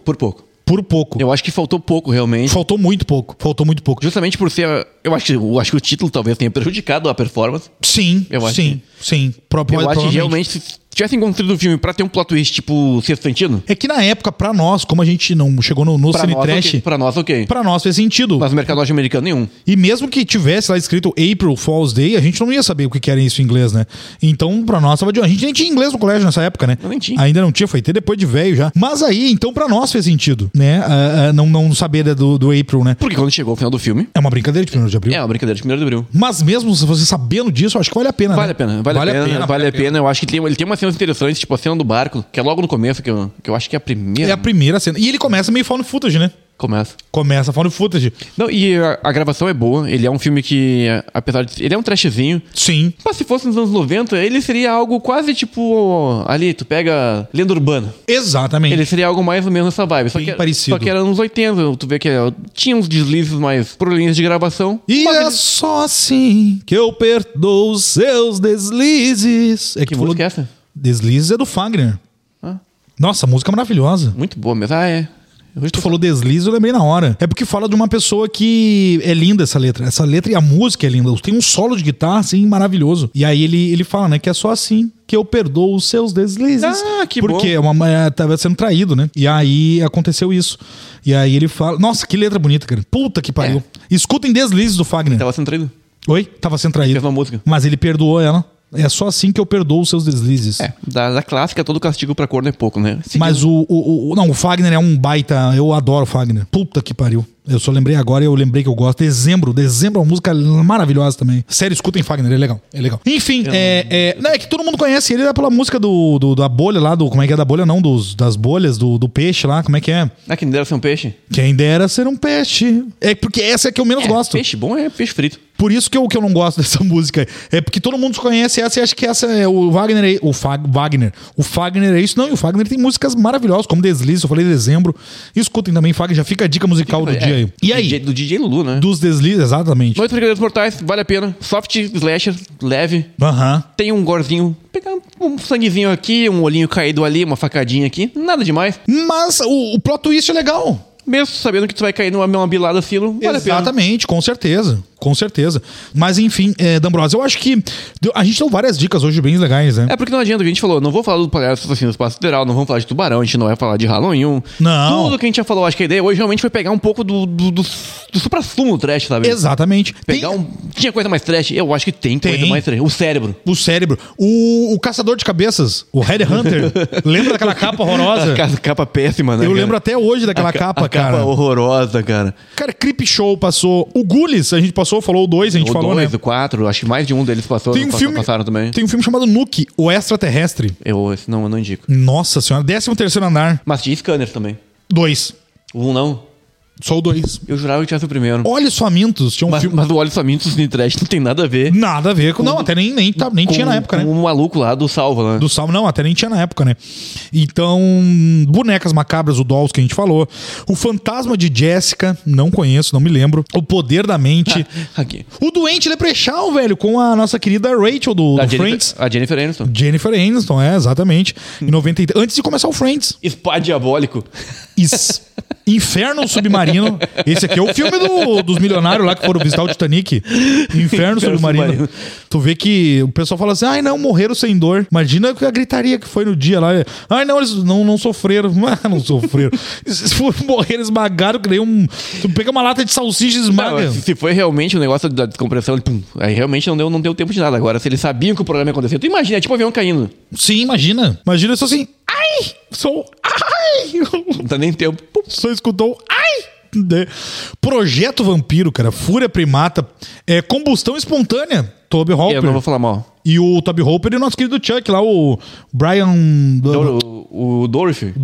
Eu acho que faltou pouco, realmente. Faltou muito pouco. Justamente por ser... Eu acho que o título talvez tenha prejudicado a performance. Sim. Eu acho que realmente... Se tivessem construído o filme pra ter um plot twist tipo Sexto Sentido... É que na época, pra nós, como a gente não chegou no Cine Trash... Pra nós, ok. Pra nós fez sentido. Mas no mercado norte-americano, nenhum. E mesmo que tivesse lá escrito April Fool's Day, a gente não ia saber o que era isso em inglês, né? Então, pra nós, a gente nem tinha inglês no colégio nessa época, né? Nem tinha. Ainda não tinha, foi ter depois de velho já. Mas aí, então, pra nós fez sentido, né? Não saber do April, né? Porque quando chegou ao final do filme... É uma brincadeira de 1º de abril. É uma brincadeira de 1º de abril. Mas mesmo se você sabendo disso, eu acho que vale a pena, Vale a pena. Eu acho que ele tem umas cenas interessantes, tipo a cena do barco, que é logo no começo, que eu acho que é a primeira. É a primeira cena. E ele começa meio found footage, né? Começa found footage. Não, e a gravação é boa. Ele é um filme que, apesar de... Ele é um trashzinho. Sim. Mas se fosse nos anos 90, ele seria algo quase tipo... Ali, tu pega Lenda Urbana. Exatamente. Ele seria algo mais ou menos nessa vibe. Parecido. Só que era nos 80. Tu vê que tinha uns deslizes mais por linhas de gravação. E é só assim que eu perdoo os seus deslizes. Que música é essa? Deslizes é do Fagner. Nossa, música maravilhosa. Muito boa mesmo. Tu falou deslize, eu lembrei na hora. É porque fala de uma pessoa que é linda essa letra. Essa letra e a música é linda. Tem um solo de guitarra, assim, maravilhoso. E aí ele fala, né, que é só assim que eu perdoo os seus deslizes. Que porque bom. Tava sendo traído, né? E aí aconteceu isso. E aí ele fala... Nossa, que letra bonita, cara. Puta que pariu. Escutem Deslizes do Fagner. Tava sendo traído. Oi? Tava sendo traído. Fez uma música. Mas ele perdoou ela. É só assim que eu perdoo os seus deslizes. Da clássica, todo castigo pra corno é pouco, né? Mas o Fagner é um baita... Eu adoro o Fagner. Puta que pariu. Eu só lembrei agora e eu lembrei que eu gosto. Dezembro é uma música maravilhosa também. Sério, escutem Fagner, é legal. Enfim, é que todo mundo conhece ele pela música da bolha lá, como é que é da bolha? Não, das bolhas, do peixe lá, como é que é? Quem dera ser um peixe? Quem dera ser um peixe. É porque essa é a que eu menos gosto. Peixe bom é peixe frito. Por isso que eu não gosto dessa música. É porque todo mundo conhece essa e acha que essa é o Wagner. O Fagner é isso. Não, e o Fagner tem músicas maravilhosas, como Deslize, eu falei Dezembro. Escutem também, Fagner, já fica a dica musical do dia aí. E aí? Do DJ Lulu, né? Dos Deslizes, exatamente. Noite das Brincadeiras Mortais, vale a pena. Soft slasher, leve. Aham. Tem um gorezinho. Um sanguezinho aqui, um olhinho caído ali, uma facadinha aqui. Nada demais. Mas o plot twist é legal. Mesmo sabendo que tu vai cair numa bilada assim, vale a pena. Exatamente, com certeza. Com certeza. Mas enfim, D'Ambrosio, eu acho que a gente deu várias dicas hoje bem legais, né? É porque não adianta, a gente falou, não vou falar do Palhaço Assassino do Espaço Sideral, não vamos falar de Tubarão, a gente não vai falar de Halloween. Não. Tudo que a gente já falou, acho que a ideia hoje realmente foi pegar um pouco do supra-sumo do trash, sabe? Exatamente. Tinha coisa mais trash? Eu acho que tem coisa mais trash. O cérebro. O Caçador de Cabeças, o Headhunter. Lembra daquela capa horrorosa? Capa péssima, né? Eu lembro até hoje daquela capa, cara. Capa horrorosa, cara. Cara, Creepshow passou. O Ghoulies, a gente passou, falou o 2, a gente falou, né? O 4, acho que mais de um deles passou. Passaram também. Tem um filme chamado Nuke, o Extraterrestre. Eu não indico. Nossa senhora, 13º andar. Mas tinha Scanners também. 2. O 1 não. Só o 2. Eu jurava que tinha sido o primeiro. Olhos Famintos. Tinha um filme. Mas o Olhos Famintos e trash não tem nada a ver. Nada a ver com. Não, até nem tinha na época, né? O maluco lá do Salva, né? Do Salva, não, até nem tinha na época, né? Então, Bonecas Macabras, o Dolls que a gente falou. O Fantasma de Jessica, não conheço, não me lembro. O Poder da Mente. Aqui. O Doente Leprechaun, velho, com a nossa querida Rachel do Friends. A Jennifer Aniston. Jennifer Aniston, exatamente. Em 90, antes de começar o Friends. Spa Diabólico. Inferno Submarino. Esse aqui é o filme dos milionários lá que foram visitar o Titanic. Inferno Submarino. Tu vê que o pessoal fala assim, ai não, morreram sem dor. Imagina a gritaria que foi no dia lá. Ai não, eles não sofreram. Não sofreram. Morreram esmagados, que nem tu pega uma lata de salsicha e esmaga. Não, se foi realmente um negócio da descompressão, aí realmente não deu tempo de nada. Agora, se eles sabiam que o problema ia acontecer, tu imagina, é tipo um avião caindo. Sim, imagina. Imagina só assim, ai, não dá nem tempo. Só escutou, ai. Projeto Vampiro, cara. Fúria Primata. Combustão Espontânea. Toby Hopper. Eu não vou falar mal. E o Toby Hopper e o nosso querido Chuck lá, o Brian... O Dorothy.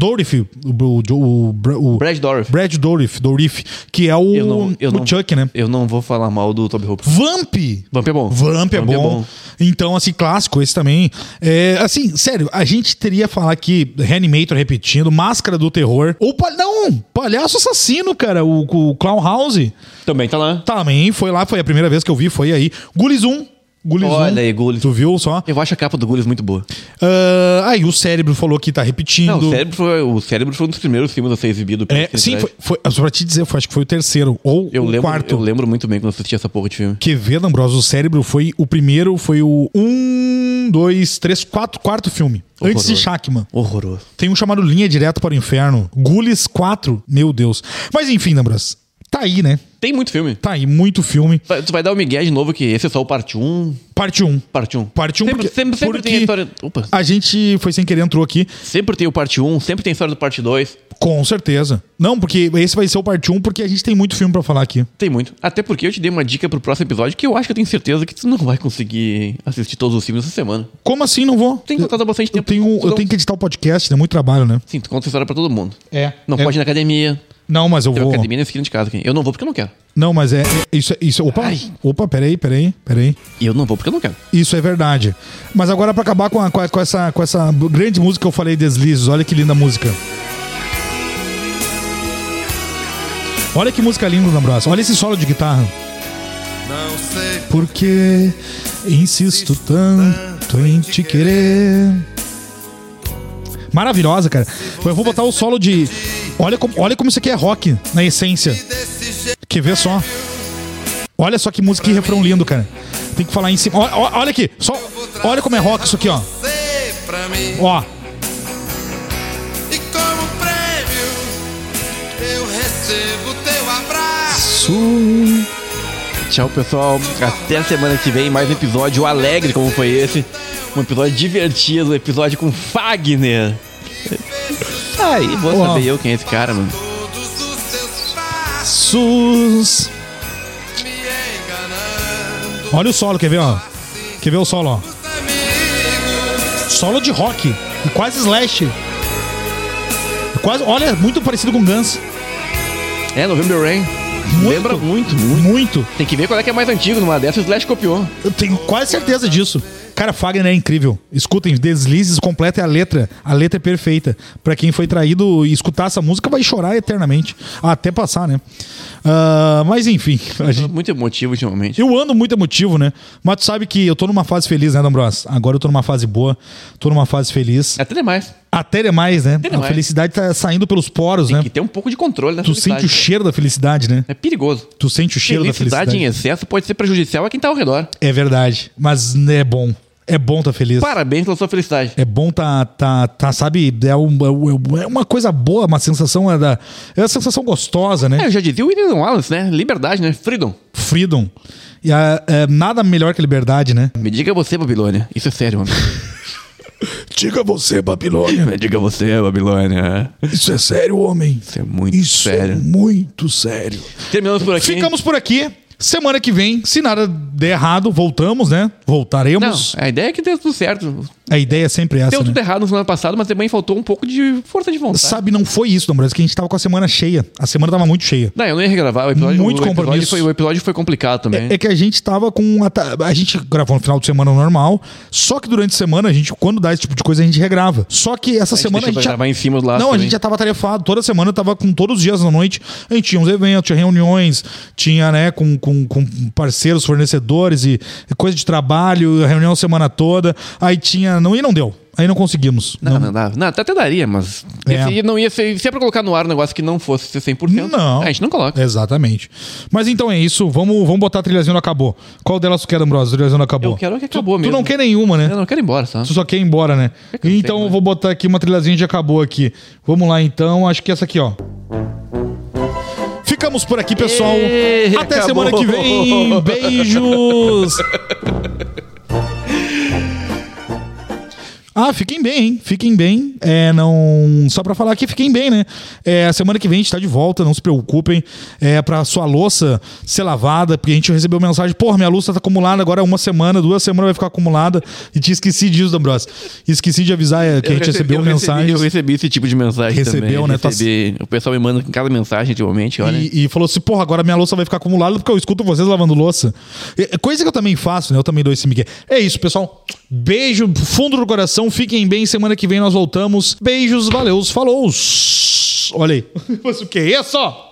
O Brad Dourif. Brad Dourif, que é o Chuck, né? Eu não vou falar mal do Toby Hopper. Vamp é bom. Vamp é bom. Então, assim, clássico esse também. Assim, sério, a gente teria falar aqui Reanimator repetindo, Máscara do Terror. Ou, Palhaço Assassino, cara. O Clown House. Também tá lá. Também foi lá, foi a primeira vez que eu vi, foi aí. Ghoulies 1. Olha aí, Ghoulies. Tu viu só? Eu acho a capa do Ghoulies muito boa. Aí o Cérebro falou que tá repetindo. Não, o Cérebro foi um dos primeiros filmes a ser exibido. Sim, foi. Só pra te dizer, acho que foi o terceiro. Ou o quarto. Eu lembro muito bem quando assisti essa porra de filme. Que vê, D'Ambrosio, o Cérebro foi o primeiro, foi o 1, 2, 3, 4, quarto filme. Horroroso. Antes de Shackman. Horroroso. Tem um chamado Linha Direta para o Inferno. Ghoulies 4. Meu Deus. Mas enfim, D'Ambrosio. Tá aí, né? Tem muito filme. Tá aí, muito filme. Tu vai dar o migué de novo que esse é só o parte 1? Parte 1. Parte 1 sempre tem a história... Opa. A gente foi sem querer, entrou aqui. Sempre tem o parte 1, sempre tem a história do parte 2. Com certeza. Não, porque esse vai ser o parte 1, porque a gente tem muito filme pra falar aqui. Tem muito. Até porque eu te dei uma dica pro próximo episódio que eu acho que eu tenho certeza que tu não vai conseguir assistir todos os filmes essa semana. Como assim não vou? Tem que contar bastante tempo. Eu tenho que editar o podcast, né? Muito trabalho, né? Sim, tu conta a história pra todo mundo. Não pode ir na academia. Não, mas eu vou. Academia na esquina de casa aqui. Eu não vou porque eu não quero. Não, mas isso. Opa, peraí. E eu não vou porque eu não quero. Isso é verdade. Mas agora pra acabar com essa grande música que eu falei, Deslizes, olha que linda música. Olha que música linda, D'Ambrosio. Olha esse solo de guitarra. Não sei porque insisto tanto em te querer. Maravilhosa, cara. Eu vou botar o solo de... Olha como isso aqui é rock, na essência. Quer ver só? Olha só que música e refrão lindo, cara. Tem que falar em cima. Olha aqui. Olha como é rock isso aqui, ó. Ó. E como prêmio, eu recebo teu abraço. Tchau, pessoal. Até a semana que vem. Mais um episódio alegre como foi esse. Um episódio divertido. Um episódio com Fagner. Aí, vou saber eu quem é esse cara, mano. Olha o solo, quer ver, ó? Quer ver o solo, ó? Solo de rock. E quase slash. Olha, muito parecido com Guns. November Rain. Lembra muito. Muito. Tem que ver qual é que é mais antigo. Numa dessas, o Slash copiou. Eu tenho quase certeza disso. Cara, Fagner é incrível. Escutem, Deslizes completa é a letra. A letra é perfeita. Pra quem foi traído e escutar essa música vai chorar eternamente. Até passar, né? Mas enfim. Muito emotivo ultimamente. Eu ando muito emotivo, né? Mas tu sabe que eu tô numa fase feliz, né, D'Ambrosio? Agora eu tô numa fase boa. Tô numa fase feliz. Até demais. Até demais, né? A felicidade tá saindo pelos poros, né? Tem que ter um pouco de controle da felicidade. Tu sente o cheiro da felicidade, né? É perigoso. Tu sente o cheiro da felicidade. Felicidade em excesso pode ser prejudicial a quem tá ao redor. É verdade. Mas é bom. É bom tá feliz. Parabéns pela sua felicidade. É bom sabe, é uma coisa boa, uma sensação, é uma sensação gostosa, né? Eu já dizia o William Wallace, né? Liberdade, né? Freedom. E nada melhor que liberdade, né? Me diga você, Babilônia. Isso é sério, homem. Diga você, Babilônia. Me diga você, Babilônia. Isso é sério, homem. Isso é muito sério. Isso é muito sério. Terminamos por aqui. Ficamos por aqui. Semana que vem, se nada der errado, voltamos, né? Voltaremos. Não, a ideia é que dê tudo certo. A ideia é sempre essa, Deu tudo né? errado no semana passado, mas também faltou um pouco de força de vontade. Sabe, não foi isso, D'Ambrosio, que a gente tava com a semana cheia. A semana tava muito cheia. Não, eu não ia regravar. O episódio, muito compromisso. O episódio foi complicado também. É que a gente tava com... A gente gravou no final de semana normal, só que durante a semana, quando dá esse tipo de coisa, a gente regrava. Só que essa semana a gente gravar em cima do lado. Não, também. A gente já tava tarefado. Toda semana tava com todos os dias na noite. A gente tinha uns eventos, tinha reuniões, tinha, né, com parceiros, fornecedores e coisa de trabalho, reunião a semana toda. Aí tinha... Não deu. Aí não conseguimos. Não dava. Não, até daria, mas... Não ia ser... Se é pra colocar no ar um negócio que não fosse ser 100%, não. A gente não coloca. Exatamente. Mas então é isso. Vamos botar a trilhazinha no Acabou. Qual delas tu quer, D'Ambrosio? A trilhazinha no Acabou? Eu quero que acabou mesmo. Tu não quer nenhuma, né? Eu não quero ir embora, sabe? Tu só quer ir embora, né? Então eu vou botar aqui uma trilhazinha de Acabou aqui. Vamos lá, então. Acho que essa aqui, ó. Ficamos por aqui, pessoal. Até acabou. Semana que vem. Beijos. Fiquem bem, hein? Fiquem bem. Só pra falar aqui, fiquem bem, né? A semana que vem a gente tá de volta, não se preocupem. Pra sua louça ser lavada, porque a gente recebeu mensagem, porra, minha louça tá acumulada agora 1 semana, 2 semanas vai ficar acumulada. E te esqueci disso, D'Ambrosio. Esqueci de avisar que a gente recebeu mensagem. Eu recebi esse tipo de mensagem Recebeu, também. O pessoal me manda cada mensagem ultimamente, olha. E falou assim, porra, agora minha louça vai ficar acumulada porque eu escuto vocês lavando louça. Coisa que eu também faço, né? Eu também dou esse migué. É isso, pessoal. Beijo, fundo do coração. Fiquem bem, semana que vem nós voltamos. Beijos, valeus, falou. Olha aí. Mas o que é isso?